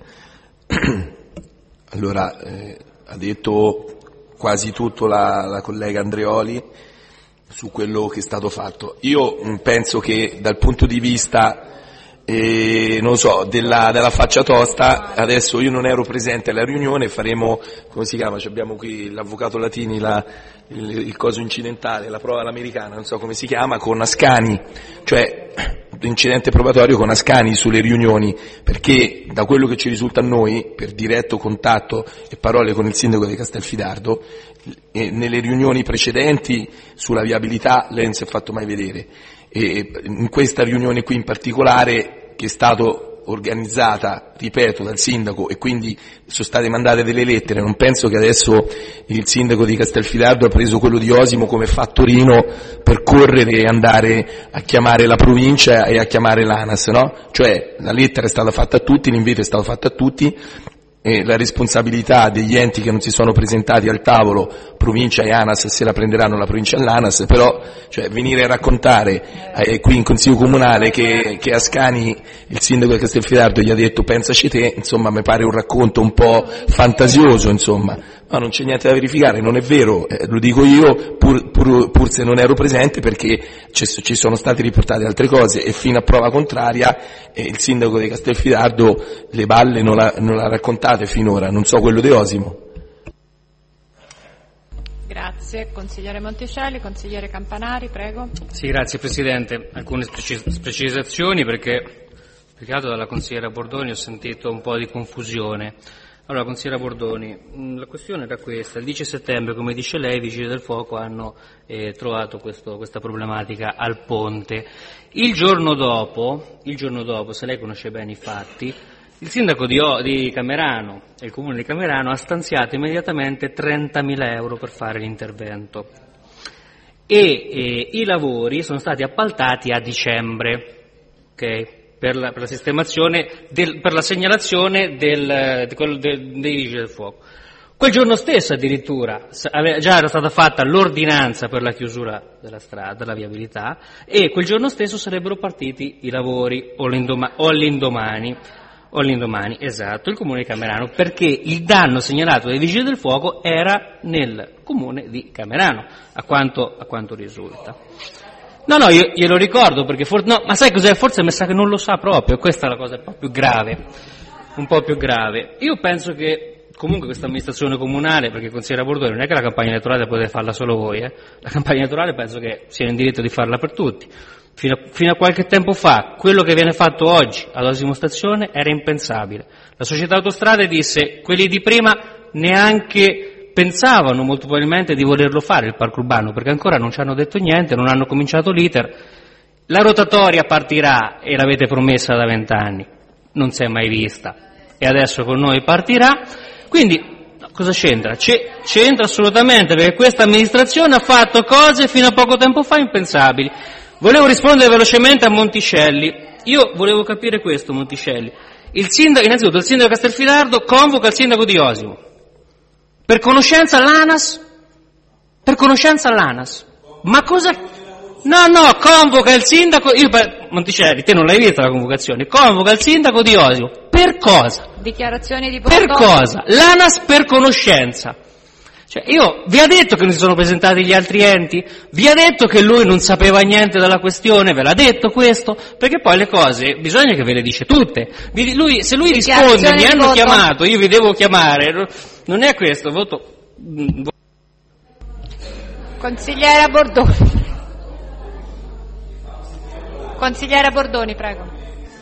Allora, eh, ha detto quasi tutto la, la collega Andreoli su quello che è stato fatto. Io mh, penso che dal punto di vista, eh, non so, della, della faccia tosta, adesso io non ero presente alla riunione, faremo, come si chiama, abbiamo qui l'avvocato Latini, la, il, il coso incidentale, la prova all'americana, non so come si chiama, con Ascani, cioè incidente probatorio con Ascani sulle riunioni, perché da quello che ci risulta a noi, per diretto contatto e parole con il sindaco di Castelfidardo, eh, nelle riunioni precedenti sulla viabilità lei non si è fatto mai vedere. e in questa riunione qui in particolare, che è stato organizzata, ripeto, dal sindaco, e quindi sono state mandate delle lettere, non penso che adesso il sindaco di Castelfidardo ha preso quello di Osimo come fa a Torino per correre e andare a chiamare la provincia e a chiamare l'ANAS, no? Cioè la lettera è stata fatta a tutti, l'invito è stato fatto a tutti, e la responsabilità degli enti che non si sono presentati al tavolo, provincia e ANAS, se la prenderanno la provincia e l'ANAS, però cioè, venire a raccontare eh, qui in Consiglio Comunale che, che Ascani, il sindaco di Castelfidardo, gli ha detto pensaci te, insomma mi pare un racconto un po' fantasioso, insomma. No, non c'è niente da verificare, non è vero, eh, lo dico io pur, pur, pur se non ero presente, perché ci sono state riportate altre cose e fino a prova contraria eh, il sindaco di Castelfidardo le balle non l'ha, non l'ha raccontate finora, non so quello di Osimo. Grazie. Consigliere Monticelli, consigliere Campanari, prego. Sì, grazie Presidente. Alcune precis- precisazioni perché, più che altro dalla consigliera Bordoni ho sentito un po' di confusione. Allora, consigliera Bordoni, la questione era questa: il dieci settembre, come dice lei, i Vigili del Fuoco hanno eh, trovato questo, questa problematica al ponte. Il giorno dopo, il giorno dopo, se lei conosce bene i fatti, il sindaco di, o, di Camerano e il comune di Camerano ha stanziato immediatamente trentamila euro per fare l'intervento e eh, i lavori sono stati appaltati a dicembre, ok? Per la, per la sistemazione, del, per la segnalazione del, di quello del, dei Vigili del Fuoco. Quel giorno stesso addirittura già era stata fatta l'ordinanza per la chiusura della strada, della viabilità, e quel giorno stesso sarebbero partiti i lavori o, l'indoma, o all'indomani, o all'indomani, esatto, il comune di Camerano, perché il danno segnalato dai Vigili del Fuoco era nel comune di Camerano, a quanto, a quanto risulta. No, no, io glielo ricordo perché forse, no, ma sai cos'è? Forse mi sa che non lo sa proprio, questa è la cosa un po' più grave, un po' più grave. Io penso che comunque questa amministrazione comunale, perché consigliera Bordoni, non è che la campagna elettorale potete farla solo voi, eh? La campagna elettorale penso che sia in diritto di farla per tutti. Fino a, fino a qualche tempo fa, quello che viene fatto oggi ad Osimo Stazione era impensabile. La società Autostrade disse, quelli di prima neanche pensavano molto probabilmente di volerlo fare il parco urbano, perché ancora non ci hanno detto niente, non hanno cominciato l'iter. La rotatoria partirà e l'avete promessa da vent'anni, non si è mai vista e adesso con noi partirà. Quindi cosa c'entra? C- c'entra assolutamente, perché questa amministrazione ha fatto cose fino a poco tempo fa impensabili. Volevo rispondere velocemente a Monticelli. Io volevo capire questo, Monticelli. Il sindaco, innanzitutto il sindaco Castelfidardo convoca il sindaco di Osimo. Per conoscenza l'ANAS? Per conoscenza l'ANAS? Ma cosa? No, no, convoca il sindaco, io, Monticelli, te non l'hai vista la convocazione, convoca il sindaco di Osimo. Per cosa? Dichiarazioni di Per cosa? L'ANAS per conoscenza. Cioè, io, vi ha detto che non si sono presentati gli altri enti? Vi ha detto che lui non sapeva niente della questione? Ve l'ha detto questo? Perché poi le cose bisogna che ve le dice tutte. Lui, se lui risponde, mi hanno chiamato, io vi devo chiamare, non è questo, voto. Consigliera Bordoni. Consigliera Bordoni, prego.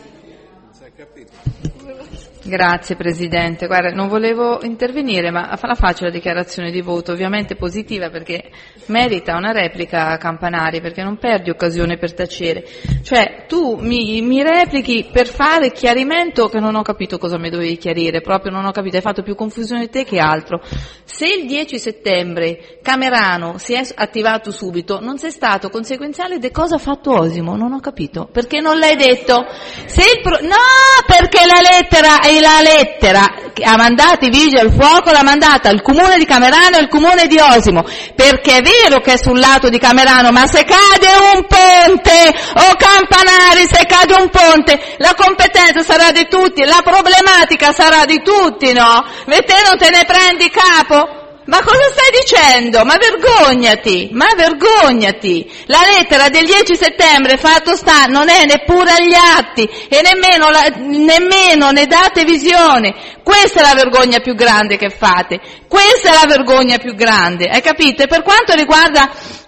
Grazie Presidente, guarda, non volevo intervenire ma la faccio la dichiarazione di voto, ovviamente positiva perché merita una replica a Campanari, perché non perdi occasione per tacere, cioè tu mi, mi replichi per fare chiarimento che non ho capito cosa mi dovevi chiarire, proprio non ho capito, hai fatto più confusione te che altro. Se il dieci settembre Camerano si è attivato subito, non sei stato conseguenziale di cosa ha fatto Osimo, non ho capito, perché non l'hai detto? Se il pro... No, perché la lettera è la lettera che ha mandato i Vigili del Fuoco, l'ha mandata il comune di Camerano e il comune di Osimo, perché è vero che è sul lato di Camerano, ma se cade un ponte, o Campanari, se cade un ponte, la competenza sarà di tutti, la problematica sarà di tutti, no? E te non te ne prendi capo? Ma cosa stai dicendo? Ma vergognati, ma vergognati. La lettera del dieci settembre fatto sta non è neppure agli atti e nemmeno, la, nemmeno ne date visione. Questa è la vergogna più grande che fate. Questa è la vergogna più grande, hai capito? E per quanto riguarda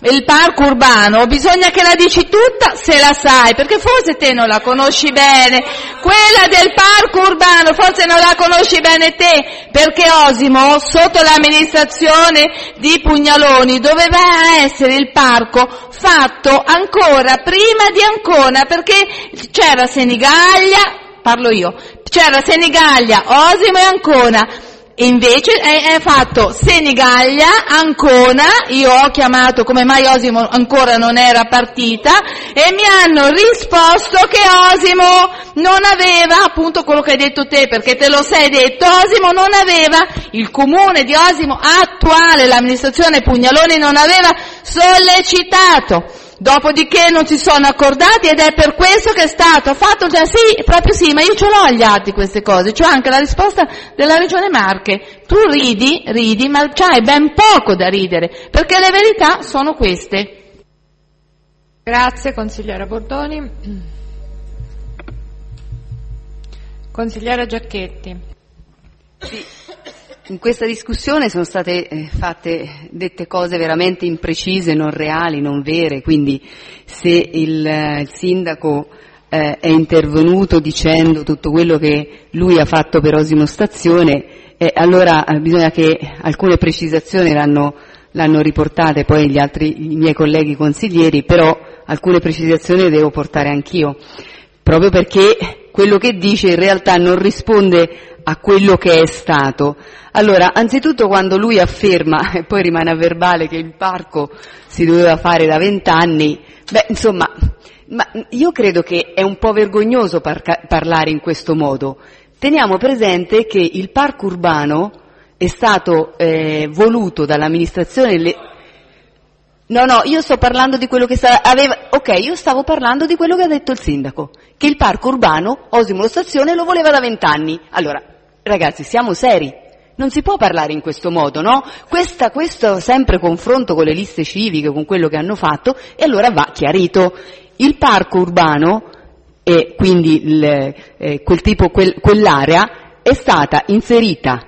il parco urbano, bisogna che la dici tutta se la sai, perché forse te non la conosci bene, quella del parco urbano forse non la conosci bene te, perché Osimo sotto l'amministrazione di Pugnaloni doveva essere il parco fatto ancora prima di Ancona, perché c'era Senigallia, parlo io, c'era Senigallia, Osimo e Ancona. E invece è, è fatto Senigallia, Ancona, io ho chiamato come mai Osimo ancora non era partita e mi hanno risposto che Osimo non aveva, appunto quello che hai detto te, perché te lo sei detto, Osimo non aveva, il comune di Osimo attuale, l'amministrazione Pugnaloni non aveva sollecitato. Dopodiché non si sono accordati ed è per questo che è stato fatto, cioè sì, proprio sì, ma io ce l'ho agli atti queste cose, c'ho anche la risposta della Regione Marche. Tu ridi, ridi, ma c'hai ben poco da ridere, perché le verità sono queste. Grazie consigliera Bordoni. Consigliera Giacchetti. Sì. In questa discussione sono state eh, fatte, dette cose veramente imprecise, non reali, non vere, quindi se il, eh, il sindaco eh, è intervenuto dicendo tutto quello che lui ha fatto per Osimo Stazione, eh, allora eh, bisogna che alcune precisazioni l'hanno, l'hanno riportate poi gli altri, i miei colleghi consiglieri, però alcune precisazioni le devo portare anch'io, proprio perché quello che dice in realtà non risponde a quello che è stato. Allora, anzitutto quando lui afferma, e poi rimane a verbale, che il parco si doveva fare da vent'anni, beh, insomma, ma io credo che è un po' vergognoso par- parlare in questo modo. Teniamo presente che il parco urbano è stato eh, voluto dall'amministrazione... Le... No, no, io sto parlando di quello che sta, aveva, ok, io stavo parlando di quello che ha detto il sindaco, che il parco urbano, Osimo Stazione, lo voleva da vent'anni. Allora, ragazzi, siamo seri, non si può parlare in questo modo, no? Questa, questo sempre confronto con le liste civiche, con quello che hanno fatto, e allora va chiarito. Il parco urbano, e quindi il, eh, quel tipo, quel, quell'area, è stata inserita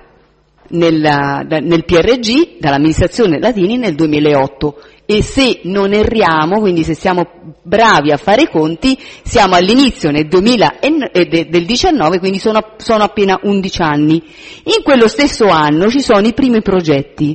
nella, da, nel P R G dall'amministrazione Latini nel duemilaotto. E se non erriamo, quindi se siamo bravi a fare i conti, siamo all'inizio nel duemila del diciannove, quindi sono, sono appena undici anni. In quello stesso anno ci sono i primi progetti.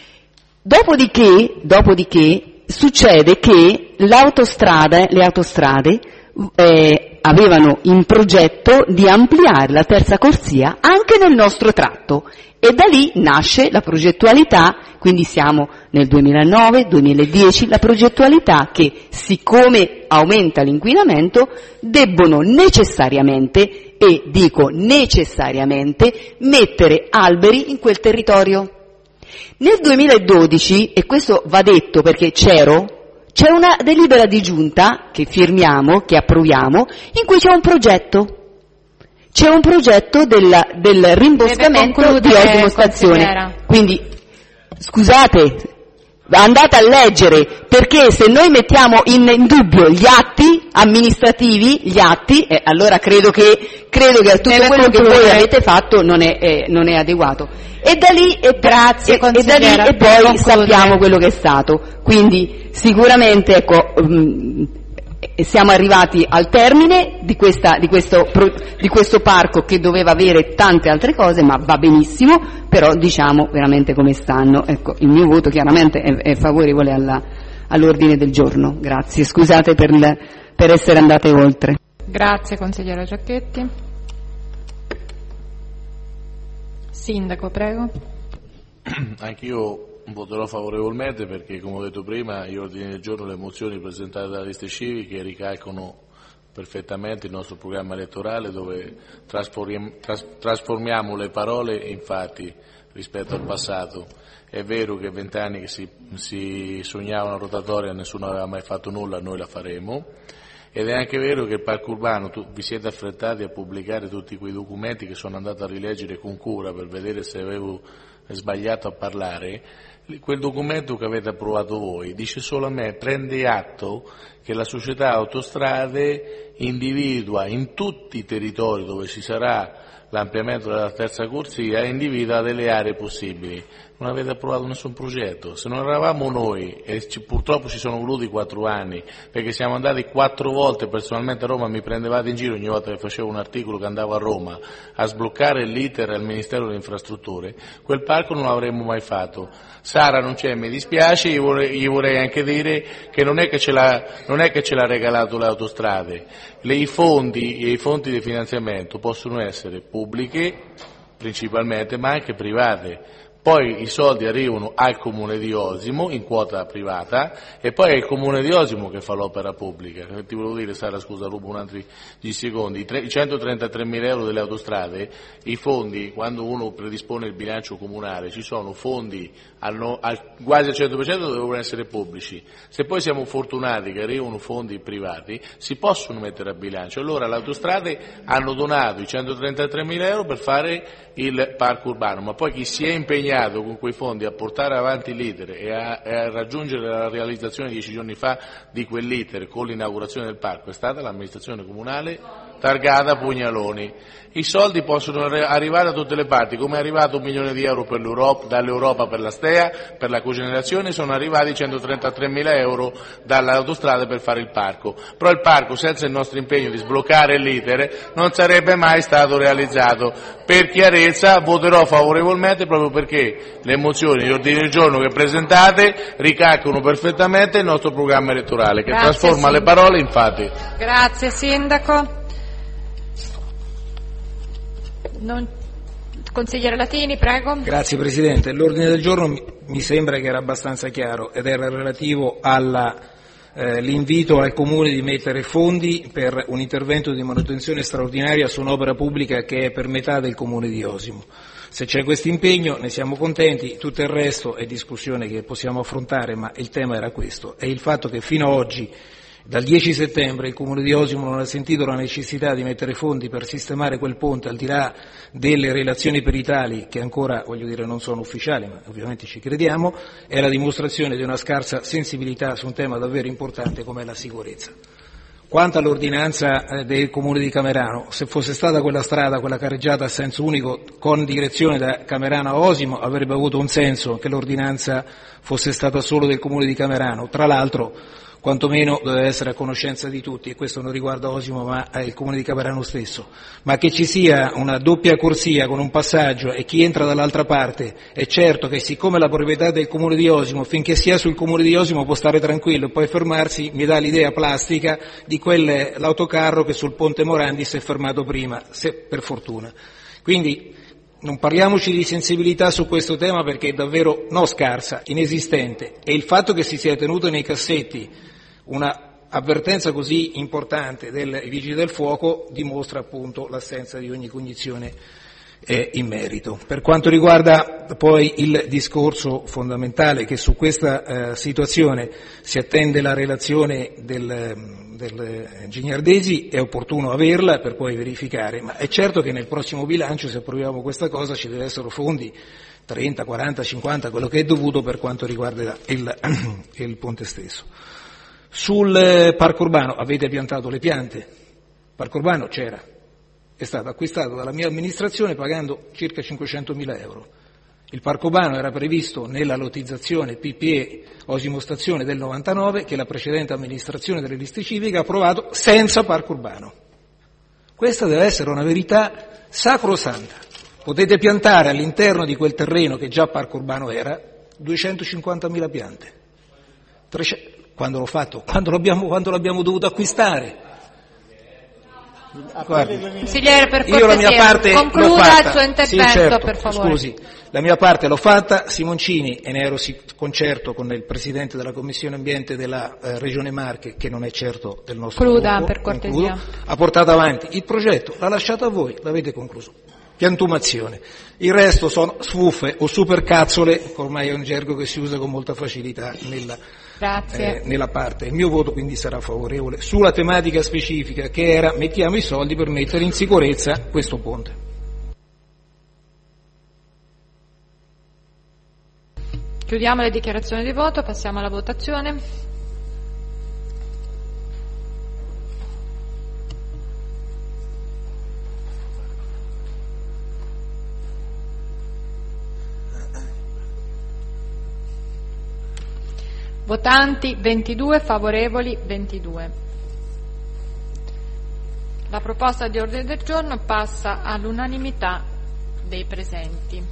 Dopodiché, dopodiché succede che l'autostrada, le autostrade eh, avevano in progetto di ampliare la terza corsia anche nel nostro tratto. E da lì nasce la progettualità, quindi siamo nel duemilanove duemiladieci, la progettualità che, siccome aumenta l'inquinamento, debbono necessariamente, e dico necessariamente, mettere alberi in quel territorio. Nel duemiladodici, e questo va detto perché c'ero, c'è una delibera di giunta che firmiamo, che approviamo, in cui c'è un progetto. C'è un progetto del, del rimboscamento di Osimo Stazione. Quindi, scusate, andate a leggere, perché se noi mettiamo in, in dubbio gli atti amministrativi, gli atti, eh, allora credo che, credo che tutto quello che voi avete fatto non è, eh, non è adeguato. E da lì e, Grazie, e, e, da lì e poi sappiamo quello che è stato. Quindi sicuramente, ecco, mh, siamo arrivati al termine di, questa, di, questo, di questo parco che doveva avere tante altre cose, ma va benissimo, però diciamo veramente come stanno. Ecco, il mio voto chiaramente è, è favorevole alla, all'ordine del giorno. Grazie, scusate per, il, per essere andate oltre. Grazie consigliera Giacchetti. Sindaco, prego. Anch'io voterò favorevolmente perché, come ho detto prima, gli ordini del giorno e le mozioni presentate dalle liste civiche ricalcano perfettamente il nostro programma elettorale, dove trasformiamo, tras, trasformiamo le parole in fatti rispetto al passato. È vero che vent'anni che si, si sognava una rotatoria, nessuno aveva mai fatto nulla, noi la faremo. Ed è anche vero che il parco urbano, tu, vi siete affrettati a pubblicare tutti quei documenti che sono andato a rileggere con cura per vedere se avevo sbagliato a parlare. Quel documento che avete approvato voi dice solo a me, prende atto che la società Autostrade individua in tutti i territori dove ci sarà l'ampliamento della terza corsia, individua delle aree possibili. non avete approvato nessun progetto. Se non eravamo noi, e ci, purtroppo ci sono voluti quattro anni, perché siamo andati quattro volte personalmente a Roma, mi prendevate in giro ogni volta che facevo un articolo che andavo a Roma, a sbloccare l'iter al Ministero delle Infrastrutture, quel parco non l'avremmo mai fatto. Sara non c'è, mi dispiace, gli vorrei, gli vorrei anche dire che non è che ce l'ha, non è che ce l'ha regalato le autostrade, le, i fondi e i fondi di finanziamento possono essere pubbliche principalmente, ma anche private. Poi i soldi arrivano al Comune di Osimo in quota privata e poi è il Comune di Osimo che fa l'opera pubblica. Ti volevo dire, Sara, scusa, rubo un altri di secondi, i centotrentatremila euro delle autostrade, i fondi, quando uno predispone il bilancio comunale, ci sono fondi al no, al, quasi al cento per cento devono essere pubblici. Se poi siamo fortunati che arrivano fondi privati, si possono mettere a bilancio. Allora le autostrade hanno donato i centotrentatremila euro per fare il parco urbano, ma poi chi si è impegnato con quei fondi a portare avanti l'iter e a, e a raggiungere la realizzazione dieci giorni fa di quell'iter con l'inaugurazione del parco è stata l'amministrazione comunale targata Pugnaloni. I soldi possono arrivare da tutte le parti, come è arrivato un milione di euro per l'Europa, dall'Europa per la Stea, per la cogenerazione, sono arrivati centotrentatremila euro dall'autostrada per fare il parco. Però il parco, senza il nostro impegno di sbloccare l'iter, non sarebbe mai stato realizzato. Per chiarezza voterò favorevolmente proprio perché le mozioni, gli ordini del giorno che presentate ricalcano perfettamente il nostro programma elettorale, che Grazie, trasforma Sindaco. le parole in fatti. Grazie Sindaco. Non... Consigliere Latini, prego. Grazie Presidente. L'ordine del giorno mi, mi sembra che era abbastanza chiaro ed era relativo all'invito eh, al Comune di mettere fondi per un intervento di manutenzione straordinaria su un'opera pubblica che è per metà del Comune di Osimo. Se c'è questo impegno ne siamo contenti, tutto il resto è discussione che possiamo affrontare, ma il tema era questo. È il fatto che fino ad oggi, dal dieci settembre, il Comune di Osimo non ha sentito la necessità di mettere fondi per sistemare quel ponte, al di là delle relazioni peritali che ancora, voglio dire, non sono ufficiali, ma ovviamente ci crediamo, è la dimostrazione di una scarsa sensibilità su un tema davvero importante come la sicurezza. Quanto all'ordinanza del Comune di Camerano, se fosse stata quella strada, quella carreggiata a senso unico con direzione da Camerano a Osimo, avrebbe avuto un senso che l'ordinanza fosse stata solo del Comune di Camerano. Tra l'altro, quantomeno deve essere a conoscenza di tutti, e questo non riguarda Osimo ma il Comune di Camerano stesso, ma che ci sia una doppia corsia con un passaggio e chi entra dall'altra parte, è certo che siccome la proprietà del Comune di Osimo, finché sia sul Comune di Osimo può stare tranquillo e poi fermarsi, mi dà l'idea plastica di quell'autocarro che sul Ponte Morandi si è fermato prima, se per fortuna. Quindi non parliamoci di sensibilità su questo tema perché è davvero no scarsa, inesistente, e il fatto che si sia tenuto nei cassetti una avvertenza così importante dei Vigili del Fuoco dimostra appunto l'assenza di ogni cognizione eh, in merito. Per quanto riguarda poi il discorso fondamentale che su questa eh, situazione si attende la relazione del dell'Ingegnardesi, è opportuno averla per poi verificare, ma è certo che nel prossimo bilancio, se approviamo questa cosa, ci deve essere fondi trenta, quaranta, cinquanta, quello che è dovuto per quanto riguarda il, il ponte stesso. Sul parco urbano avete piantato le piante, il parco urbano c'era, è stato acquistato dalla mia amministrazione pagando circa cinquecentomila euro. Il parco urbano era previsto nella lottizzazione P P E Osimo Stazione del novantanove che la precedente amministrazione delle liste civiche ha approvato senza parco urbano. Questa deve essere una verità sacrosanta. Potete piantare all'interno di quel terreno che già parco urbano era duecentocinquantamila piante. trecento Quando l'ho fatto? Quando l'abbiamo, quando l'abbiamo dovuto acquistare? Guardi, Consigliere, per io la mia parte l'ho concluda fatta. il suo intervento, Sì, certo, per favore. Scusi, la mia parte l'ho fatta, Simoncini, e ne ero concerto con il Presidente della Commissione Ambiente della eh, Regione Marche, che non è certo del nostro Concluda, gruppo, per cortesia. concludo, ha portato avanti il progetto, l'ha lasciato a voi, l'avete concluso. Piantumazione. Il resto sono sfuffe o supercazzole, ormai è un gergo che si usa con molta facilità nella, eh, nella parte. Il mio voto quindi sarà favorevole sulla tematica specifica che era mettiamo i soldi per mettere in sicurezza questo ponte. Chiudiamo le dichiarazioni di voto, passiamo alla votazione. Votanti ventidue, favorevoli ventidue. La proposta di ordine del giorno passa all'unanimità dei presenti.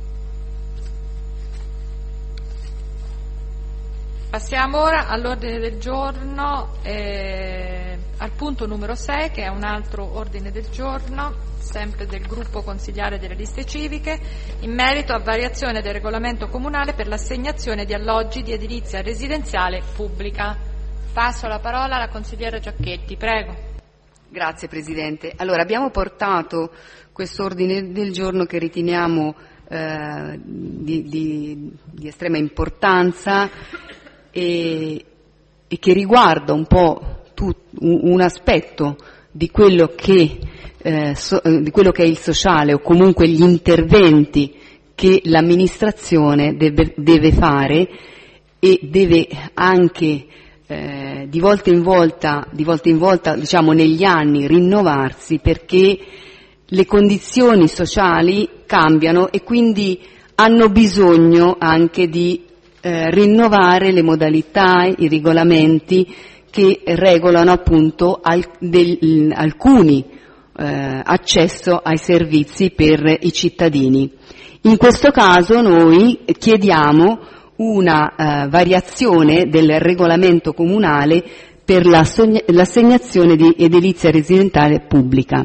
Passiamo ora all'ordine del giorno, eh, al punto numero sei, che è un altro ordine del giorno, sempre del gruppo consigliare delle liste civiche, in merito a variazione del regolamento comunale per l'assegnazione di alloggi di edilizia residenziale pubblica. Passo la parola alla consigliera Giacchetti, prego. Grazie Presidente. Allora, abbiamo portato questo ordine del giorno che riteniamo eh, di, di, di estrema importanza e, e che riguarda un po' tut, un, un aspetto di quello che eh, so, di quello che è il sociale, o comunque gli interventi che l'amministrazione deve, deve fare e deve anche eh, di volta in volta, di volta in volta, diciamo negli anni, rinnovarsi, perché le condizioni sociali cambiano e quindi hanno bisogno anche di eh, rinnovare le modalità, i regolamenti che regolano appunto al, del, alcuni eh, accesso ai servizi per i cittadini. In questo caso noi chiediamo una eh, variazione del regolamento comunale per la sogna- l'assegnazione di edilizia residenziale pubblica.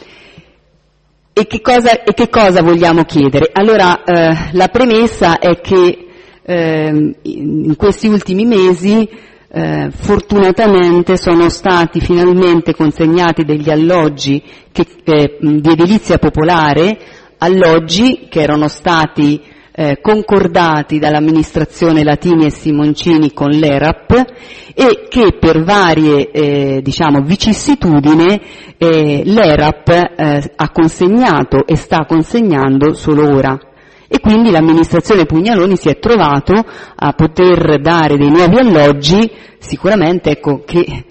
E che cosa, e che cosa vogliamo chiedere? Allora, eh, la premessa è che eh, in questi ultimi mesi eh, fortunatamente sono stati finalmente consegnati degli alloggi che, eh, di edilizia popolare, alloggi che erano stati eh, concordati dall'amministrazione Latini e Simoncini con l'E R A P e che per varie eh, diciamo vicissitudini eh, l'E R A P eh, ha consegnato e sta consegnando solo ora. E quindi l'amministrazione Pugnaloni si è trovato a poter dare dei nuovi alloggi, sicuramente ecco che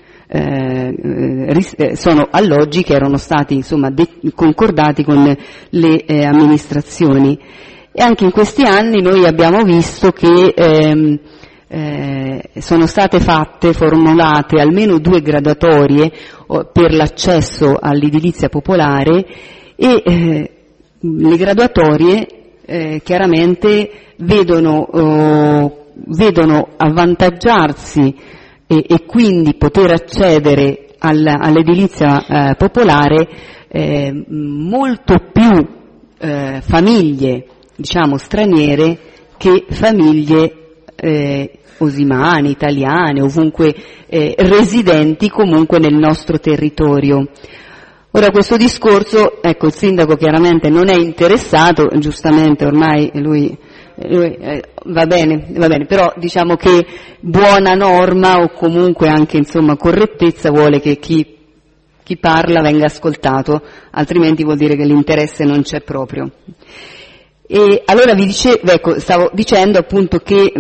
eh, sono alloggi che erano stati insomma de- concordati con le eh, amministrazioni. E anche in questi anni noi abbiamo visto che ehm, eh, sono state fatte, formulate almeno due graduatorie oh, per l'accesso all'edilizia popolare e eh, le graduatorie Eh, chiaramente vedono, oh, vedono avvantaggiarsi e, e quindi poter accedere alla, all'edilizia eh, popolare eh, molto più eh, famiglie, diciamo, straniere che famiglie eh, osimane, italiane, ovunque eh, residenti comunque nel nostro territorio. Ora questo discorso, ecco, il sindaco chiaramente non è interessato, giustamente ormai lui, lui eh, va bene, va bene, però diciamo che buona norma o comunque anche insomma correttezza vuole che chi, chi parla venga ascoltato, altrimenti vuol dire che l'interesse non c'è proprio. E allora vi dicevo, ecco, stavo dicendo appunto che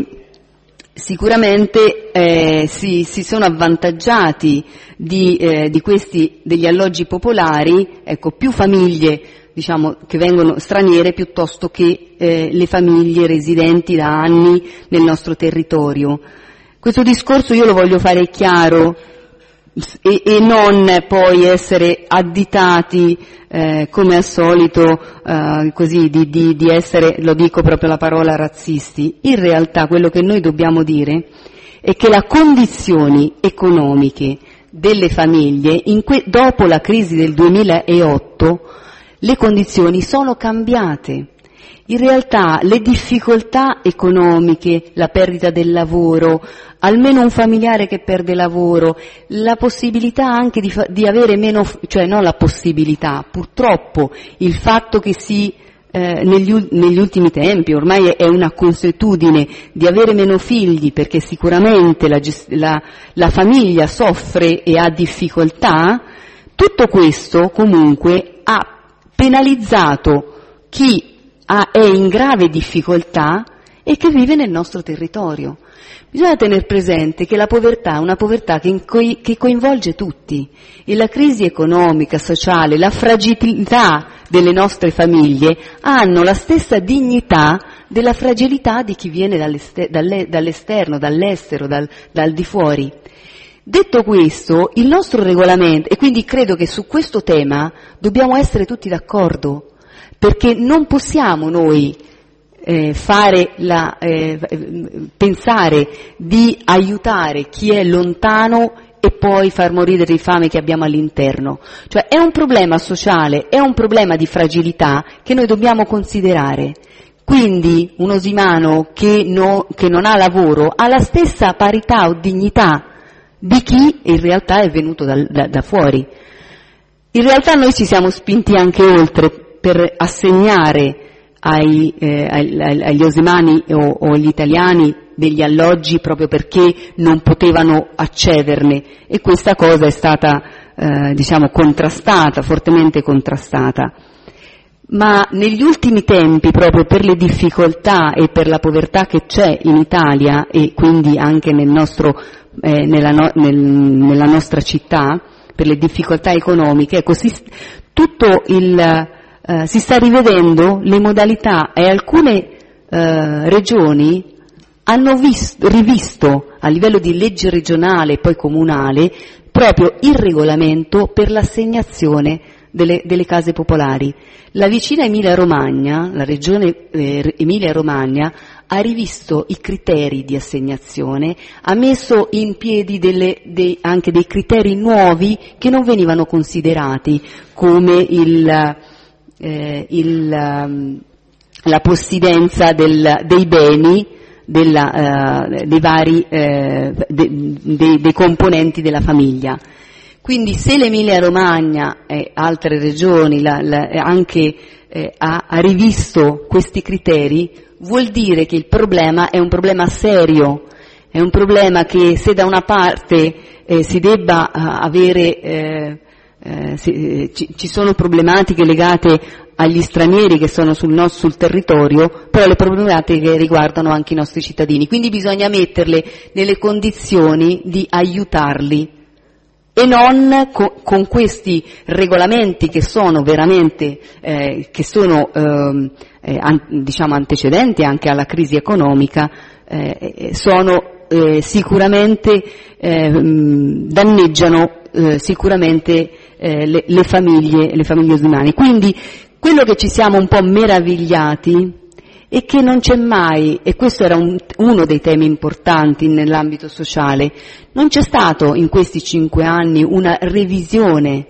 sicuramente eh, si, si sono avvantaggiati di, eh, di questi degli alloggi popolari, ecco, più famiglie diciamo che vengono straniere piuttosto che eh, le famiglie residenti da anni nel nostro territorio. Questo discorso io lo voglio fare chiaro e, e non poi essere additati eh, come al solito eh, così di, di, di essere, lo dico proprio la parola, razzisti. In realtà quello che noi dobbiamo dire è che le condizioni economiche delle famiglie in que- dopo la crisi del duemilaotto le condizioni sono cambiate. In realtà le difficoltà economiche, la perdita del lavoro, almeno un familiare che perde lavoro, la possibilità anche di, fa- di avere meno, cioè non la possibilità, purtroppo il fatto che si eh, negli, negli ultimi tempi ormai è una consuetudine di avere meno figli perché sicuramente la, gest- la, la famiglia soffre e ha difficoltà, tutto questo comunque ha penalizzato chi è in grave difficoltà e che vive nel nostro territorio. Bisogna tener presente che la povertà è una povertà che, coi- che coinvolge tutti e la crisi economica, sociale, la fragilità delle nostre famiglie hanno la stessa dignità della fragilità di chi viene dall'esterno, dall'estero, dal, dal di fuori. Detto questo, il nostro regolamento, e quindi credo che su questo tema dobbiamo essere tutti d'accordo, perché non possiamo noi eh, fare la, eh, pensare di aiutare chi è lontano e poi far morire di fame che abbiamo all'interno. Cioè è un problema sociale, è un problema di fragilità che noi dobbiamo considerare. Quindi un osimano che, no, che non ha lavoro ha la stessa parità o dignità di chi in realtà è venuto da, da, da fuori. In realtà noi ci siamo spinti anche oltre per assegnare ai, eh, ai, agli osimani o, o agli italiani degli alloggi proprio perché non potevano accederne, e questa cosa è stata eh, diciamo contrastata, fortemente contrastata. Ma negli ultimi tempi, proprio per le difficoltà e per la povertà che c'è in Italia e quindi anche nel nostro, eh, nella, no, nel, nella nostra città, per le difficoltà economiche, ecco, si, tutto il, eh, si sta rivedendo le modalità, e alcune eh, regioni hanno visto, rivisto a livello di legge regionale e poi comunale proprio il regolamento per l'assegnazione Delle, delle case popolari. La vicina Emilia-Romagna, la regione eh, Emilia-Romagna, ha rivisto i criteri di assegnazione, ha messo in piedi delle, dei, anche dei criteri nuovi che non venivano considerati, come il, eh, il, la possidenza del, dei beni, della, eh, dei vari eh, de, de, dei componenti della famiglia. Quindi se l'Emilia-Romagna e altre regioni la, la, anche eh, ha, ha rivisto questi criteri, vuol dire che il problema è un problema serio, è un problema che se da una parte eh, si debba uh, avere, eh, eh, si, ci, ci sono problematiche legate agli stranieri che sono sul, nostro, sul territorio, però le problematiche riguardano anche i nostri cittadini, quindi bisogna metterle nelle condizioni di aiutarli, e non co- con questi regolamenti che sono veramente, eh, che sono eh, eh, an- diciamo antecedenti anche alla crisi economica, eh, sono eh, sicuramente, eh, danneggiano eh, sicuramente eh, le, le famiglie, le famiglie osimane. Quindi quello che ci siamo un po' meravigliati e che non c'è mai, e questo era un, uno dei temi importanti nell'ambito sociale, non c'è stato in questi cinque anni una revisione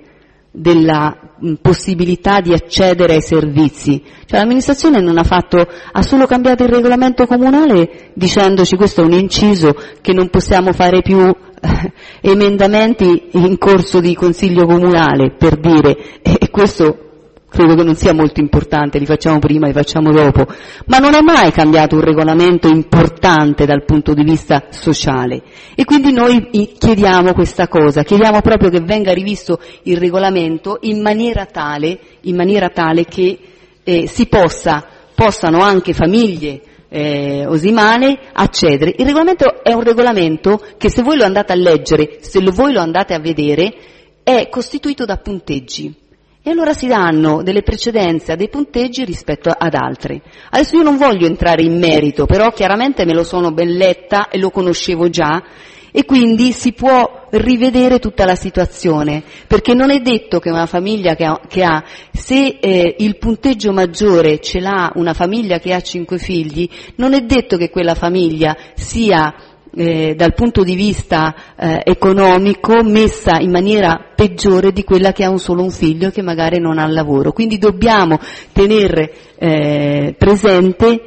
della mh, possibilità di accedere ai servizi. Cioè l'amministrazione non ha fatto, ha solo cambiato il regolamento comunale dicendoci questo è un inciso che non possiamo fare più eh, emendamenti in corso di consiglio comunale, per dire, e, e questo credo che non sia molto importante, li facciamo prima, li facciamo dopo, ma non è mai cambiato un regolamento importante dal punto di vista sociale, e quindi noi chiediamo questa cosa, chiediamo proprio che venga rivisto il regolamento in maniera tale, in maniera tale che eh, si possa, possano anche famiglie eh, osimane accedere. Il regolamento è un regolamento che, se voi lo andate a leggere, se lo, voi lo andate a vedere, è costituito da punteggi. E allora si danno delle precedenze a dei punteggi rispetto ad altri. Adesso io non voglio entrare in merito, però chiaramente me lo sono ben letta e lo conoscevo già, e quindi si può rivedere tutta la situazione, perché non è detto che una famiglia che ha, che ha se eh, il punteggio maggiore ce l'ha una famiglia che ha cinque figli, non è detto che quella famiglia sia Eh, dal punto di vista eh, economico messa in maniera peggiore di quella che ha un solo un figlio e che magari non ha lavoro. Quindi dobbiamo tenere eh, presente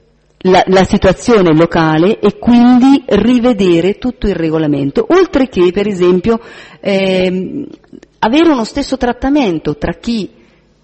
la, la situazione locale e quindi rivedere tutto il regolamento, oltre che per esempio eh, avere uno stesso trattamento tra chi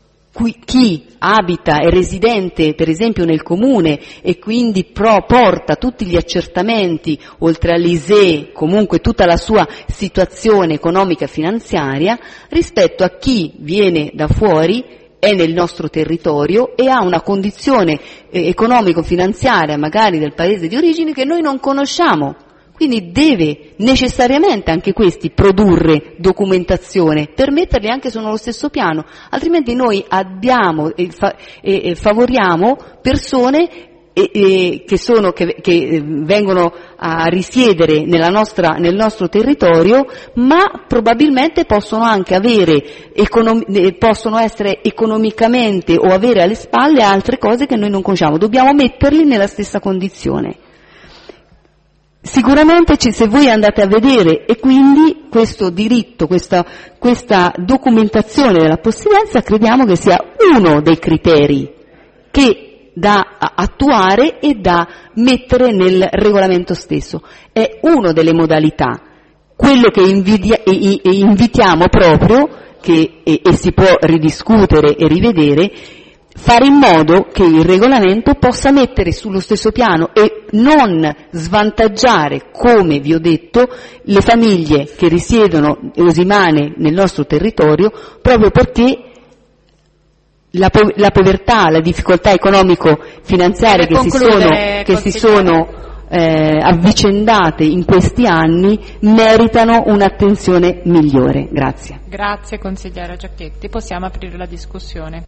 chi abita, è residente per esempio nel comune e quindi pro, porta tutti gli accertamenti, oltre all'I S E E, comunque tutta la sua situazione economica e finanziaria, rispetto a chi viene da fuori, è nel nostro territorio e ha una condizione eh, economico-finanziaria magari del paese di origine che noi non conosciamo. Quindi deve necessariamente anche questi produrre documentazione per metterli anche sullo stesso piano, altrimenti noi abbiamo e, fa, e, e favoriamo persone e, e, che, sono, che, che vengono a risiedere nella nostra, nel nostro territorio, ma probabilmente possono anche avere, econom- possono essere economicamente o avere alle spalle altre cose che noi non conosciamo. Dobbiamo metterli nella stessa condizione. Sicuramente se voi andate a vedere, e quindi questo diritto, questa, questa documentazione della possidenza crediamo che sia uno dei criteri che da attuare e da mettere nel regolamento stesso, è una delle modalità. Quello che invidia, e, e invitiamo proprio, che e, e si può ridiscutere e rivedere, fare in modo che il regolamento possa mettere sullo stesso piano e non svantaggiare, come vi ho detto, le famiglie che risiedono eosimane nel nostro territorio, proprio perché la, po- la povertà, la difficoltà economico-finanziarie che si sono, che si sono eh, avvicendate in questi anni meritano un'attenzione migliore. Grazie. Grazie consigliera Giacchetti. Possiamo aprire la discussione.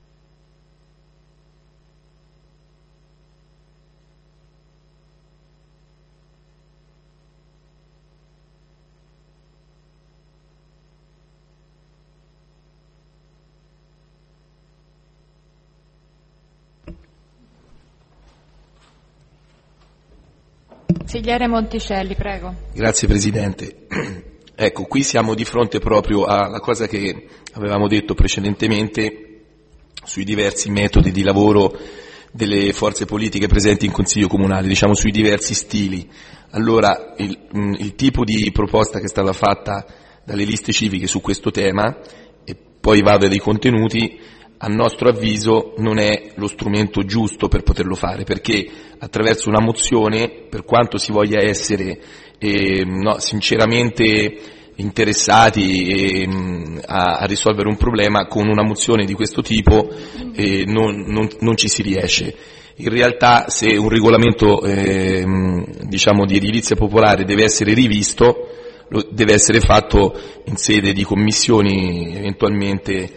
Consigliere Monticelli, prego. Grazie Presidente. Ecco, qui siamo di fronte proprio alla cosa che avevamo detto precedentemente sui diversi metodi di lavoro delle forze politiche presenti in Consiglio Comunale, diciamo sui diversi stili. Allora, il, il tipo di proposta che è stata fatta dalle liste civiche su questo tema, e poi vado ai contenuti, a nostro avviso non è lo strumento giusto per poterlo fare, perché attraverso una mozione, per quanto si voglia essere eh, no, sinceramente interessati eh, a, a risolvere un problema, con una mozione di questo tipo eh, non, non, non ci si riesce. In realtà, se un regolamento eh, diciamo di edilizia popolare deve essere rivisto, lo, deve essere fatto in sede di commissioni eventualmente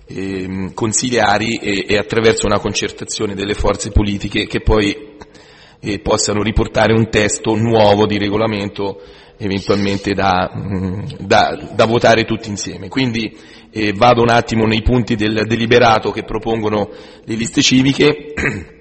Eh, consigliari e, e attraverso una concertazione delle forze politiche che poi eh, possano riportare un testo nuovo di regolamento eventualmente da, mh, da, da votare tutti insieme. Quindi eh, vado un attimo nei punti del deliberato che propongono le liste civiche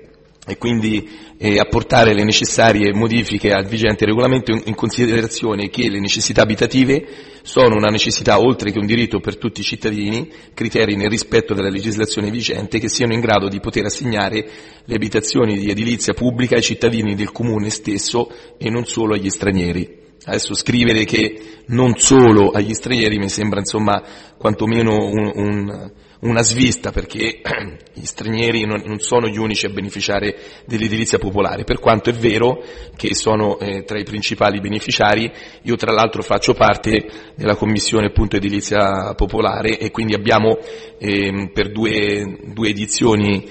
e quindi eh, apportare le necessarie modifiche al vigente regolamento in, in considerazione che le necessità abitative sono una necessità oltre che un diritto per tutti i cittadini, criteri nel rispetto della legislazione vigente che siano in grado di poter assegnare le abitazioni di edilizia pubblica ai cittadini del comune stesso e non solo agli stranieri. Adesso scrivere che non solo agli stranieri mi sembra insomma quantomeno un, un, una svista, perché gli stranieri non, non sono gli unici a beneficiare dell'edilizia popolare, per quanto è vero che sono eh, tra i principali beneficiari. Io tra l'altro faccio parte della commissione appunto edilizia popolare e quindi abbiamo eh, per due, due edizioni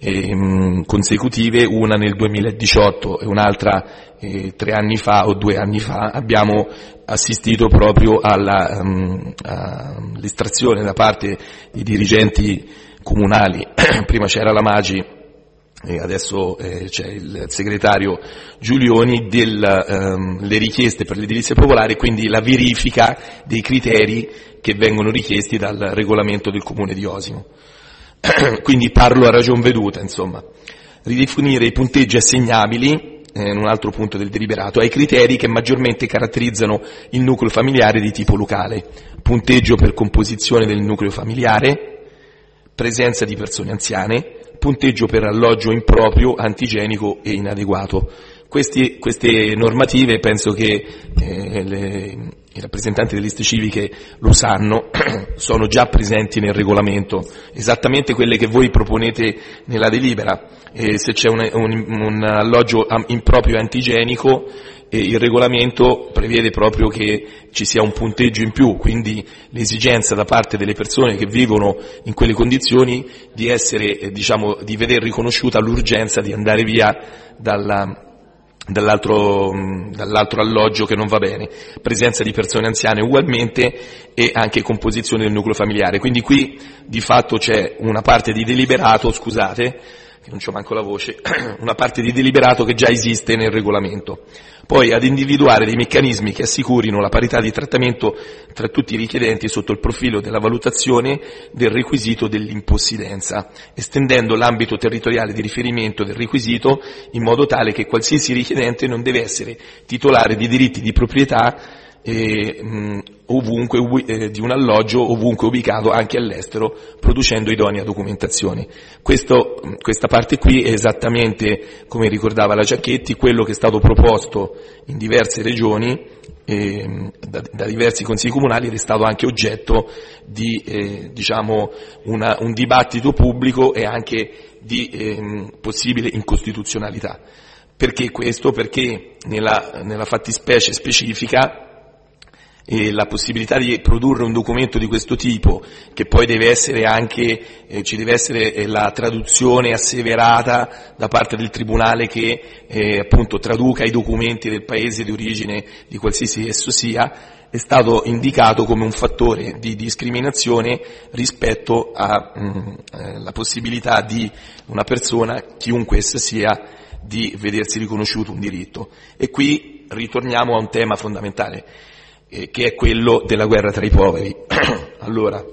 eh, consecutive, una nel duemiladiciotto e un'altra eh, tre anni fa o due anni fa, abbiamo assistito proprio alla, um, all'estrazione da parte dei dirigenti comunali. Prima c'era la Magi e adesso eh, c'è il segretario Giulioni, delle um, richieste per l'edilizia popolare, quindi la verifica dei criteri che vengono richiesti dal regolamento del comune di Osimo. Quindi parlo a ragion veduta, insomma. Ridefinire i punteggi assegnabili, eh, in un altro punto del deliberato, ai criteri che maggiormente caratterizzano il nucleo familiare di tipo locale: punteggio per composizione del nucleo familiare, presenza di persone anziane, punteggio per alloggio improprio, antigenico e inadeguato. Questi, queste normative penso che eh, le, i rappresentanti delle liste civiche lo sanno, sono già presenti nel regolamento, esattamente quelle che voi proponete nella delibera. Eh, se c'è un, un, un alloggio improprio e antigenico, eh, il regolamento prevede proprio che ci sia un punteggio in più, quindi l'esigenza da parte delle persone che vivono in quelle condizioni di essere, eh, diciamo, di veder riconosciuta l'urgenza di andare via dalla Dall'altro, dall'altro alloggio che non va bene, presenza di persone anziane ugualmente e anche composizione del nucleo familiare. Quindi qui di fatto c'è una parte di deliberato, scusate, che non c'ho manco la voce, una parte di deliberato che già esiste nel regolamento. Poi ad individuare dei meccanismi che assicurino la parità di trattamento tra tutti i richiedenti sotto il profilo della valutazione del requisito dell'impossidenza, estendendo l'ambito territoriale di riferimento del requisito in modo tale che qualsiasi richiedente non deve essere titolare di diritti di proprietà E, mh, ovunque eh, di un alloggio ovunque ubicato anche all'estero, producendo idonea documentazione. Questo, questa parte qui è esattamente, come ricordava la Giacchetti, quello che è stato proposto in diverse regioni eh, da, da diversi consigli comunali ed è stato anche oggetto di eh, diciamo una, un dibattito pubblico e anche di eh, possibile incostituzionalità. Perché questo? Perché nella, nella fattispecie specifica e la possibilità di produrre un documento di questo tipo, che poi deve essere anche, eh, ci deve essere eh, la traduzione asseverata da parte del tribunale che eh, appunto traduca i documenti del paese di origine di qualsiasi esso sia, è stato indicato come un fattore di discriminazione rispetto alla possibilità di una persona, chiunque essa sia, di vedersi riconosciuto un diritto. E qui ritorniamo a un tema fondamentale, che è quello della guerra tra i poveri. Allora,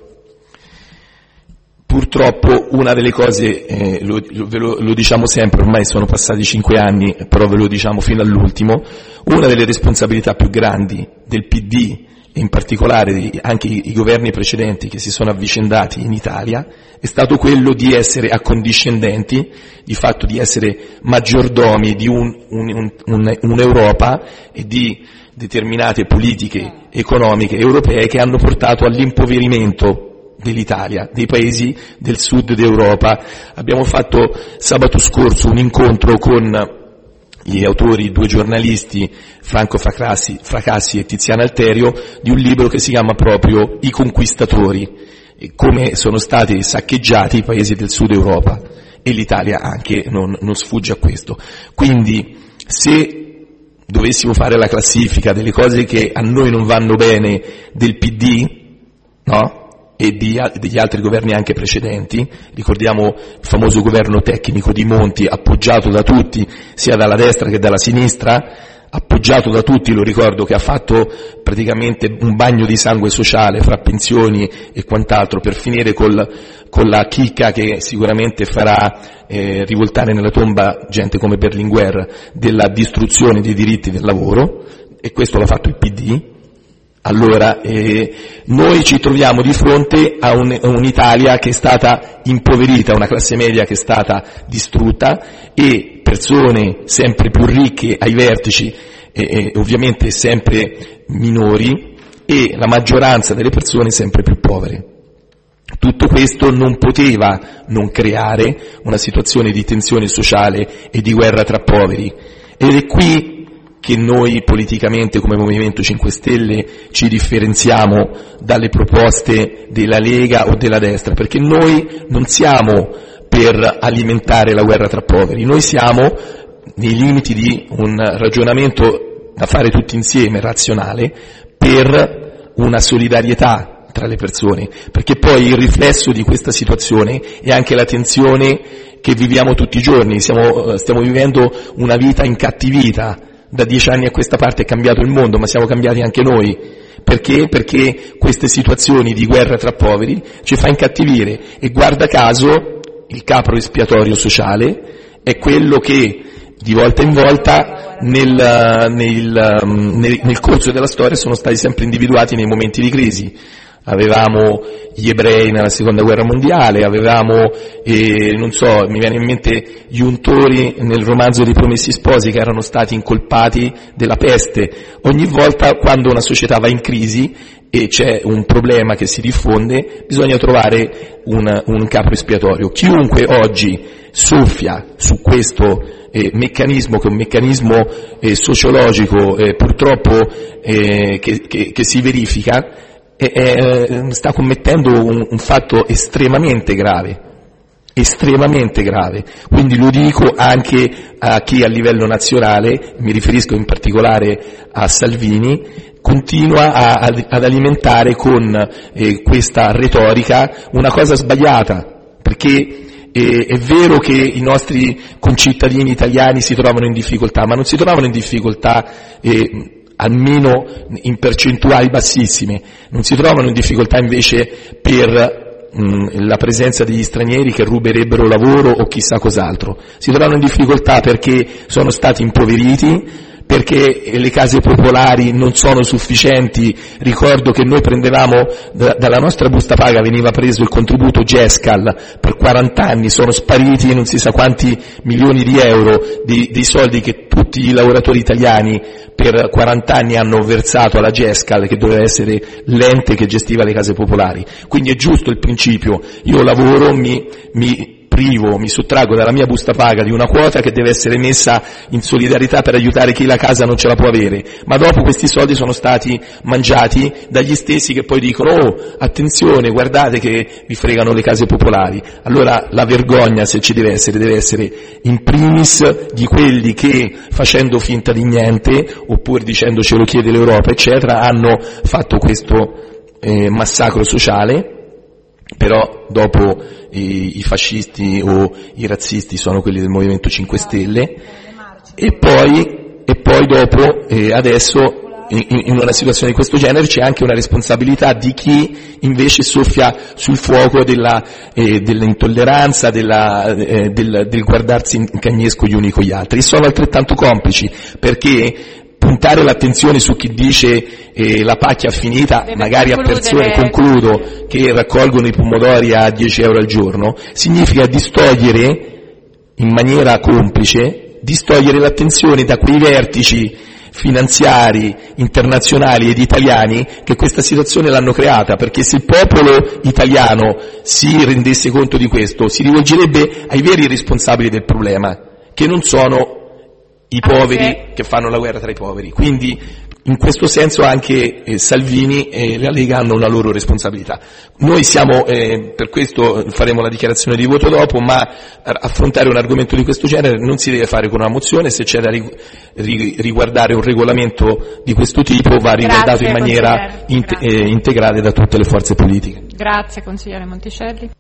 purtroppo una delle cose, eh, lo, lo, lo diciamo sempre, ormai sono passati cinque anni, però ve lo diciamo fino all'ultimo, una delle responsabilità più grandi del P D, e in particolare di, anche i, i governi precedenti che si sono avvicendati in Italia, è stato quello di essere accondiscendenti, di fatto di essere maggiordomi di un, un, un, un, un'Europa e di determinate politiche economiche europee che hanno portato all'impoverimento dell'Italia, dei paesi del sud d'Europa. Abbiamo fatto sabato scorso un incontro con gli autori, due giornalisti, Franco Fracassi, Fracassi e Tiziana Alterio, di un libro che si chiama proprio I conquistatori, e come sono stati saccheggiati i paesi del sud Europa, e l'Italia anche non, non sfugge a questo. Quindi se dovessimo fare la classifica delle cose che a noi non vanno bene del P D, no? E di, degli altri governi anche precedenti, ricordiamo il famoso governo tecnico di Monti, appoggiato da tutti, sia dalla destra che dalla sinistra, appoggiato da tutti, lo ricordo, che ha fatto praticamente un bagno di sangue sociale fra pensioni e quant'altro per finire col, con la chicca che sicuramente farà eh, rivoltare nella tomba gente come Berlinguer, della distruzione dei diritti del lavoro, e questo l'ha fatto il P D. Allora eh, noi ci troviamo di fronte a, un, a un'Italia che è stata impoverita, una classe media che è stata distrutta e persone sempre più ricche ai vertici e, e ovviamente sempre minori, e la maggioranza delle persone sempre più povere. Tutto questo non poteva non creare una situazione di tensione sociale e di guerra tra poveri, ed è qui che noi politicamente come Movimento cinque Stelle ci differenziamo dalle proposte della Lega o della destra, perché noi non siamo per alimentare la guerra tra poveri, noi siamo nei limiti di un ragionamento da fare tutti insieme, razionale, per una solidarietà tra le persone, perché poi il riflesso di questa situazione è anche la tensione che viviamo tutti i giorni. Siamo, stiamo vivendo una vita incattivita. Da dieci anni a questa parte è cambiato il mondo, ma siamo cambiati anche noi. Perché? Perché queste situazioni di guerra tra poveri ci fa incattivire, e guarda caso il capro espiatorio sociale è quello che di volta in volta nel, nel, nel, nel corso della storia sono stati sempre individuati nei momenti di crisi. Avevamo gli ebrei nella seconda guerra mondiale, avevamo, eh, non so, mi viene in mente gli untori nel romanzo dei Promessi Sposi che erano stati incolpati della peste. Ogni volta quando una società va in crisi e c'è un problema che si diffonde, bisogna trovare un, un capro espiatorio. Chiunque oggi soffia su questo eh, meccanismo, che è un meccanismo eh, sociologico eh, purtroppo eh, che, che, che si verifica, E, e, sta commettendo un, un fatto estremamente grave, estremamente grave. Quindi lo dico anche a chi a livello nazionale, mi riferisco in particolare a Salvini, continua a, a, ad alimentare con eh, questa retorica una cosa sbagliata, perché eh, è vero che i nostri concittadini italiani si trovano in difficoltà, ma non si trovano in difficoltà eh, almeno in percentuali bassissime, non si trovano in difficoltà invece per la presenza degli stranieri che ruberebbero lavoro o chissà cos'altro, si trovano in difficoltà perché sono stati impoveriti, perché le case popolari non sono sufficienti. Ricordo che noi prendevamo da, dalla nostra busta paga, veniva preso il contributo Gescal per quaranta anni, sono spariti non si sa quanti milioni di euro di, di soldi che tutti i lavoratori italiani per quaranta anni hanno versato alla Gescal, che doveva essere l'ente che gestiva le case popolari. Quindi è giusto il principio, io lavoro, mi, mi privo, mi sottraggo dalla mia busta paga di una quota che deve essere messa in solidarietà per aiutare chi la casa non ce la può avere, ma dopo questi soldi sono stati mangiati dagli stessi che poi dicono oh, attenzione, guardate che vi fregano le case popolari. Allora la vergogna, se ci deve essere, deve essere in primis di quelli che, facendo finta di niente, oppure dicendo ce lo chiede l'Europa, eccetera, hanno fatto questo eh, massacro sociale. Però dopo i, i fascisti o i razzisti sono quelli del Movimento cinque Stelle, e poi, e poi dopo eh, adesso in, in una situazione di questo genere c'è anche una responsabilità di chi invece soffia sul fuoco della, eh, dell'intolleranza, della, eh, del, del guardarsi in cagnesco gli uni con gli altri, e sono altrettanto complici, perché puntare l'attenzione su chi dice eh, la pacchia è finita, deve magari a persone, concludo, che raccolgono i pomodori a dieci euro al giorno, significa distogliere in maniera complice, distogliere l'attenzione da quei vertici finanziari, internazionali ed italiani che questa situazione l'hanno creata, perché se il popolo italiano si rendesse conto di questo, si rivolgerebbe ai veri responsabili del problema, che non sono i poveri okay. che fanno la guerra tra i poveri. Quindi in questo senso anche eh, Salvini e la Lega hanno una loro responsabilità. Noi siamo, eh, per questo faremo la dichiarazione di voto dopo, ma affrontare un argomento di questo genere non si deve fare con una mozione, se c'è da ri- ri- riguardare un regolamento di questo tipo va riguardato in maniera int- eh, integrale da tutte le forze politiche. Grazie consigliere Monticelli.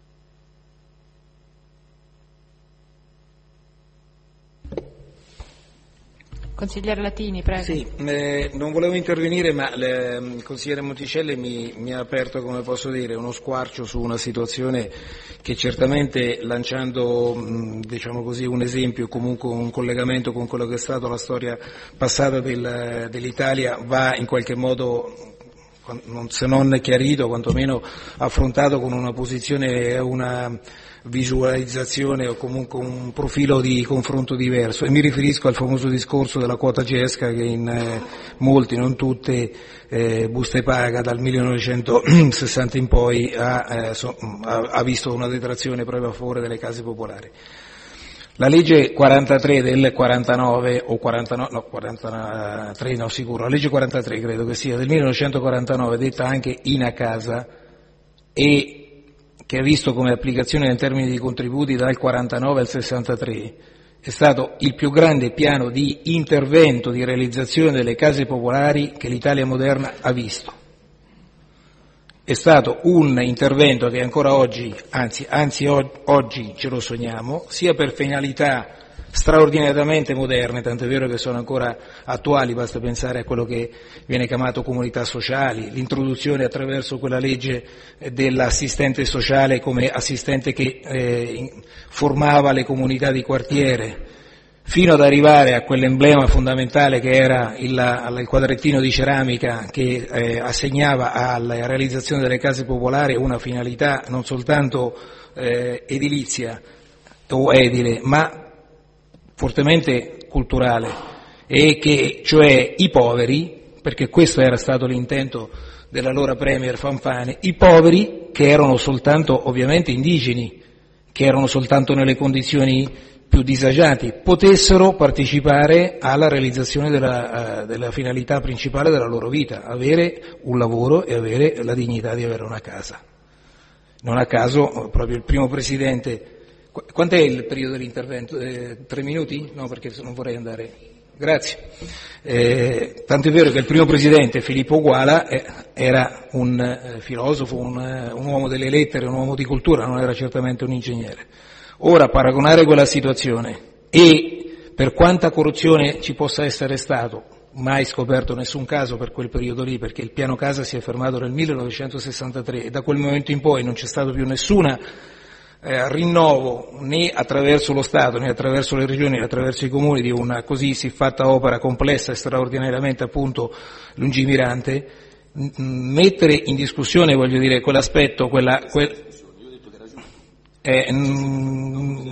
Consigliere Latini, prego. Sì, eh, non volevo intervenire, ma le, il consigliere Monticelli mi, mi ha aperto, come posso dire, uno squarcio su una situazione che certamente, lanciando mh, diciamo così un esempio, comunque un collegamento con quello che è stata la storia passata del, dell'Italia, va in qualche modo, se non chiarito, quantomeno affrontato con una posizione, una visualizzazione o comunque un profilo di confronto diverso, e mi riferisco al famoso discorso della quota Gesca che in eh, molti, non tutte, eh, buste paga dal millenovecentosessanta in poi ha, eh, so, ha, ha visto una detrazione proprio a favore delle case popolari. La legge quarantatré del quarantanove, o quarantanove, no, quarantatré no sicuro, la legge quarantatré credo che sia, del millenovecentoquarantanove, detta anche in a casa, e che ha visto come applicazione in termini di contributi dal quarantanove al sessantatré, è stato il più grande piano di intervento, di realizzazione delle case popolari che l'Italia moderna ha visto. È stato un intervento che ancora oggi, anzi, anzi oggi ce lo sogniamo, sia per finalità straordinariamente moderne, tant'è vero che sono ancora attuali, basta pensare a quello che viene chiamato comunità sociali, l'introduzione attraverso quella legge dell'assistente sociale come assistente che eh, formava le comunità di quartiere, fino ad arrivare a quell'emblema fondamentale che era il, il quadrettino di ceramica che eh, assegnava alla realizzazione delle case popolari una finalità non soltanto eh, edilizia o edile, ma fortemente culturale, e che cioè i poveri, perché questo era stato l'intento dell'allora premier Fanfani, i poveri che erano soltanto ovviamente indigeni, che erano soltanto nelle condizioni più disagiate, potessero partecipare alla realizzazione della, uh, della finalità principale della loro vita, avere un lavoro e avere la dignità di avere una casa. Non a caso proprio il primo presidente. Quant'è il periodo dell'intervento? Eh, tre minuti? No, perché non vorrei andare. Grazie. Eh, tanto è vero che il primo presidente, Filippo Guala, eh, era un eh, filosofo, un, un uomo delle lettere, un uomo di cultura, non era certamente un ingegnere. Ora, paragonare quella situazione e per quanta corruzione ci possa essere stato, mai scoperto nessun caso per quel periodo lì, perché il piano casa si è fermato nel millenovecentosessantatré e da quel momento in poi non c'è stato più nessuna eh, rinnovo né attraverso lo Stato né attraverso le regioni né attraverso i comuni di una così siffatta opera complessa e straordinariamente appunto lungimirante. Mettere in discussione, voglio dire, quell'aspetto, quella, quel, eh, mm,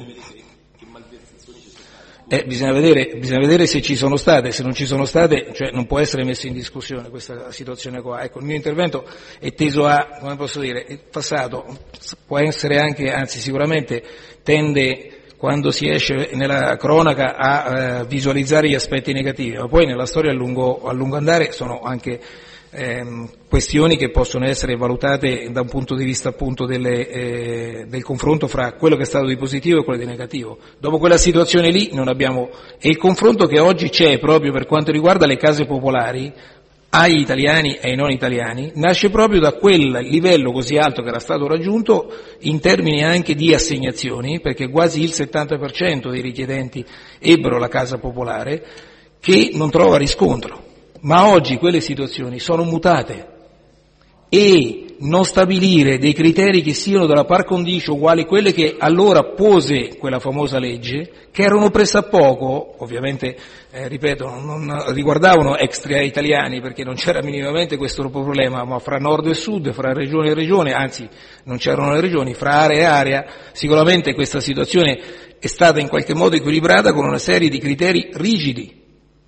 eh, bisogna vedere, bisogna vedere se ci sono state, se non ci sono state, cioè non può essere messo in discussione questa situazione qua. Ecco, il mio intervento è teso a, come posso dire, il passato può essere anche, anzi sicuramente tende, quando si esce nella cronaca, a eh, visualizzare gli aspetti negativi, ma poi nella storia a lungo, a lungo andare sono anche ehm, questioni che possono essere valutate da un punto di vista appunto delle, eh, del confronto fra quello che è stato di positivo e quello di negativo. Dopo quella situazione lì non abbiamo, e il confronto che oggi c'è proprio per quanto riguarda le case popolari agli italiani e ai non italiani nasce proprio da quel livello così alto che era stato raggiunto in termini anche di assegnazioni, perché quasi il settanta per cento dei richiedenti ebbero la casa popolare, che non trova riscontro. Ma oggi quelle situazioni sono mutate e non stabilire dei criteri che siano della par condicio uguali a quelle che allora pose quella famosa legge, che erano pressappoco, ovviamente, eh, ripeto, non riguardavano extra italiani perché non c'era minimamente questo problema, ma fra nord e sud, fra regione e regione, anzi non c'erano le regioni, fra area e area, sicuramente questa situazione è stata in qualche modo equilibrata con una serie di criteri rigidi.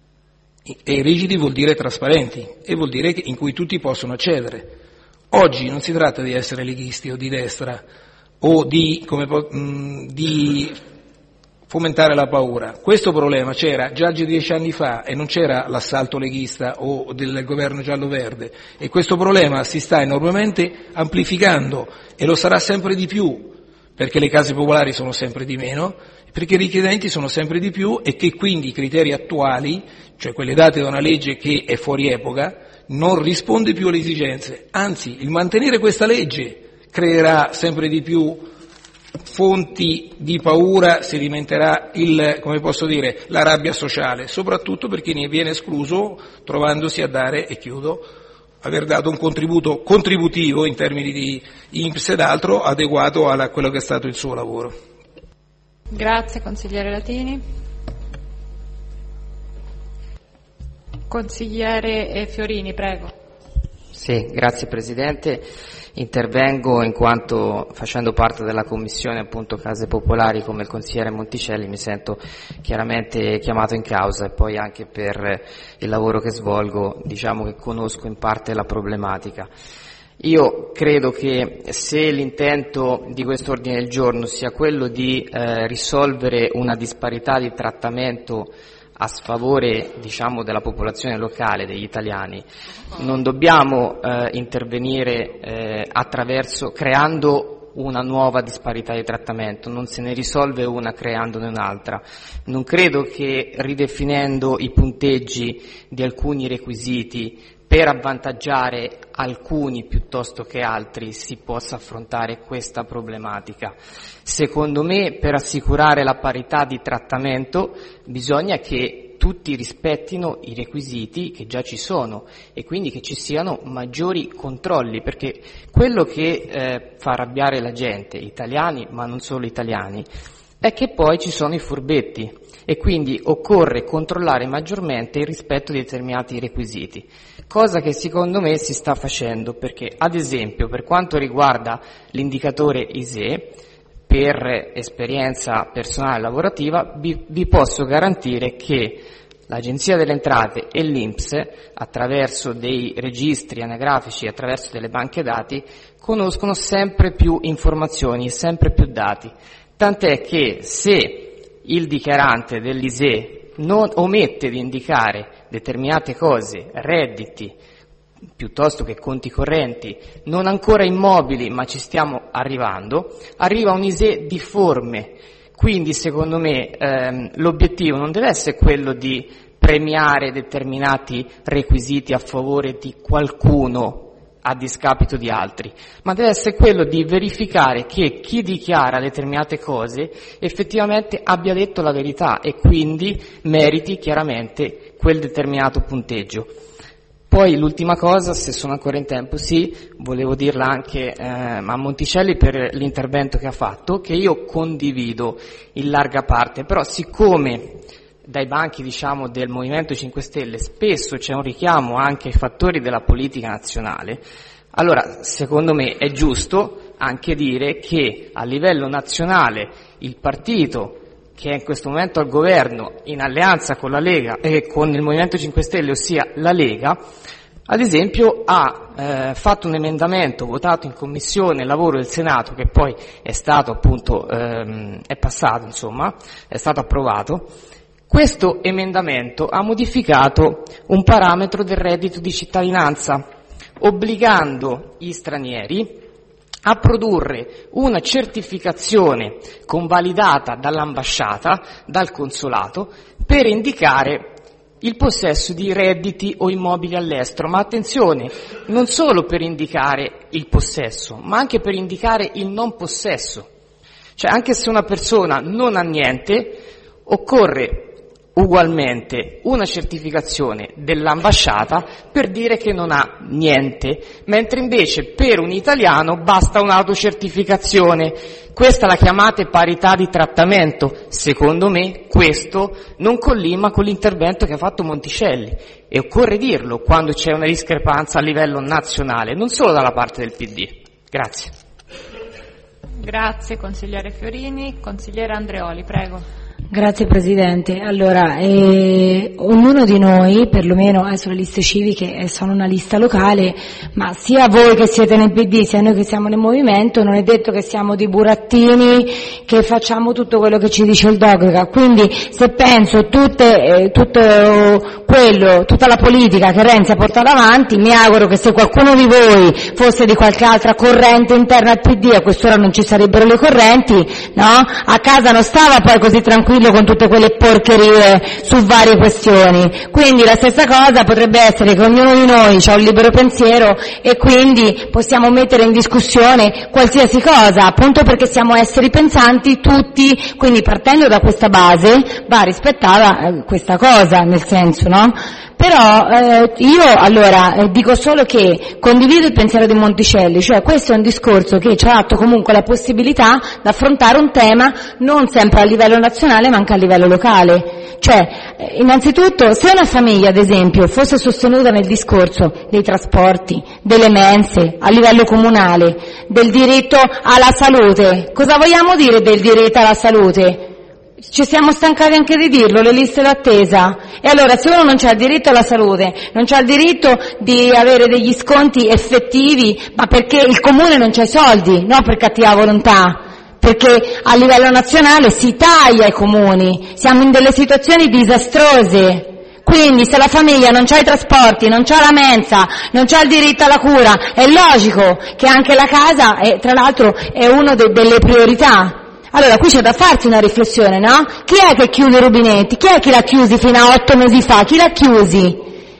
E rigidi vuol dire trasparenti e vuol dire che in cui tutti possono accedere. Oggi non si tratta di essere leghisti o di destra o di, come, mh, di fomentare la paura. Questo problema c'era già dieci anni fa e non c'era l'assalto leghista o del governo giallo-verde, e questo problema si sta enormemente amplificando e lo sarà sempre di più, perché le case popolari sono sempre di meno, perché i richiedenti sono sempre di più e che quindi i criteri attuali, cioè quelle date da una legge che è fuori epoca, non risponde più alle esigenze. Anzi, il mantenere questa legge creerà sempre di più fonti di paura, sedimenterà il, come posso dire, la rabbia sociale, soprattutto per chi ne viene escluso trovandosi a dare, e chiudo, aver dato un contributo contributivo in termini di I N P S ed altro adeguato a quello che è stato il suo lavoro. Grazie consigliere Latini. Consigliere Fiorini, prego. Sì, grazie Presidente. Intervengo in quanto, facendo parte della Commissione appunto Case Popolari come il consigliere Monticelli, mi sento chiaramente chiamato in causa, e poi anche per il lavoro che svolgo diciamo che conosco in parte la problematica. Io credo che se l'intento di questo ordine del giorno sia quello di eh, risolvere una disparità di trattamento a sfavore diciamo della popolazione locale, degli italiani, non dobbiamo eh, intervenire eh, attraverso creando una nuova disparità di trattamento, non se ne risolve una creandone un'altra. Non credo che ridefinendo i punteggi di alcuni requisiti per avvantaggiare alcuni piuttosto che altri si possa affrontare questa problematica. Secondo me, per assicurare la parità di trattamento bisogna che tutti rispettino i requisiti che già ci sono e quindi che ci siano maggiori controlli, perché quello che eh, fa arrabbiare la gente, italiani ma non solo italiani, è che poi ci sono i furbetti e quindi occorre controllare maggiormente il rispetto di determinati requisiti, cosa che secondo me si sta facendo, perché ad esempio per quanto riguarda l'indicatore I S E E, per esperienza personale lavorativa vi, vi posso garantire che l'Agenzia delle Entrate e l'I N P S, attraverso dei registri anagrafici, attraverso delle banche dati, conoscono sempre più informazioni e sempre più dati, tant'è che se il dichiarante dell'I S E E non omette di indicare determinate cose, redditi, piuttosto che conti correnti, non ancora immobili, ma ci stiamo arrivando, arriva un I S E E difforme. Quindi secondo me ehm, l'obiettivo non deve essere quello di premiare determinati requisiti a favore di qualcuno a discapito di altri, ma deve essere quello di verificare che chi dichiara determinate cose effettivamente abbia detto la verità e quindi meriti chiaramente quel determinato punteggio. Poi l'ultima cosa, se sono ancora in tempo, sì, volevo dirla anche eh, a Monticelli per l'intervento che ha fatto, che io condivido in larga parte, però siccome dai banchi, diciamo, del Movimento cinque Stelle spesso c'è un richiamo anche ai fattori della politica nazionale, allora secondo me è giusto anche dire che a livello nazionale il partito che è in questo momento al governo in alleanza con la Lega e eh, con il Movimento cinque Stelle, ossia la Lega, ad esempio ha eh, fatto un emendamento votato in Commissione Lavoro del Senato, che poi è stato appunto, ehm, è passato, insomma, è stato approvato. Questo emendamento ha modificato un parametro del reddito di cittadinanza, obbligando gli stranieri a produrre una certificazione convalidata dall'ambasciata, dal consolato, per indicare il possesso di redditi o immobili all'estero, ma attenzione, non solo per indicare il possesso, ma anche per indicare il non possesso. Cioè, anche se una persona non ha niente, occorre ugualmente una certificazione dell'ambasciata per dire che non ha niente, mentre invece per un italiano basta un'autocertificazione. Questa la chiamate parità di trattamento. Secondo me questo non collima con l'intervento che ha fatto Monticelli, e occorre dirlo quando c'è una discrepanza a livello nazionale, non solo dalla parte del P D. Grazie. Grazie consigliere Fiorini. Consigliere Andreoli, prego. Grazie Presidente. Allora, eh, ognuno di noi, perlomeno eh, sulle liste civiche eh, sono una lista locale, ma sia voi che siete nel P D, sia noi che siamo nel Movimento, non è detto che siamo dei burattini, che facciamo tutto quello che ci dice il dogma. Quindi se penso tutte, eh, tutto quello, tutta la politica che Renzi ha portato avanti, mi auguro che se qualcuno di voi fosse di qualche altra corrente interna al P D, a quest'ora non ci sarebbero le correnti, no? A casa non stava poi così tranquillo con tutte quelle porcherie su varie questioni. Quindi la stessa cosa potrebbe essere che ognuno di noi ha un libero pensiero e quindi possiamo mettere in discussione qualsiasi cosa, appunto perché siamo esseri pensanti tutti, quindi partendo da questa base va rispettata eh, questa cosa, nel senso, no? Però eh, io allora eh, dico solo che condivido il pensiero di Monticelli, cioè questo è un discorso che ci ha dato comunque la possibilità di affrontare un tema non sempre a livello nazionale ma anche a livello locale. Cioè, eh, innanzitutto, se una famiglia ad esempio fosse sostenuta nel discorso dei trasporti, delle mense, a livello comunale, del diritto alla salute, cosa vogliamo dire del diritto alla salute? Ci siamo stancati anche di dirlo, le liste d'attesa. E allora se uno non c'ha il diritto alla salute, non c'ha il diritto di avere degli sconti effettivi, ma perché il comune non c'ha i soldi, non per cattiva volontà, perché a livello nazionale si taglia ai comuni, siamo in delle situazioni disastrose. Quindi se la famiglia non c'ha i trasporti, non c'ha la mensa, non c'ha il diritto alla cura, è logico che anche la casa, è, tra l'altro, è una de- delle priorità. Allora qui c'è da farsi una riflessione, no? Chi è che chiude i rubinetti? Chi è che l'ha chiusi fino a otto mesi fa? Chi l'ha chiusi?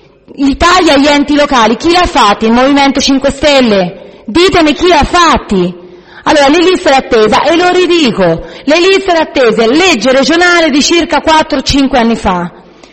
I tagli agli enti locali, chi l'ha fatti? Il Movimento cinque Stelle? Ditemi chi l'ha fatti? Allora, le liste d'attesa, e lo ridico, le liste d'attesa, legge regionale di circa quattro cinque anni fa,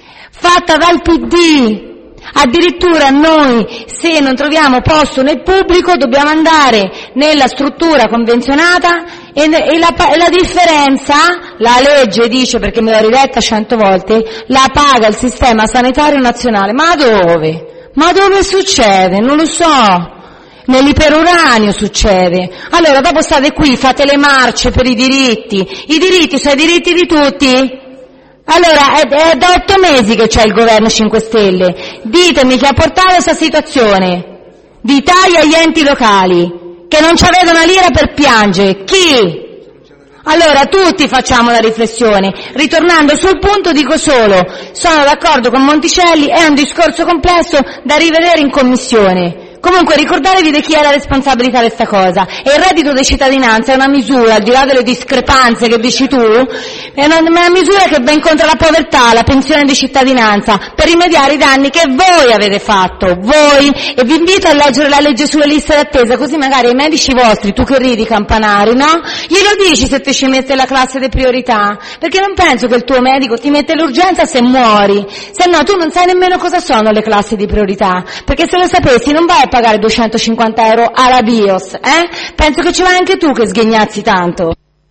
fatta dal P D. Addirittura noi, se non troviamo posto nel pubblico, dobbiamo andare nella struttura convenzionata e, e la, la differenza, la legge dice, perché me l'ho riletta cento volte, la paga il sistema sanitario nazionale. Ma dove? Ma dove succede? Non lo so. Nell'iperuranio succede. Allora dopo state qui, fate le marce per i diritti. I diritti sono i diritti di tutti? Allora, è, è da otto mesi che c'è il governo cinque Stelle. Ditemi chi ha portato questa situazione di tagli agli enti locali, che non ci avete una lira per piangere. Chi? Allora, tutti facciamo la riflessione. Ritornando sul punto, dico solo, sono d'accordo con Monticelli, è un discorso complesso da rivedere in commissione. Comunque ricordatevi di chi ha la responsabilità di questa cosa. E il reddito di cittadinanza è una misura, al di là delle discrepanze che dici tu, è una, una misura che va incontro alla povertà, alla pensione di cittadinanza, per rimediare i danni che voi avete fatto, voi, e vi invito a leggere la legge sulle liste d'attesa, così magari ai medici vostri, tu che ridi campanari, no? Glielo dici se ti ci mette la classe di priorità, perché non penso che il tuo medico ti mette l'urgenza se muori, se no tu non sai nemmeno cosa sono le classi di priorità, perché se lo sapessi non vai a pagare duecentocinquanta euro alla BIOS, eh? Penso che ci vai anche tu che sghignazzi tanto.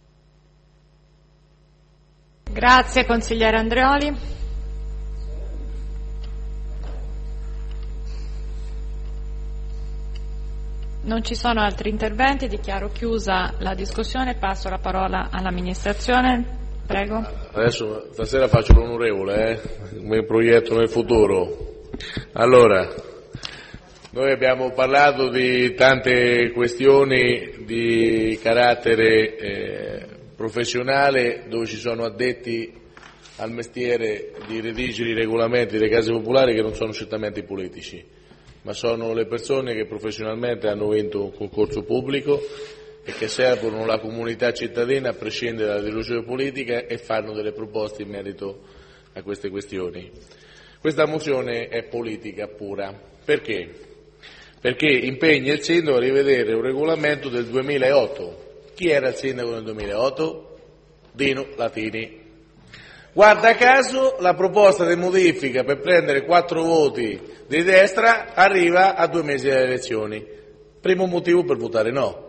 Grazie consigliere Andreoli. Non ci sono altri interventi, dichiaro chiusa la discussione, passo la parola all'amministrazione. Prego. Adesso stasera faccio l'onorevole, eh? come proietto nel futuro. Allora, noi abbiamo parlato di tante questioni di carattere eh, professionale dove ci sono addetti al mestiere di redigere i regolamenti delle case popolari che non sono certamente politici, ma sono le persone che professionalmente hanno vinto un concorso pubblico e che servono la comunità cittadina a prescindere dalla delusione politica e fanno delle proposte in merito a queste questioni. Questa mozione è politica pura. Perché? Perché impegna il sindaco a rivedere un regolamento del duemilaotto. Chi era il sindaco nel duemilaotto? Dino Latini. Guarda caso la proposta di modifica per prendere quattro voti di destra arriva a due mesi dalle elezioni. Primo motivo per votare no,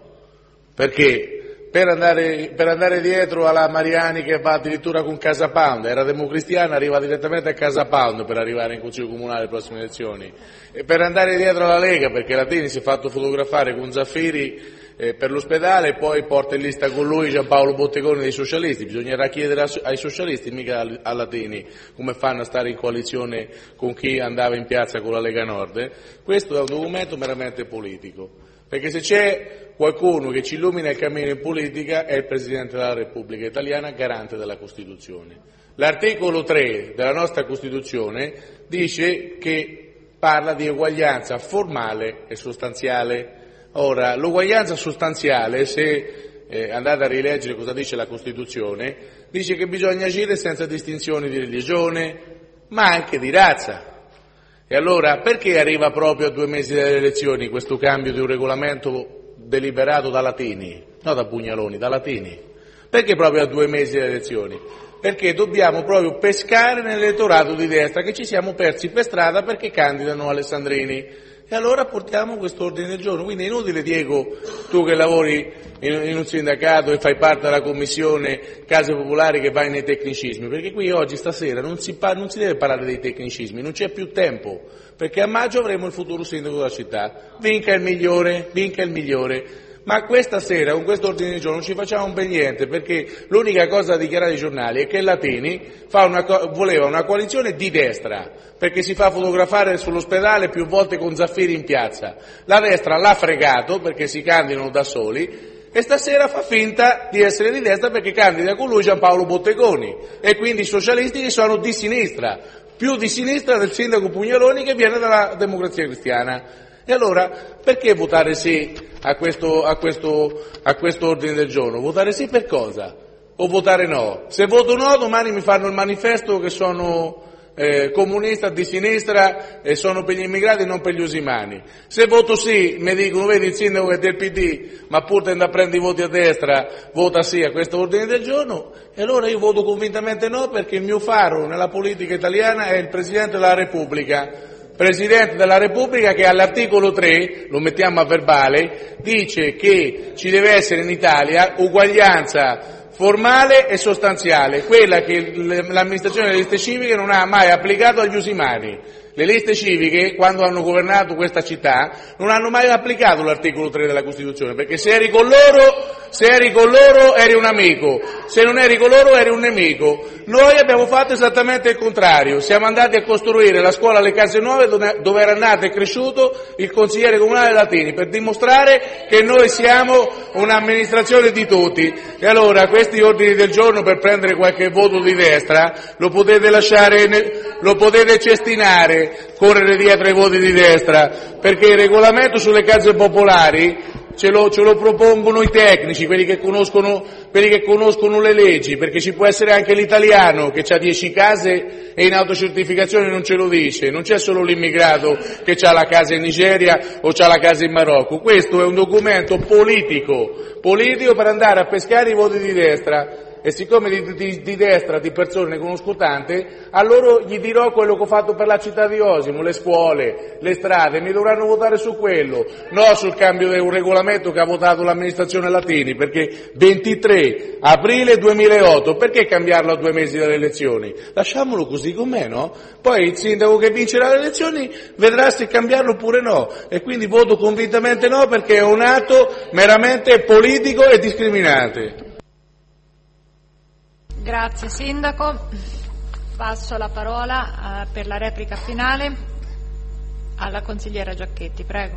perché per andare, per andare dietro alla Mariani che va addirittura con Casa Pound, era democristiana, arriva direttamente a Casa Pound per arrivare in Consiglio Comunale alle prossime elezioni, e per andare dietro alla Lega perché Latini si è fatto fotografare con Zaffiri Eh, per l'ospedale e poi porta in lista con lui Giampaolo Bottegoni dei socialisti. Bisognerà chiedere a, ai socialisti, mica a Latini, come fanno a stare in coalizione con chi andava in piazza con la Lega Nord. Questo è un documento meramente politico, perché se c'è qualcuno che ci illumina il cammino in politica è il Presidente della Repubblica Italiana, garante della Costituzione. L'articolo tre della nostra Costituzione dice che parla di uguaglianza formale e sostanziale. Ora, l'uguaglianza sostanziale, se eh, andate a rileggere cosa dice la Costituzione, dice che bisogna agire senza distinzioni di religione, ma anche di razza. E allora, perché arriva proprio a due mesi dalle elezioni questo cambio di un regolamento deliberato da Latini? No, da Pugnaloni, da Latini. Perché proprio a due mesi dalle elezioni? Perché dobbiamo proprio pescare nell'elettorato di destra, che ci siamo persi per strada perché candidano Alessandrini. E allora portiamo questo ordine del giorno. Quindi è inutile, Diego, tu che lavori in, in un sindacato e fai parte della commissione Case Popolari, che vai nei tecnicismi, perché qui oggi, stasera, non si, pa- non si deve parlare dei tecnicismi, non c'è più tempo, perché a maggio avremo il futuro sindaco della città. Vinca il migliore, vinca il migliore. Ma questa sera, con questo ordine del giorno, non ci facciamo ben niente, perché l'unica cosa da dichiarare ai giornali è che Latini fa una co- voleva una coalizione di destra, perché si fa fotografare sull'ospedale più volte con Zaffiri in piazza. La destra l'ha fregato, perché si candidano da soli, e stasera fa finta di essere di destra perché candida con lui Giampaolo Bottegoni, e quindi i socialisti che sono di sinistra, più di sinistra del sindaco Pugnaloni che viene dalla Democrazia Cristiana. E allora, perché votare sì a questo, a questo, a questo ordine del giorno? Votare sì per cosa? O votare no? Se voto no, domani mi fanno il manifesto che sono eh, comunista, di sinistra, e sono per gli immigrati e non per gli usimani. Se voto sì, mi dicono, vedi il sindaco è del P D, ma pur tende a prendere i voti a destra, vota sì a questo ordine del giorno, e allora io voto convintamente no, perché il mio faro nella politica italiana è il Presidente della Repubblica. Presidente della Repubblica che all'articolo tre, lo mettiamo a verbale, dice che ci deve essere in Italia uguaglianza formale e sostanziale, quella che l'amministrazione delle liste civiche non ha mai applicato agli usimani. Le liste civiche, quando hanno governato questa città, non hanno mai applicato l'articolo tre della Costituzione, perché se eri con loro se eri con loro eri un amico, se non eri con loro eri un nemico. Noi abbiamo fatto esattamente il contrario, siamo andati a costruire la scuola alle Case Nuove dove era nato e cresciuto il consigliere comunale Latini, per dimostrare che noi siamo un'amministrazione di tutti. E allora questi ordini del giorno, per prendere qualche voto di destra, lo potete lasciare, lo potete cestinare, correre dietro ai voti di destra, perché il regolamento sulle case popolari Ce lo, ce lo propongono i tecnici, quelli che conoscono, quelli che conoscono le leggi, perché ci può essere anche l'italiano che ha dieci case e in autocertificazione non ce lo dice, non c'è solo l'immigrato che ha la casa in Nigeria o ha la casa in Marocco. Questo è un documento politico, politico per andare a pescare i voti di destra. E siccome di, di, di destra, di persone ne conosco tante, a loro gli dirò quello che ho fatto per la città di Osimo, le scuole, le strade, mi dovranno votare su quello, no sul cambio di un regolamento che ha votato l'amministrazione Latini, perché ventitré aprile duemilaotto, perché cambiarlo a due mesi dalle elezioni? Lasciamolo così com'è, no? Poi il sindaco che vincerà le elezioni vedrà se cambiarlo oppure no, e quindi voto convintamente no, perché è un atto meramente politico e discriminante. Grazie Sindaco. Passo la parola uh, per la replica finale alla consigliera Giacchetti, prego.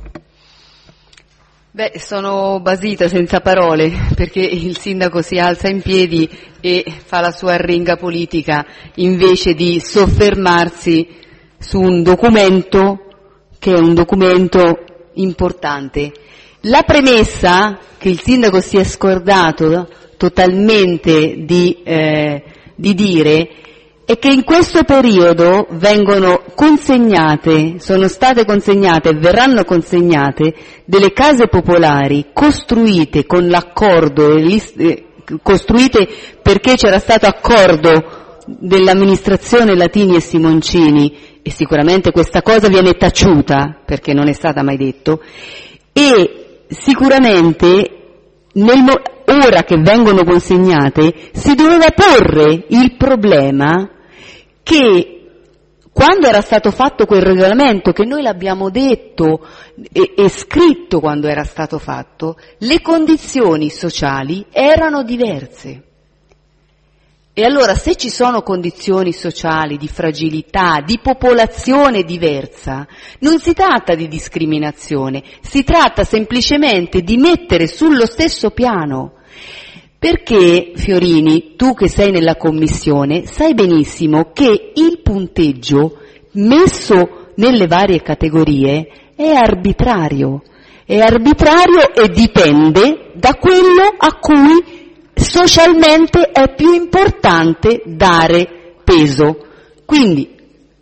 Beh, sono basita senza parole perché il sindaco si alza in piedi e fa la sua arringa politica invece di soffermarsi su un documento che è un documento importante. La premessa che il sindaco si è scordato totalmente di, eh, di dire è che in questo periodo vengono consegnate, sono state consegnate e verranno consegnate delle case popolari costruite con l'accordo, eh, costruite perché c'era stato accordo dell'amministrazione Latini e Simoncini, e sicuramente questa cosa viene taciuta perché non è stata mai detto, e sicuramente nel mo- ora che vengono consegnate si doveva porre il problema che quando era stato fatto quel regolamento, che noi l'abbiamo detto e, e scritto quando era stato fatto, le condizioni sociali erano diverse. E allora se ci sono condizioni sociali di fragilità, di popolazione diversa, non si tratta di discriminazione, si tratta semplicemente di mettere sullo stesso piano. Perché, Fiorini, tu che sei nella commissione, sai benissimo che il punteggio messo nelle varie categorie è arbitrario, è arbitrario e dipende da quello a cui socialmente è più importante dare peso. Quindi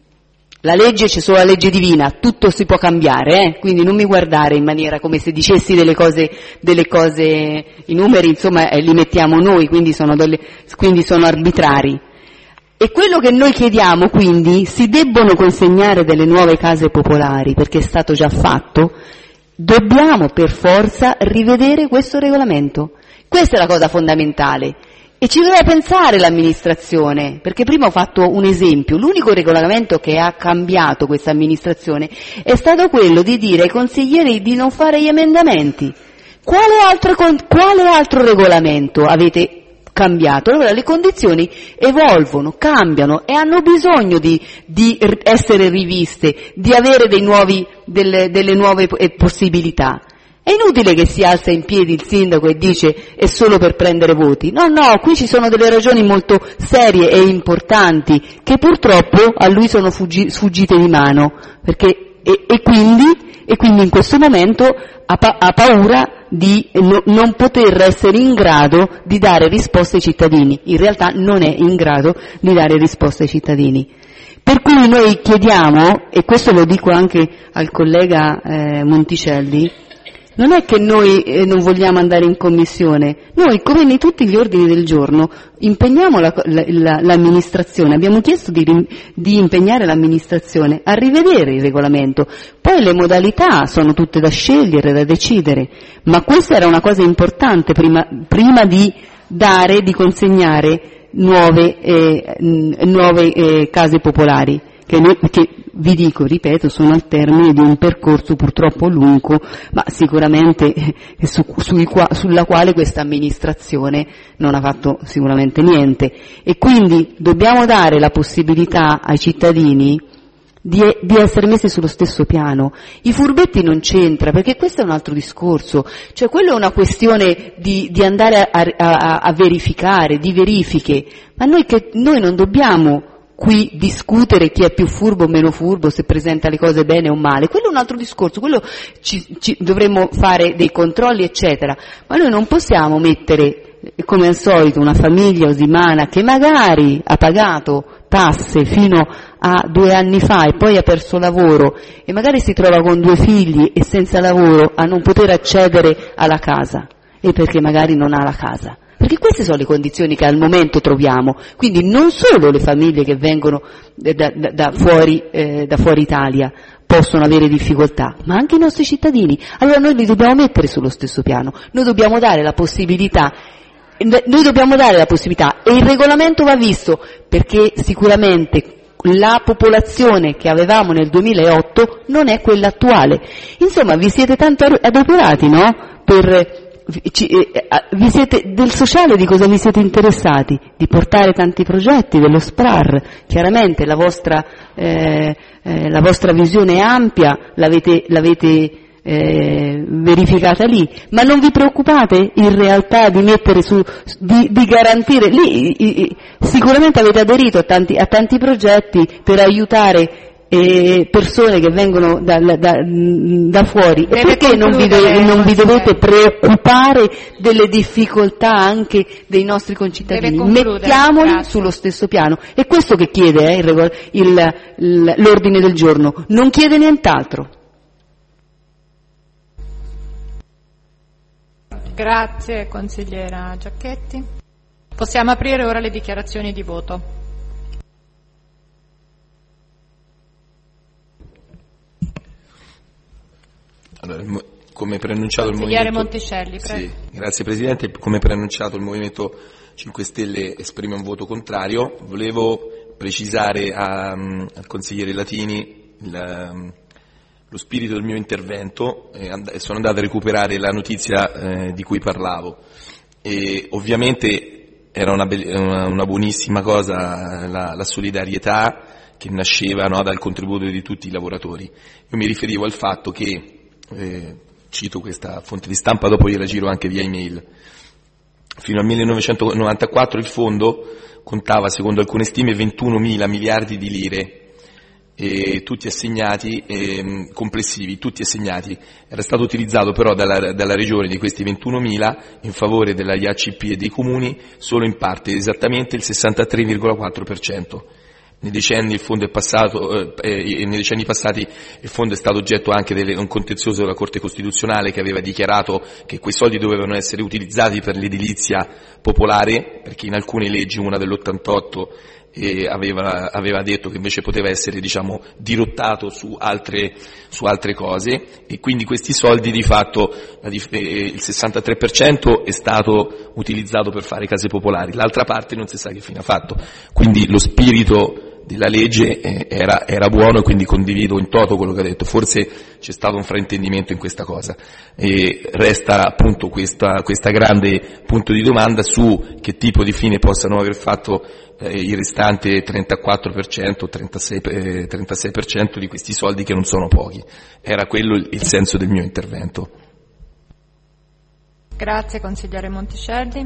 la legge, c'è solo la legge divina, tutto si può cambiare, eh? Quindi non mi guardare in maniera come se dicessi delle cose, delle cose, i numeri insomma eh, li mettiamo noi, quindi sono, delle, quindi sono arbitrari. E quello che noi chiediamo quindi, si debbono consegnare delle nuove case popolari, perché è stato già fatto, dobbiamo per forza rivedere questo regolamento. Questa è la cosa fondamentale. E ci doveva pensare l'amministrazione, perché prima ho fatto un esempio, l'unico regolamento che ha cambiato questa amministrazione è stato quello di dire ai consiglieri di non fare gli emendamenti. Quale altro, quale altro regolamento avete cambiato? Allora le condizioni evolvono, cambiano e hanno bisogno di, di essere riviste, di avere dei nuovi, delle, delle nuove possibilità. È inutile che si alza in piedi il sindaco e dice è solo per prendere voti. No, no, qui ci sono delle ragioni molto serie e importanti che purtroppo a lui sono fuggi, sfuggite di mano, perché, e, e, quindi, e quindi in questo momento ha, pa- ha paura di no, non poter essere in grado di dare risposte ai cittadini. In realtà non è in grado di dare risposte ai cittadini. Per cui noi chiediamo, e questo lo dico anche al collega eh, Monticelli, non è che noi eh, non vogliamo andare in commissione, noi come in tutti gli ordini del giorno impegniamo la, la, la, l'amministrazione, abbiamo chiesto di, di impegnare l'amministrazione a rivedere il regolamento, poi le modalità sono tutte da scegliere, da decidere, ma questa era una cosa importante prima, prima di dare, di consegnare nuove, eh, nuove eh, case popolari. che, noi, che vi dico, ripeto, sono al termine di un percorso purtroppo lungo, ma sicuramente eh, su, sui qua, sulla quale questa amministrazione non ha fatto sicuramente niente. E quindi dobbiamo dare la possibilità ai cittadini Di, di essere messi sullo stesso piano. I furbetti non c'entra, perché questo è un altro discorso, cioè quello è una questione di, di andare a, a, a verificare, di verifiche, ma noi, che, noi non dobbiamo qui discutere chi è più furbo o meno furbo, se presenta le cose bene o male, quello è un altro discorso, quello ci, ci, dovremmo fare dei controlli eccetera, ma noi non possiamo mettere come al solito una famiglia osimana che magari ha pagato tasse fino a due anni fa e poi ha perso lavoro e magari si trova con due figli e senza lavoro a non poter accedere alla casa, e perché magari non ha la casa. Perché queste sono le condizioni che al momento troviamo, quindi non solo le famiglie che vengono da, da, da, fuori, eh, da fuori Italia possono avere difficoltà, ma anche i nostri cittadini. Allora noi li dobbiamo mettere sullo stesso piano, noi dobbiamo dare la possibilità Noi dobbiamo dare la possibilità, e il regolamento va visto, perché sicuramente la popolazione che avevamo nel duemilaotto non è quella attuale. Insomma, vi siete tanto adoperati, no? Per, ci, eh, vi siete, del sociale di cosa vi siete interessati? Di portare tanti progetti, dello S P R A R, chiaramente la vostra, eh, eh, la vostra visione è ampia, l'avete, l'avete Eh, verificata lì, ma non vi preoccupate in realtà di mettere su, di, di garantire, lì i, i, sicuramente avete aderito a tanti, a tanti progetti per aiutare eh, persone che vengono da, da, da fuori, e perché non vi, de, non vi dovete preoccupare delle difficoltà anche dei nostri concittadini? Mettiamoli Grazie. sullo stesso piano, è questo che chiede eh, il, il, il, l'ordine del giorno, non chiede nient'altro. Grazie consigliera Giacchetti. Possiamo aprire ora le dichiarazioni di voto. Allora, come preannunciato il Consigliere Movimento... Monticelli, prego. Sì, grazie Presidente. Come preannunciato il Movimento cinque Stelle esprime un voto contrario. Volevo precisare a, al consigliere Latini il... lo spirito del mio intervento, eh, and- sono andato a recuperare la notizia eh, di cui parlavo, e ovviamente era una, be- una, una buonissima cosa la, la solidarietà che nasceva, no, dal contributo di tutti i lavoratori. Io mi riferivo al fatto che, eh, cito questa fonte di stampa, dopo gliela giro anche via email, fino al millenovecentonovantaquattro il fondo contava, secondo alcune stime, ventunomila miliardi di lire, e tutti assegnati, eh, complessivi, tutti assegnati. Era stato utilizzato però dalla, dalla regione, di questi ventunomila, in favore della I A C P e dei comuni, solo in parte, esattamente il sessantatré virgola quattro per cento. Nei decenni il fondo è passato, eh, nei decenni passati il fondo è stato oggetto anche di un contenzioso della Corte Costituzionale, che aveva dichiarato che quei soldi dovevano essere utilizzati per l'edilizia popolare, perché in alcune leggi, una dell'ottantotto, e aveva, aveva detto che invece poteva essere, diciamo, dirottato su altre, su altre cose, e quindi questi soldi di fatto, il sessantatré per cento è stato utilizzato per fare case popolari, l'altra parte non si sa che fine ha fatto. Quindi lo spirito della legge era, era buono, e quindi condivido in toto quello che ha detto. Forse c'è stato un fraintendimento in questa cosa, e resta appunto questa, questa grande punto di domanda su che tipo di fine possano aver fatto eh, il restante trentaquattro per cento, trentasei, eh, trentasei per cento di questi soldi, che non sono pochi. Era quello il, il senso del mio intervento. Grazie consigliere Monticelli.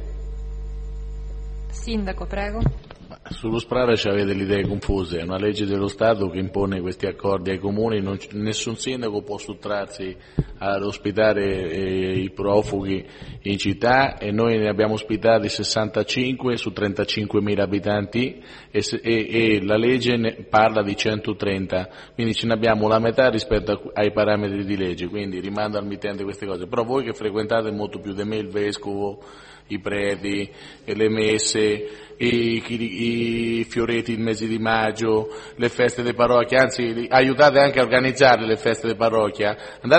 Sindaco, prego. Sullo S P R A R ci avete le idee confuse, è una legge dello Stato che impone questi accordi ai comuni, non, nessun sindaco può sottrarsi ad ospitare eh, i profughi in città, e noi ne abbiamo ospitati sessantacinque su trentacinquemila abitanti, e, e, e la legge ne parla di centotrenta, quindi ce ne abbiamo la metà rispetto a, ai parametri di legge, quindi rimando al mittente queste cose. Però voi che frequentate molto più di me il vescovo, i preti, le messe, I, i, i fioretti il mese di maggio, le feste di parrocchia, anzi aiutate anche a organizzare le feste di parrocchia, andate a chiedere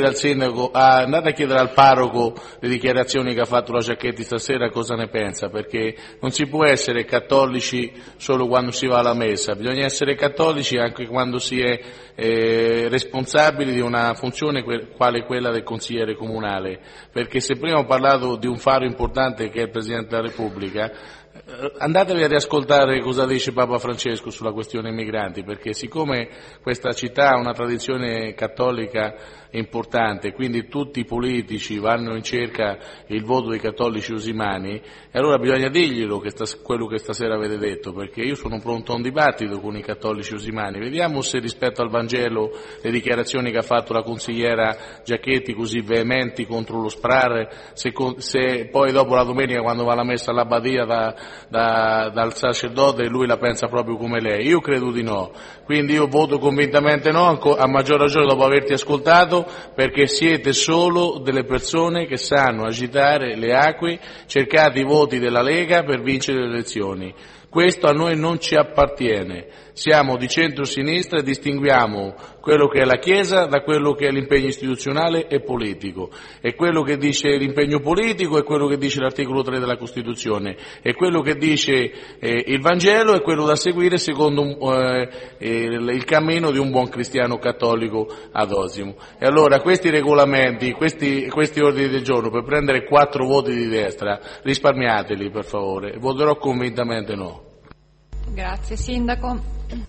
al sindaco, ah, andate a chiedere al parroco le dichiarazioni che ha fatto la Giacchetti stasera cosa ne pensa, perché non si può essere cattolici solo quando si va alla messa, bisogna essere cattolici anche quando si è eh, responsabili di una funzione que- quale quella del consigliere comunale, perché se prima ho parlato di un faro importante che è il Presidente della Repubblica, andatevi a riascoltare cosa dice Papa Francesco sulla questione migranti, perché siccome questa città ha una tradizione cattolica importante, quindi tutti i politici vanno in cerca il voto dei cattolici usimani, e allora bisogna dirglielo che sta, quello che stasera avete detto, perché io sono pronto a un dibattito con i cattolici usimani, vediamo se rispetto al Vangelo le dichiarazioni che ha fatto la consigliera Giacchetti così veementi contro lo S P R A R, se, se poi dopo la domenica quando va alla messa all'abbadia da, da, dal sacerdote lui la pensa proprio come lei. Io credo di no, quindi io voto convintamente no, a maggior ragione dopo averti ascoltato, perché siete solo delle persone che sanno agitare le acque, cercate i voti della Lega per vincere le elezioni. Questo a noi non ci appartiene, siamo di centro-sinistra e distinguiamo quello che è la Chiesa da quello che è l'impegno istituzionale e politico, e quello che dice l'impegno politico è quello che dice l'articolo tre della Costituzione, e quello che dice eh, il Vangelo è quello da seguire secondo eh, il, il cammino di un buon cristiano cattolico ad Osimo. E allora questi regolamenti, questi, questi ordini del giorno per prendere quattro voti di destra, risparmiateli per favore, voterò convintamente no. Grazie. Sindaco.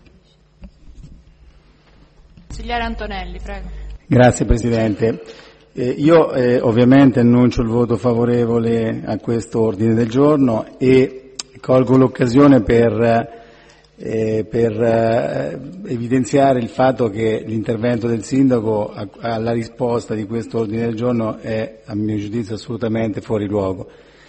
Consigliere Antonelli, prego. Grazie Presidente. Eh, io eh, ovviamente annuncio il voto favorevole a questo ordine del giorno e colgo l'occasione per, eh, per eh, evidenziare il fatto che l'intervento del Sindaco a, alla risposta di questo ordine del giorno è, a mio giudizio, assolutamente fuori luogo.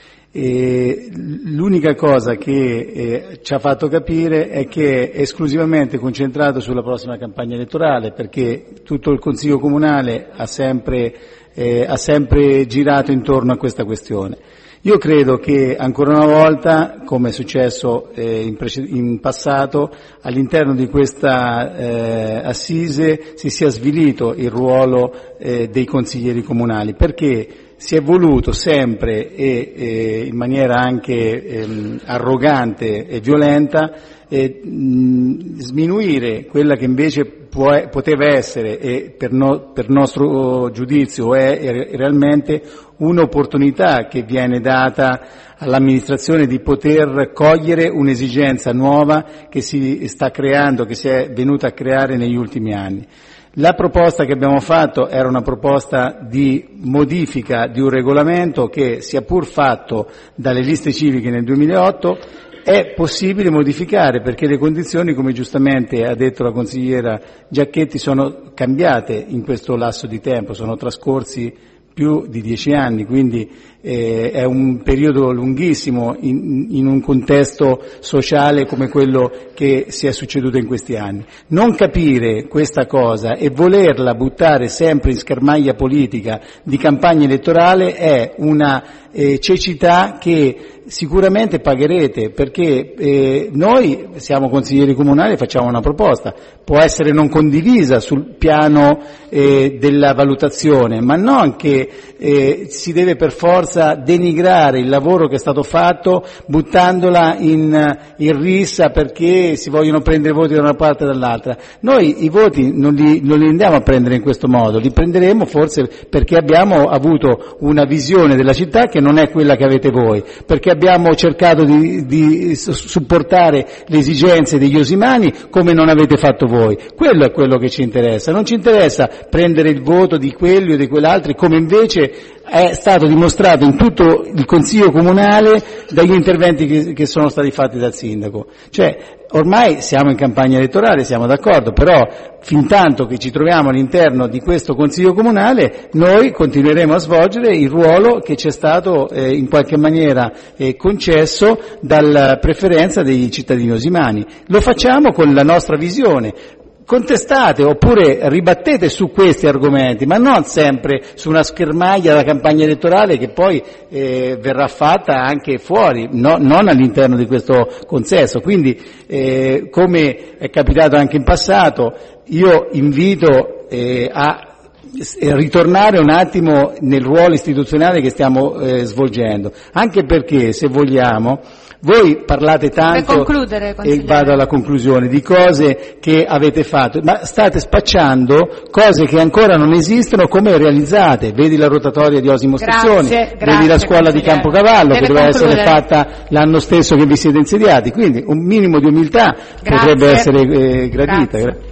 E l'unica cosa che eh, ci ha fatto capire è che è esclusivamente concentrato sulla prossima campagna elettorale, perché tutto il Consiglio Comunale ha sempre, eh, ha sempre girato intorno a questa questione. Io credo che ancora una volta, come è successo eh, in, prece- in passato, all'interno di questa eh, assise si sia svilito il ruolo eh, dei consiglieri comunali, perché si è voluto sempre e, e in maniera anche ehm, arrogante e violenta eh, mh, sminuire quella che invece può, poteva essere e per, no, per nostro giudizio è, è realmente un'opportunità che viene data all'amministrazione di poter cogliere un'esigenza nuova che si sta creando, che si è venuta a creare negli ultimi anni. La proposta che abbiamo fatto era una proposta di modifica di un regolamento che, sia pur fatto dalle liste civiche nel duemilaotto, è possibile modificare perché le condizioni, come giustamente ha detto la consigliera Giacchetti, sono cambiate in questo lasso di tempo, sono trascorsi più di dieci anni, quindi eh, è un periodo lunghissimo in, in un contesto sociale come quello che si è succeduto in questi anni. Non capire questa cosa e volerla buttare sempre in schermaglia politica di campagna elettorale è una eh, cecità che sicuramente pagherete, perché eh, noi siamo consiglieri comunali e facciamo una proposta, può essere non condivisa sul piano eh, della valutazione, ma non che eh, si deve per forza denigrare il lavoro che è stato fatto buttandola in, in rissa perché si vogliono prendere voti da una parte e dall'altra. Noi i voti non li, non li andiamo a prendere in questo modo, li prenderemo forse perché abbiamo avuto una visione della città che non è quella che avete voi, perché abbiamo cercato di, di supportare le esigenze degli osimani come non avete fatto voi. Quello è quello che ci interessa, non ci interessa prendere il voto di quelli o di quell'altri, come invece è stato dimostrato in tutto il Consiglio Comunale dagli interventi che, che sono stati fatti dal Sindaco. Cioè, ormai siamo in campagna elettorale, siamo d'accordo, però fin tanto che ci troviamo all'interno di questo Consiglio Comunale noi continueremo a svolgere il ruolo che ci è stato eh, in qualche maniera eh, concesso dalla preferenza dei cittadini osimani. Lo facciamo con la nostra visione. Contestate oppure ribattete su questi argomenti, ma non sempre su una schermaglia della campagna elettorale che poi eh, verrà fatta anche fuori, no, non all'interno di questo consesso. Quindi, eh, come è capitato anche in passato, io invito eh, a ritornare un attimo nel ruolo istituzionale che stiamo eh, svolgendo, anche perché, se vogliamo, voi parlate tanto, e vado alla conclusione, di cose che avete fatto, ma state spacciando cose che ancora non esistono come realizzate. Vedi la rotatoria di Osimo Stazioni, vedi la scuola di Campocavallo che doveva essere fatta l'anno stesso che vi siete insediati, quindi un minimo di umiltà Grazie. potrebbe essere eh, gradita. Grazie.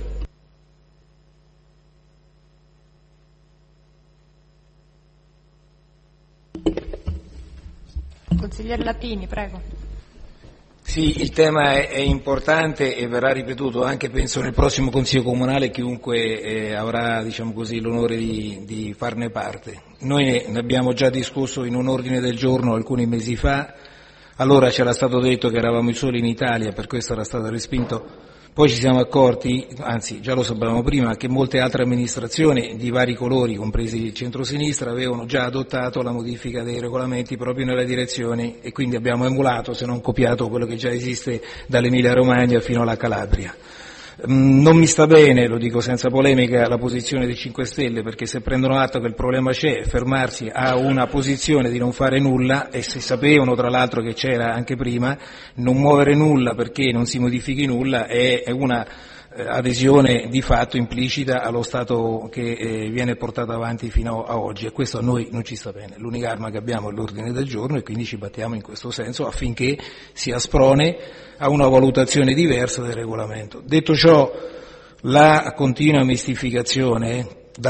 Consigliere Latini, prego. Sì, il tema è, è importante e verrà ripetuto anche, penso, nel prossimo Consiglio Comunale, chiunque eh, avrà, diciamo così, l'onore di, di farne parte. Noi ne abbiamo già discusso in un ordine del giorno alcuni mesi fa, allora c'era stato detto che eravamo i soli in Italia, per questo era stato respinto. Poi ci siamo accorti, anzi già lo sapevamo prima, che molte altre amministrazioni di vari colori, compresi il centro-sinistra, avevano già adottato la modifica dei regolamenti proprio nella direzione, e quindi abbiamo emulato, se non copiato, quello che già esiste dall'Emilia Romagna fino alla Calabria. Non mi sta bene, lo dico senza polemica, la posizione dei cinque Stelle, perché se prendono atto che il problema c'è, fermarsi a una posizione di non fare nulla, e se sapevano tra l'altro che c'era anche prima, non muovere nulla perché non si modifichi nulla è una eh, adesione di fatto implicita allo Stato che eh, viene portato avanti fino a oggi, e questo a noi non ci sta bene. L'unica arma che abbiamo è l'ordine del giorno, e quindi ci battiamo in questo senso affinché sia sprone a una valutazione diversa del regolamento. Detto ciò, la continua mistificazione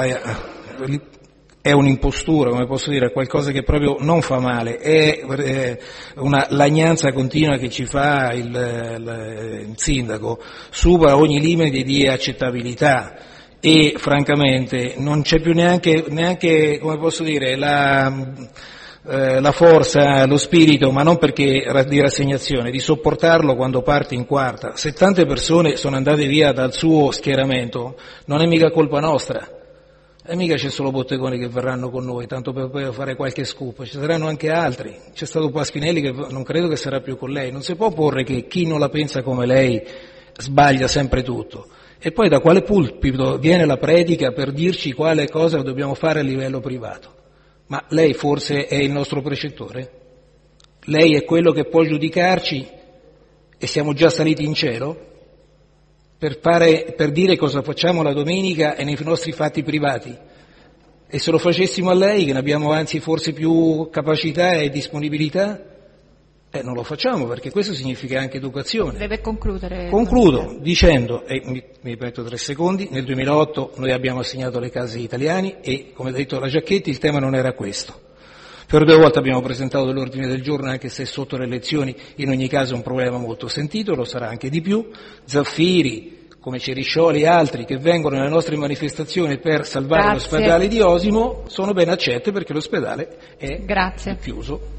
è un'impostura, come posso dire, è qualcosa che proprio non fa male, è una lagnanza continua che ci fa il, il, il sindaco, supera ogni limite di accettabilità, e francamente non c'è più neanche, neanche come posso dire, la... la forza, lo spirito, ma non perché di rassegnazione, di sopportarlo quando parte in quarta. Se tante persone sono andate via dal suo schieramento, non è mica colpa nostra, e mica c'è solo Bottegoni che verranno con noi, tanto per, per fare qualche scoop, ci saranno anche altri. C'è stato Paschinelli che non credo che sarà più con lei. Non si può porre che chi non la pensa come lei sbaglia sempre tutto. E poi da quale pulpito viene la predica per dirci quale cosa dobbiamo fare a livello privato? Ma lei forse è il nostro precettore? Lei è quello che può giudicarci e siamo già saliti in cielo? Per, fare, per dire cosa facciamo la domenica e nei nostri fatti privati? E se lo facessimo a lei, che ne abbiamo anzi forse più capacità e disponibilità, eh, non lo facciamo, perché questo significa anche educazione. Deve concludere. Concludo dicendo, e mi, mi ripeto tre secondi, nel duemilaotto noi abbiamo assegnato le case agli italiani e, come ha detto la Giacchetti, il tema non era questo. Per due volte abbiamo presentato dell'ordine del giorno, anche se sotto le elezioni in ogni caso è un problema molto sentito, lo sarà anche di più. Zaffiri, come Ceriscioli e altri che vengono nelle nostre manifestazioni per salvare Grazie. l'ospedale di Osimo, sono ben accette perché l'ospedale è Grazie. chiuso.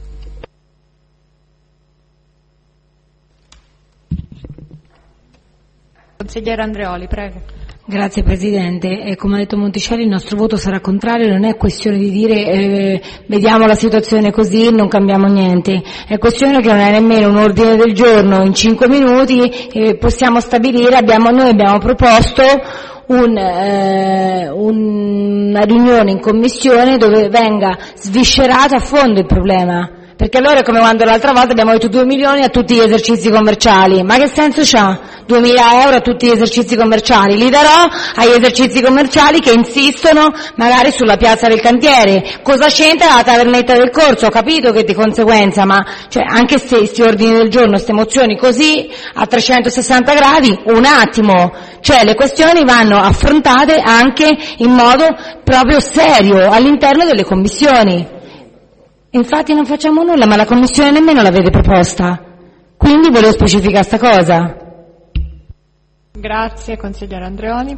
Consigliere Andreoli, prego. Grazie Presidente, e come ha detto Monticelli il nostro voto sarà contrario. Non è questione di dire eh, vediamo la situazione così e non cambiamo niente, è questione che non è nemmeno un ordine del giorno in cinque minuti eh, possiamo stabilire. Abbiamo, noi abbiamo proposto un, eh, una riunione in commissione dove venga sviscerato a fondo il problema, perché allora è come quando l'altra volta abbiamo detto due milioni a tutti gli esercizi commerciali. Ma che senso c'ha? duemila euro a tutti gli esercizi commerciali? Li darò agli esercizi commerciali che insistono magari sulla piazza del cantiere. Cosa c'entra la tavernetta del corso? Ho capito che di conseguenza, ma cioè, anche se questi ordini del giorno, queste mozioni così a trecentosessanta gradi, un attimo, cioè le questioni vanno affrontate anche in modo proprio serio all'interno delle commissioni. Infatti non facciamo nulla, ma la Commissione nemmeno l'avete proposta. Quindi volevo specificare sta cosa. Grazie, consigliere Andreoli.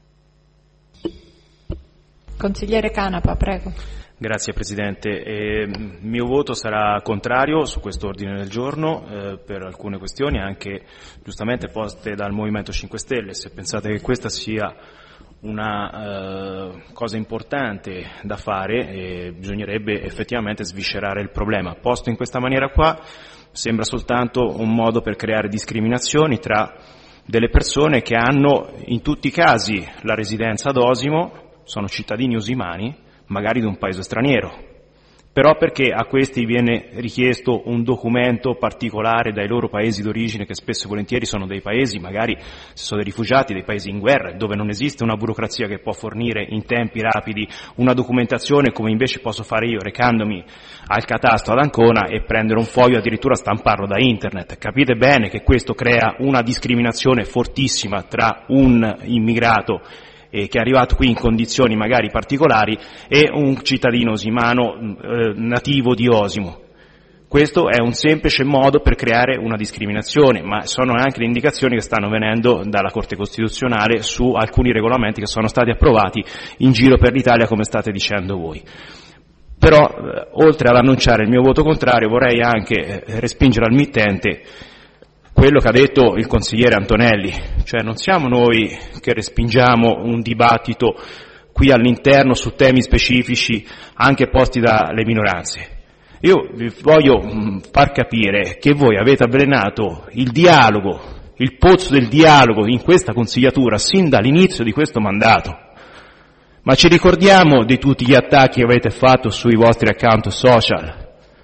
Consigliere Canapa, prego. Grazie Presidente. Eh, il mio voto sarà contrario su questo ordine del giorno eh, per alcune questioni anche giustamente poste dal Movimento cinque Stelle. Se pensate che questa sia una uh, cosa importante da fare, eh, bisognerebbe effettivamente sviscerare il problema. Posto in questa maniera qua sembra soltanto un modo per creare discriminazioni tra delle persone che hanno in tutti i casi la residenza ad Osimo, sono cittadini usimani, magari di un paese straniero. Però perché a questi viene richiesto un documento particolare dai loro paesi d'origine, che spesso e volentieri sono dei paesi, magari se sono dei rifugiati, dei paesi in guerra, dove non esiste una burocrazia che può fornire in tempi rapidi una documentazione come invece posso fare io recandomi al catasto ad Ancona e prendere un foglio e addirittura stamparlo da internet. Capite bene che questo crea una discriminazione fortissima tra un immigrato e che è arrivato qui in condizioni magari particolari e un cittadino osimano eh, nativo di Osimo. Questo è un semplice modo per creare una discriminazione, ma sono anche le indicazioni che stanno venendo dalla Corte Costituzionale su alcuni regolamenti che sono stati approvati in giro per l'Italia, come state dicendo voi. Però, eh, oltre ad annunciare il mio voto contrario, vorrei anche eh, respingere al mittente quello che ha detto il consigliere Antonelli, cioè non siamo noi che respingiamo un dibattito qui all'interno su temi specifici anche posti dalle minoranze. Io vi voglio far capire che voi avete avvelenato il dialogo, il pozzo del dialogo in questa consigliatura sin dall'inizio di questo mandato. Ma ci ricordiamo di tutti gli attacchi che avete fatto sui vostri account social?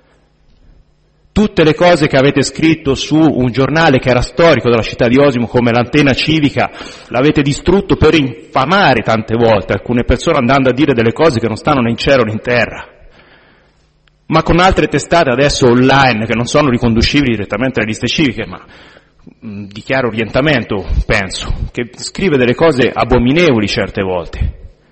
Tutte le cose che avete scritto su un giornale che era storico della città di Osimo come l'Antenna Civica, l'avete distrutto per infamare tante volte alcune persone andando a dire delle cose che non stanno né in cielo né in terra. Ma con altre testate adesso online che non sono riconducibili direttamente alle liste civiche, ma mh, di chiaro orientamento, penso, che scrive delle cose abominevoli certe volte.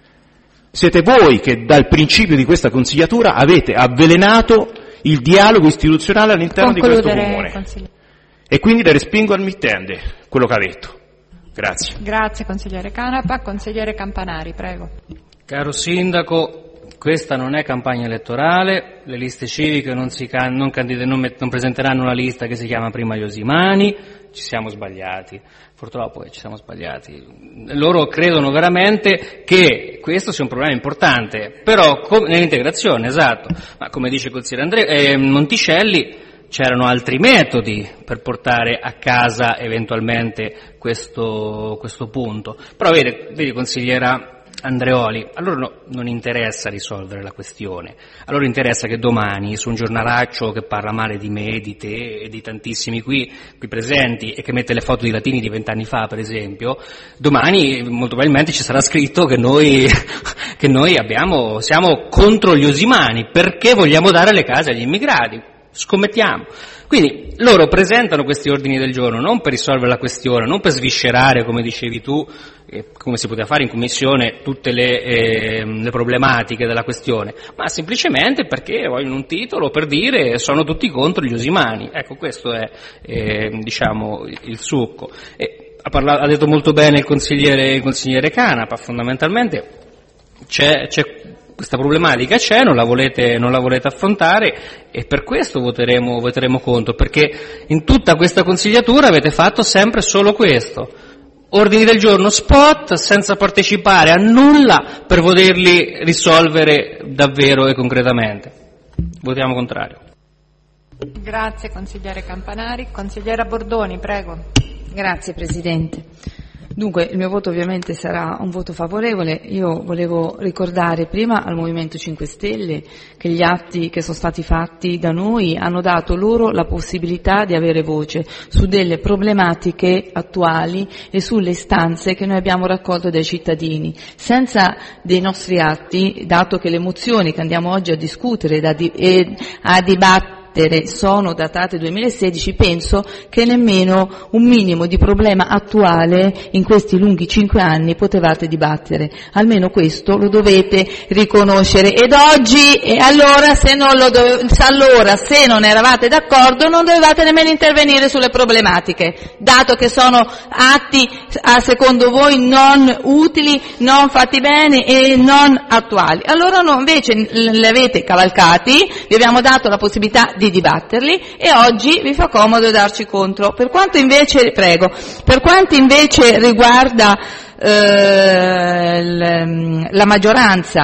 Siete voi che dal principio di questa consigliatura avete avvelenato il dialogo istituzionale all'interno di questo comune. Consigliere. E quindi le respingo al mittente quello che ha detto. Grazie. Grazie consigliere Canapa. Consigliere Campanari, prego. Caro Sindaco, questa non è campagna elettorale, le liste civiche non, si can- non, candid- non, met- non presenteranno una lista che si chiama Prima gli Osimani, ci siamo sbagliati, purtroppo ci siamo sbagliati. Loro credono veramente che questo sia un problema importante, però com- nell'integrazione, esatto, ma come dice il consigliere Andre- eh, Monticelli, c'erano altri metodi per portare a casa eventualmente questo, questo punto. Però vede, vedi consigliera Andreoli, a loro no, non interessa risolvere la questione, a loro interessa che domani su un giornalaccio che parla male di me, di te e di tantissimi qui, qui presenti e che mette le foto di Latini di vent'anni fa per esempio, domani molto probabilmente ci sarà scritto che noi, che noi abbiamo, siamo contro gli osimani perché vogliamo dare le case agli immigrati, scommettiamo. Quindi loro presentano questi ordini del giorno non per risolvere la questione, non per sviscerare, come dicevi tu, eh, come si poteva fare in commissione, tutte le, eh, le problematiche della questione, ma semplicemente perché vogliono un titolo per dire sono tutti contro gli osimani. Ecco, questo è eh, diciamo il succo. E ha, parlato, ha detto molto bene il consigliere, il consigliere Canapa, fondamentalmente c'è, c'è questa problematica c'è, non la volete, non la volete affrontare e per questo voteremo, voteremo contro, perché in tutta questa consigliatura avete fatto sempre solo questo, ordini del giorno spot senza partecipare a nulla per poterli risolvere davvero e concretamente. Votiamo contrario. Grazie consigliere Campanari. Consigliera Bordoni, prego. Grazie Presidente. Dunque il mio voto ovviamente sarà un voto favorevole. Io volevo ricordare prima al Movimento cinque Stelle che gli atti che sono stati fatti da noi hanno dato loro la possibilità di avere voce su delle problematiche attuali e sulle istanze che noi abbiamo raccolto dai cittadini. Senza dei nostri atti, dato che le mozioni che andiamo oggi a discutere e a dibattere sono datate duemilasedici, penso che nemmeno un minimo di problema attuale in questi lunghi cinque anni potevate dibattere. Almeno questo lo dovete riconoscere. Ed oggi, e allora se non lo dove, allora se non eravate d'accordo non dovevate nemmeno intervenire sulle problematiche, dato che sono atti a secondo voi non utili, non fatti bene e non attuali. Allora no, invece li avete cavalcati, vi abbiamo dato la possibilità di di dibatterli e oggi vi fa comodo darci contro. Per quanto invece, prego, per quanto invece riguarda eh, l, la maggioranza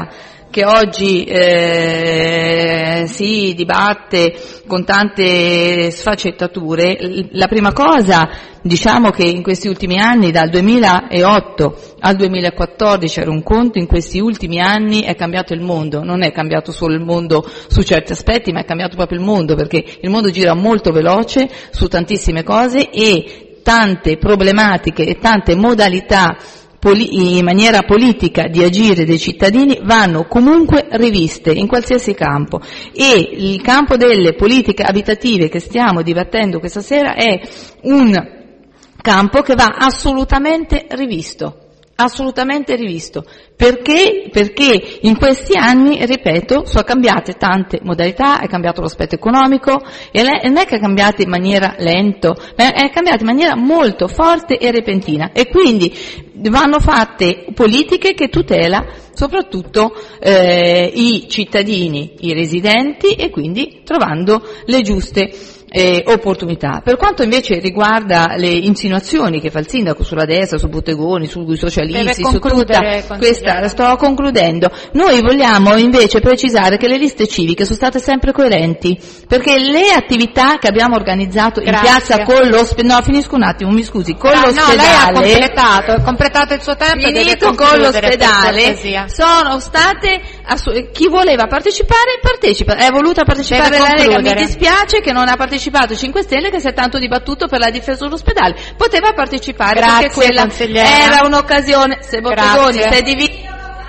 che oggi eh, si dibatte con tante sfaccettature, la prima cosa, diciamo che in questi ultimi anni, dal duemilaotto al duemilaquattordici era un conto, in questi ultimi anni è cambiato il mondo, non è cambiato solo il mondo su certi aspetti, ma è cambiato proprio il mondo, perché il mondo gira molto veloce su tantissime cose e tante problematiche e tante modalità in maniera politica di agire dei cittadini vanno comunque riviste in qualsiasi campo, e il campo delle politiche abitative che stiamo dibattendo questa sera è un campo che va assolutamente rivisto. Assolutamente rivisto. Perché? Perché in questi anni, ripeto, sono cambiate tante modalità, è cambiato l'aspetto economico, e non è che è cambiato in maniera lento, ma è cambiato in maniera molto forte e repentina, e quindi vanno fatte politiche che tutela soprattutto eh, i cittadini, i residenti, e quindi trovando le giuste Eh, opportunità. Per quanto invece riguarda le insinuazioni che fa il sindaco sulla destra, su Buttegoni, sui socialisti, su tutta questa, sto concludendo, noi vogliamo invece precisare che le liste civiche sono state sempre coerenti, perché le attività che abbiamo organizzato Grazie. in piazza con l'ospedale, no finisco un attimo, mi scusi, con no, l'ospedale, no, lei ha completato, ha completato il suo tempo, finito con l'ospedale, sono state, chi voleva partecipare partecipa, è voluta partecipare la Lega, mi dispiace che non ha partecipato cinque Stelle, che si è tanto dibattuto per la difesa dell'ospedale, poteva partecipare. Grazie, perché quella era un'occasione, se Bottegoni, se diviso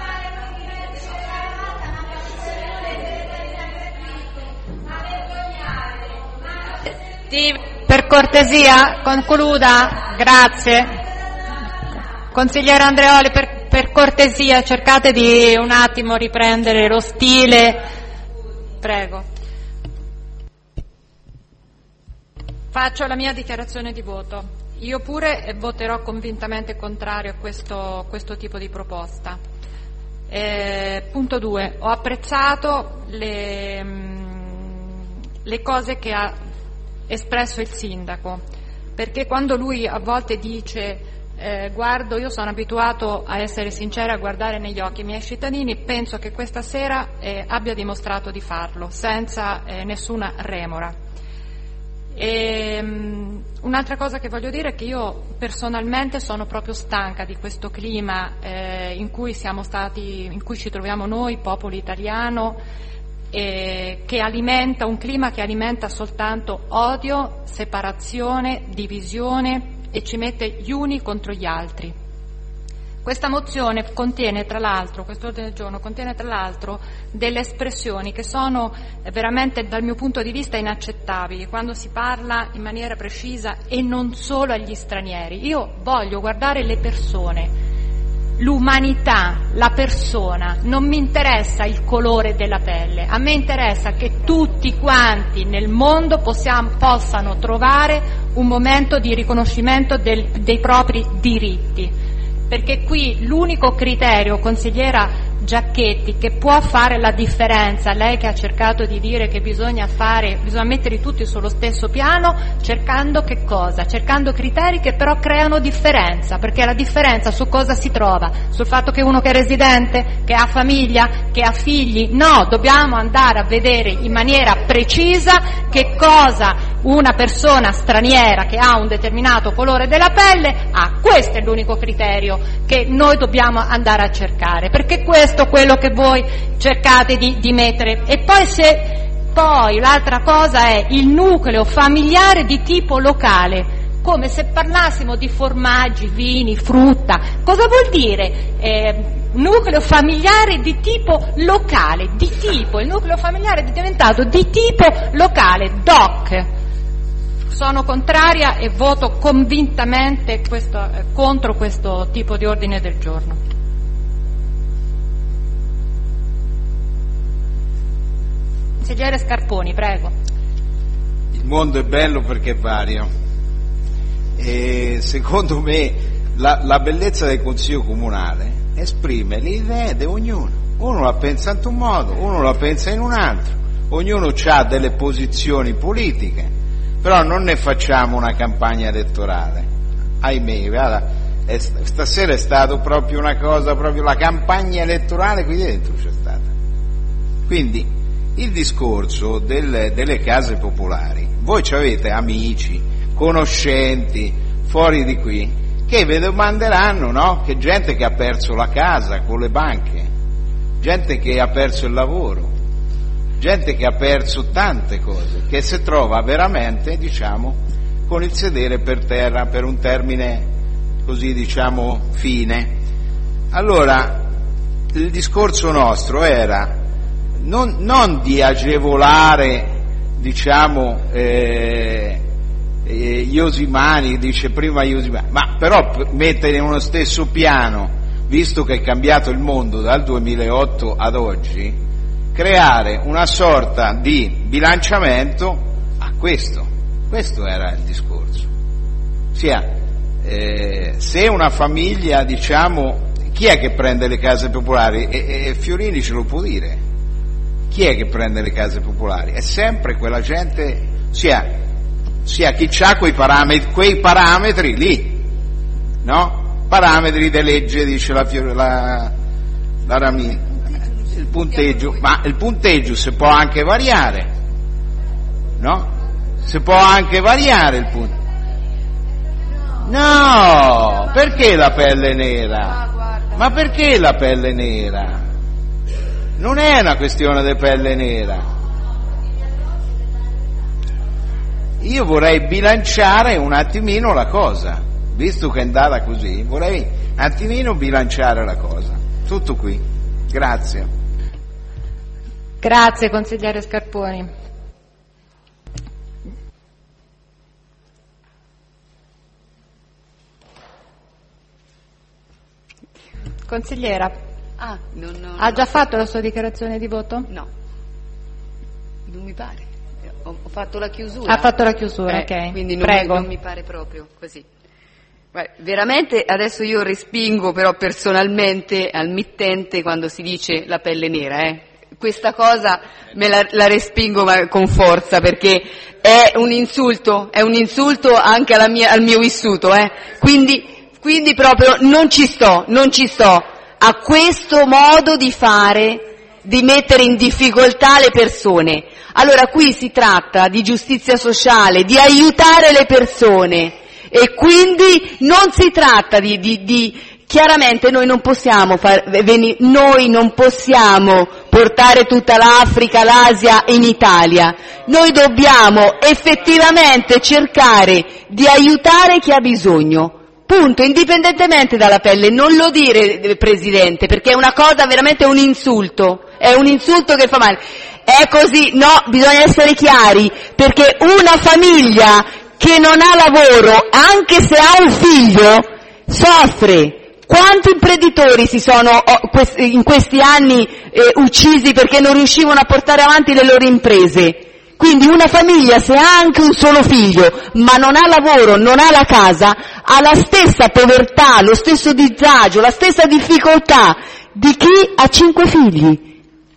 per cortesia concluda, grazie. Consigliere Andreoli, per, per cortesia cercate di un attimo riprendere lo stile, prego. Faccio la mia dichiarazione di voto. Io pure voterò convintamente contrario a questo, questo tipo di proposta. Eh, punto due. Ho apprezzato le, le cose che ha espresso il sindaco, perché quando lui a volte dice eh, guardo, io sono abituato a essere sincera, a guardare negli occhi i miei cittadini, penso che questa sera eh, abbia dimostrato di farlo, senza eh, nessuna remora. E, um, un'altra cosa che voglio dire è che io personalmente sono proprio stanca di questo clima eh, in cui siamo stati, in cui ci troviamo noi, popolo italiano, eh, che alimenta un clima che alimenta soltanto odio, separazione, divisione e ci mette gli uni contro gli altri. Questa mozione contiene tra l'altro, questo ordine del giorno contiene tra l'altro delle espressioni che sono veramente dal mio punto di vista inaccettabili, quando si parla in maniera precisa e non solo agli stranieri. Io voglio guardare le persone, l'umanità, la persona, non mi interessa il colore della pelle, a me interessa che tutti quanti nel mondo possiamo, possano trovare un momento di riconoscimento del, dei propri diritti. Perché qui l'unico criterio, consigliera Giacchetti, che può fare la differenza, lei che ha cercato di dire che bisogna fare, bisogna mettere tutti sullo stesso piano, cercando che cosa? Cercando criteri che però creano differenza, perché la differenza su cosa si trova? Sul fatto che uno che è residente, che ha famiglia, che ha figli? No, dobbiamo andare a vedere in maniera precisa che cosa una persona straniera che ha un determinato colore della pelle ha. Questo è l'unico criterio che noi dobbiamo andare a cercare, perché questo è quello che voi cercate di, di mettere. E poi se poi l'altra cosa è il nucleo familiare di tipo locale, come se parlassimo di formaggi, vini, frutta. Cosa vuol dire eh, nucleo familiare di tipo locale? Di tipo, il nucleo familiare è diventato di tipo locale, D O C. Sono contraria e voto convintamente questo, eh, contro questo tipo di ordine del giorno. Consigliere Scarponi, prego. Il mondo è bello perché è vario e secondo me la, la bellezza del Consiglio Comunale esprime le idee di ognuno. Uno la pensa in un modo, uno la pensa in un altro, ognuno ha delle posizioni politiche. Però non ne facciamo una campagna elettorale, ahimè, guarda, è, stasera è stato proprio una cosa, proprio la campagna elettorale qui dentro c'è stata. Quindi il discorso del, delle case popolari, voi ci avete amici, conoscenti, fuori di qui, che vi domanderanno, no? Che gente che ha perso la casa con le banche, gente che ha perso il lavoro, gente che ha perso tante cose, che si trova veramente, diciamo, con il sedere per terra per un termine così, diciamo, fine. Allora, il discorso nostro era non, non di agevolare, diciamo, eh, eh, gli osimani, dice prima gli osimani, ma però mettere in uno stesso piano, visto che è cambiato il mondo dal duemilaotto ad oggi, creare una sorta di bilanciamento a questo. Questo era il discorso. Ossia, eh, se una famiglia, diciamo, chi è che prende le case popolari? E, e Fiorini ce lo può dire. Chi è che prende le case popolari? È sempre quella gente, sia, sia chi ha quei parametri, quei parametri lì, no? Parametri di legge, dice la, la, la Ramini. Il punteggio, ma il punteggio si può anche variare, no? Si può anche variare il punteggio. No, perché la pelle nera? Ma perché la pelle nera? Non è una questione di pelle nera. Io vorrei bilanciare un attimino la cosa, visto che è andata così, vorrei un attimino bilanciare la cosa. Tutto qui. Grazie. Grazie consigliere Scarponi. Consigliera, ah, non, non, ha già fatto la sua dichiarazione di voto? No, non mi pare. Ho, ho fatto la chiusura. Ha fatto la chiusura, eh, ok. Quindi non, Prego. Mi, non mi pare proprio così. Guarda, veramente adesso io respingo però personalmente al mittente quando si dice la pelle nera, eh. Questa cosa me la, la respingo con forza perché è un insulto, è un insulto anche alla mia, al mio vissuto, eh. Quindi Quindi proprio non ci sto, non ci sto a questo modo di fare, di mettere in difficoltà le persone. Allora qui si tratta di giustizia sociale, di aiutare le persone e quindi non si tratta di, di, di chiaramente noi non possiamo far, veni, noi non possiamo portare tutta l'Africa, l'Asia in Italia. Noi dobbiamo effettivamente cercare di aiutare chi ha bisogno. Punto, indipendentemente dalla pelle, non lo dire Presidente, perché è una cosa veramente un insulto, è un insulto che fa male. È così, no, bisogna essere chiari, perché una famiglia che non ha lavoro, anche se ha un figlio, soffre. Quanti imprenditori si sono in questi anni eh, uccisi perché non riuscivano a portare avanti le loro imprese? Quindi una famiglia, se ha anche un solo figlio, ma non ha lavoro, non ha la casa, ha la stessa povertà, lo stesso disagio, la stessa difficoltà di chi ha cinque figli.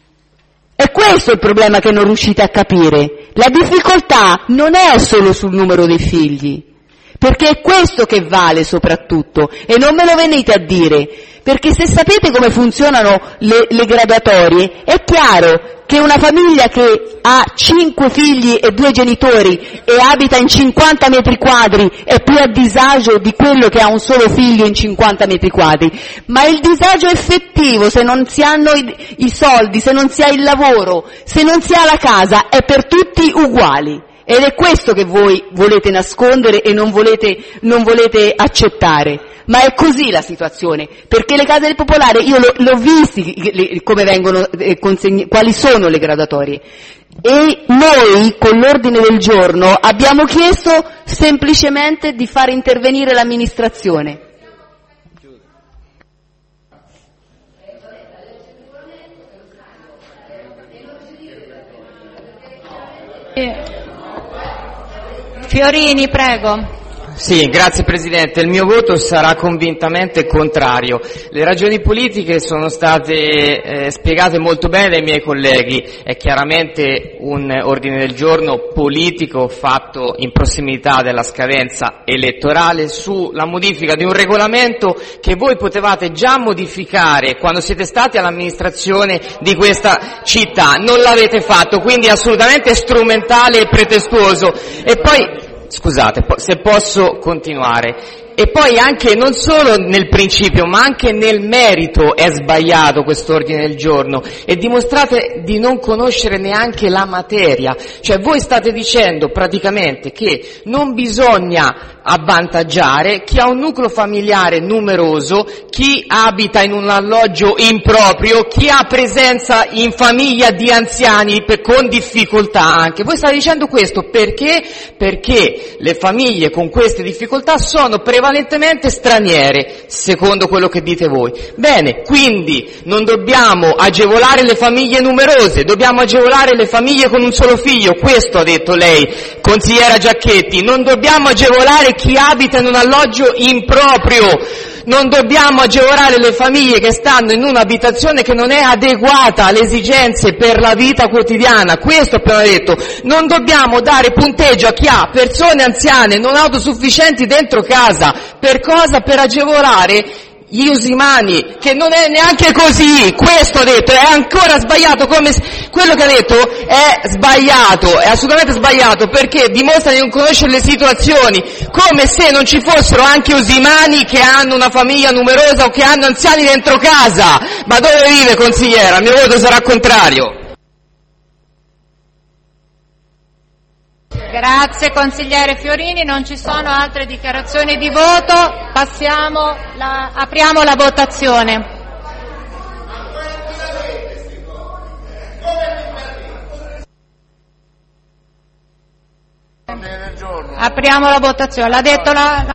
E questo è il problema che non riuscite a capire. La difficoltà non è solo sul numero dei figli, perché è questo che vale soprattutto, e non me lo venite a dire, perché se sapete come funzionano le, le graduatorie, è chiaro che una famiglia che ha cinque figli e due genitori e abita in cinquanta metri quadri è più a disagio di quello che ha un solo figlio in cinquanta metri quadri, ma il disagio effettivo, se non si hanno i, i soldi, se non si ha il lavoro, se non si ha la casa, è per tutti uguali. Ed è questo che voi volete nascondere e non volete, non volete accettare. Ma è così la situazione, perché le case del popolare, io l'ho, l'ho visti le, come vengono eh, consegne, quali sono le graduatorie. E noi, con l'ordine del giorno, abbiamo chiesto semplicemente di far intervenire l'amministrazione. Fiorini, prego. Sì, grazie Presidente. Il mio voto sarà convintamente contrario. Le ragioni politiche sono state eh, spiegate molto bene dai miei colleghi. È chiaramente un ordine del giorno politico fatto in prossimità della scadenza elettorale sulla modifica di un regolamento che voi potevate già modificare quando siete stati all'amministrazione di questa città. Non l'avete fatto, quindi è assolutamente strumentale e pretestuoso. E poi Scusate, se posso continuare. E poi anche non solo nel principio, ma anche nel merito è sbagliato quest'ordine del giorno e dimostrate di non conoscere neanche la materia. Cioè voi state dicendo praticamente che non bisogna avvantaggiare chi ha un nucleo familiare numeroso, chi abita in un alloggio improprio, chi ha presenza in famiglia di anziani per, con difficoltà anche. Voi state dicendo questo perché? Perché le famiglie con queste difficoltà sono prevalentemente straniere, secondo quello che dite voi. Bene, quindi non dobbiamo agevolare le famiglie numerose, dobbiamo agevolare le famiglie con un solo figlio, questo ha detto lei, consigliera Giacchetti, non dobbiamo agevolare chi abita in un alloggio improprio, non dobbiamo agevolare le famiglie che stanno in un'abitazione che non è adeguata alle esigenze per la vita quotidiana, questo ho appena detto, non dobbiamo dare punteggio a chi ha persone anziane non autosufficienti dentro casa, per cosa? Per agevolare gli usimani, che non è neanche così, questo ha detto, è ancora sbagliato, come quello che ha detto è sbagliato, è assolutamente sbagliato, perché dimostra di non conoscere le situazioni, come se non ci fossero anche usimani che hanno una famiglia numerosa o che hanno anziani dentro casa. Ma dove vive, consigliera? Il mio voto sarà contrario. Grazie consigliere Fiorini, non ci sono altre dichiarazioni di voto, passiamo la, apriamo la votazione. Apriamo la votazione, l'ha detto la...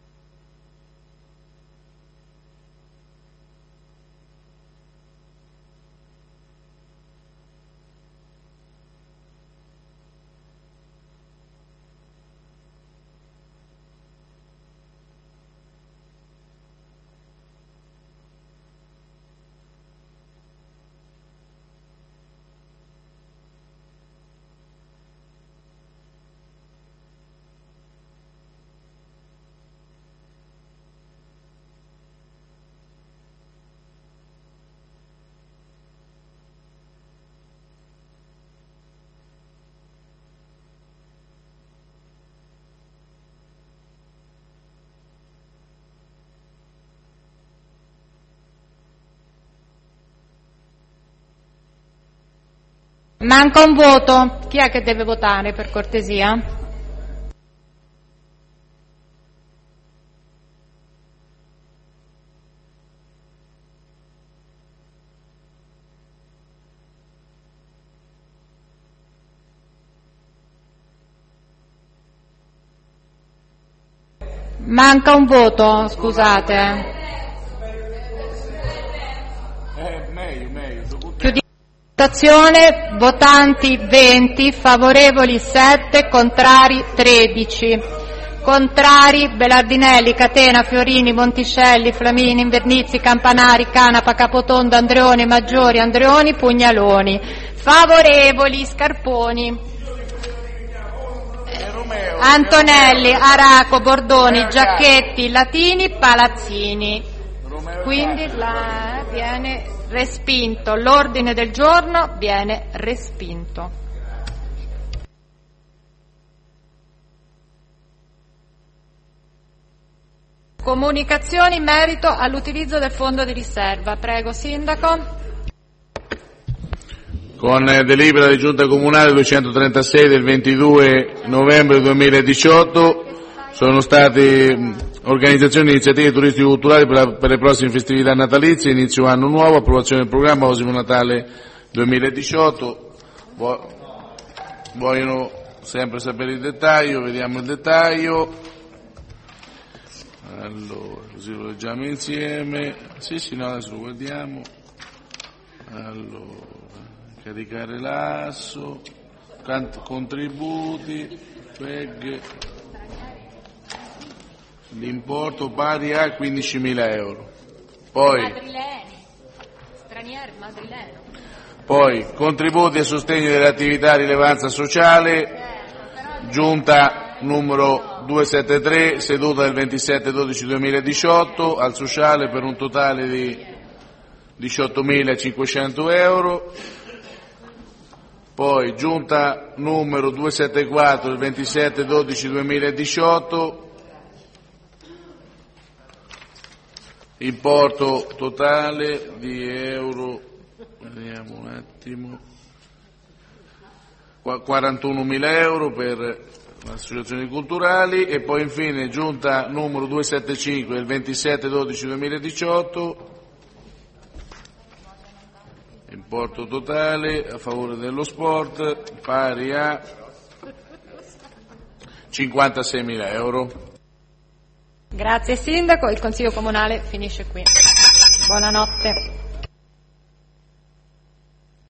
Manca un voto. Chi è che deve votare, per cortesia? Manca un voto, scusate. Votazione, votanti venti, favorevoli sette, contrari tredici. Contrari Belardinelli, Catena, Fiorini, Monticelli, Flamini, Invernizzi, Campanari, Canapa, Capotondo, Andreoni, Maggiori, Andreoni, Pugnaloni. Favorevoli Scarponi, Antonelli, Araco, Bordoni, Giacchetti, Latini, Palazzini. Quindi la, viene respinto, l'ordine del giorno viene respinto. Comunicazioni in merito all'utilizzo del fondo di riserva. Prego, Sindaco. Con delibera di Giunta Comunale duecentotrentasei del ventidue novembre duemiladiciotto sono state organizzazioni di iniziative turistico-culturali per, la, per le prossime festività natalizie, inizio anno nuovo, approvazione del programma Osimo Natale duemiladiciotto. Vogliono sempre sapere il dettaglio, vediamo il dettaglio. Allora, così lo leggiamo insieme. Sì, sì, no, adesso lo guardiamo. Allora, caricare l'asso, contributi, P E G. l'importo pari a quindicimila euro. Poi, Madrileni, stranieri, madrileno. poi contributi a sostegno delle attività di rilevanza sociale, giunta numero duecentosettantatré, seduta del ventisette dodici duemiladiciotto, al sociale per un totale di diciottomilacinquecento euro. Poi giunta numero duecentosettantaquattro del ventisette dodici duemiladiciotto, importo totale di euro, vediamo un attimo, quarantunomila euro per le associazioni culturali. E poi infine giunta numero duecentosettantacinque del ventisette dodici duemiladiciotto, importo totale a favore dello sport pari a cinquantaseimila euro. Grazie Sindaco, il Consiglio Comunale finisce qui. Buonanotte.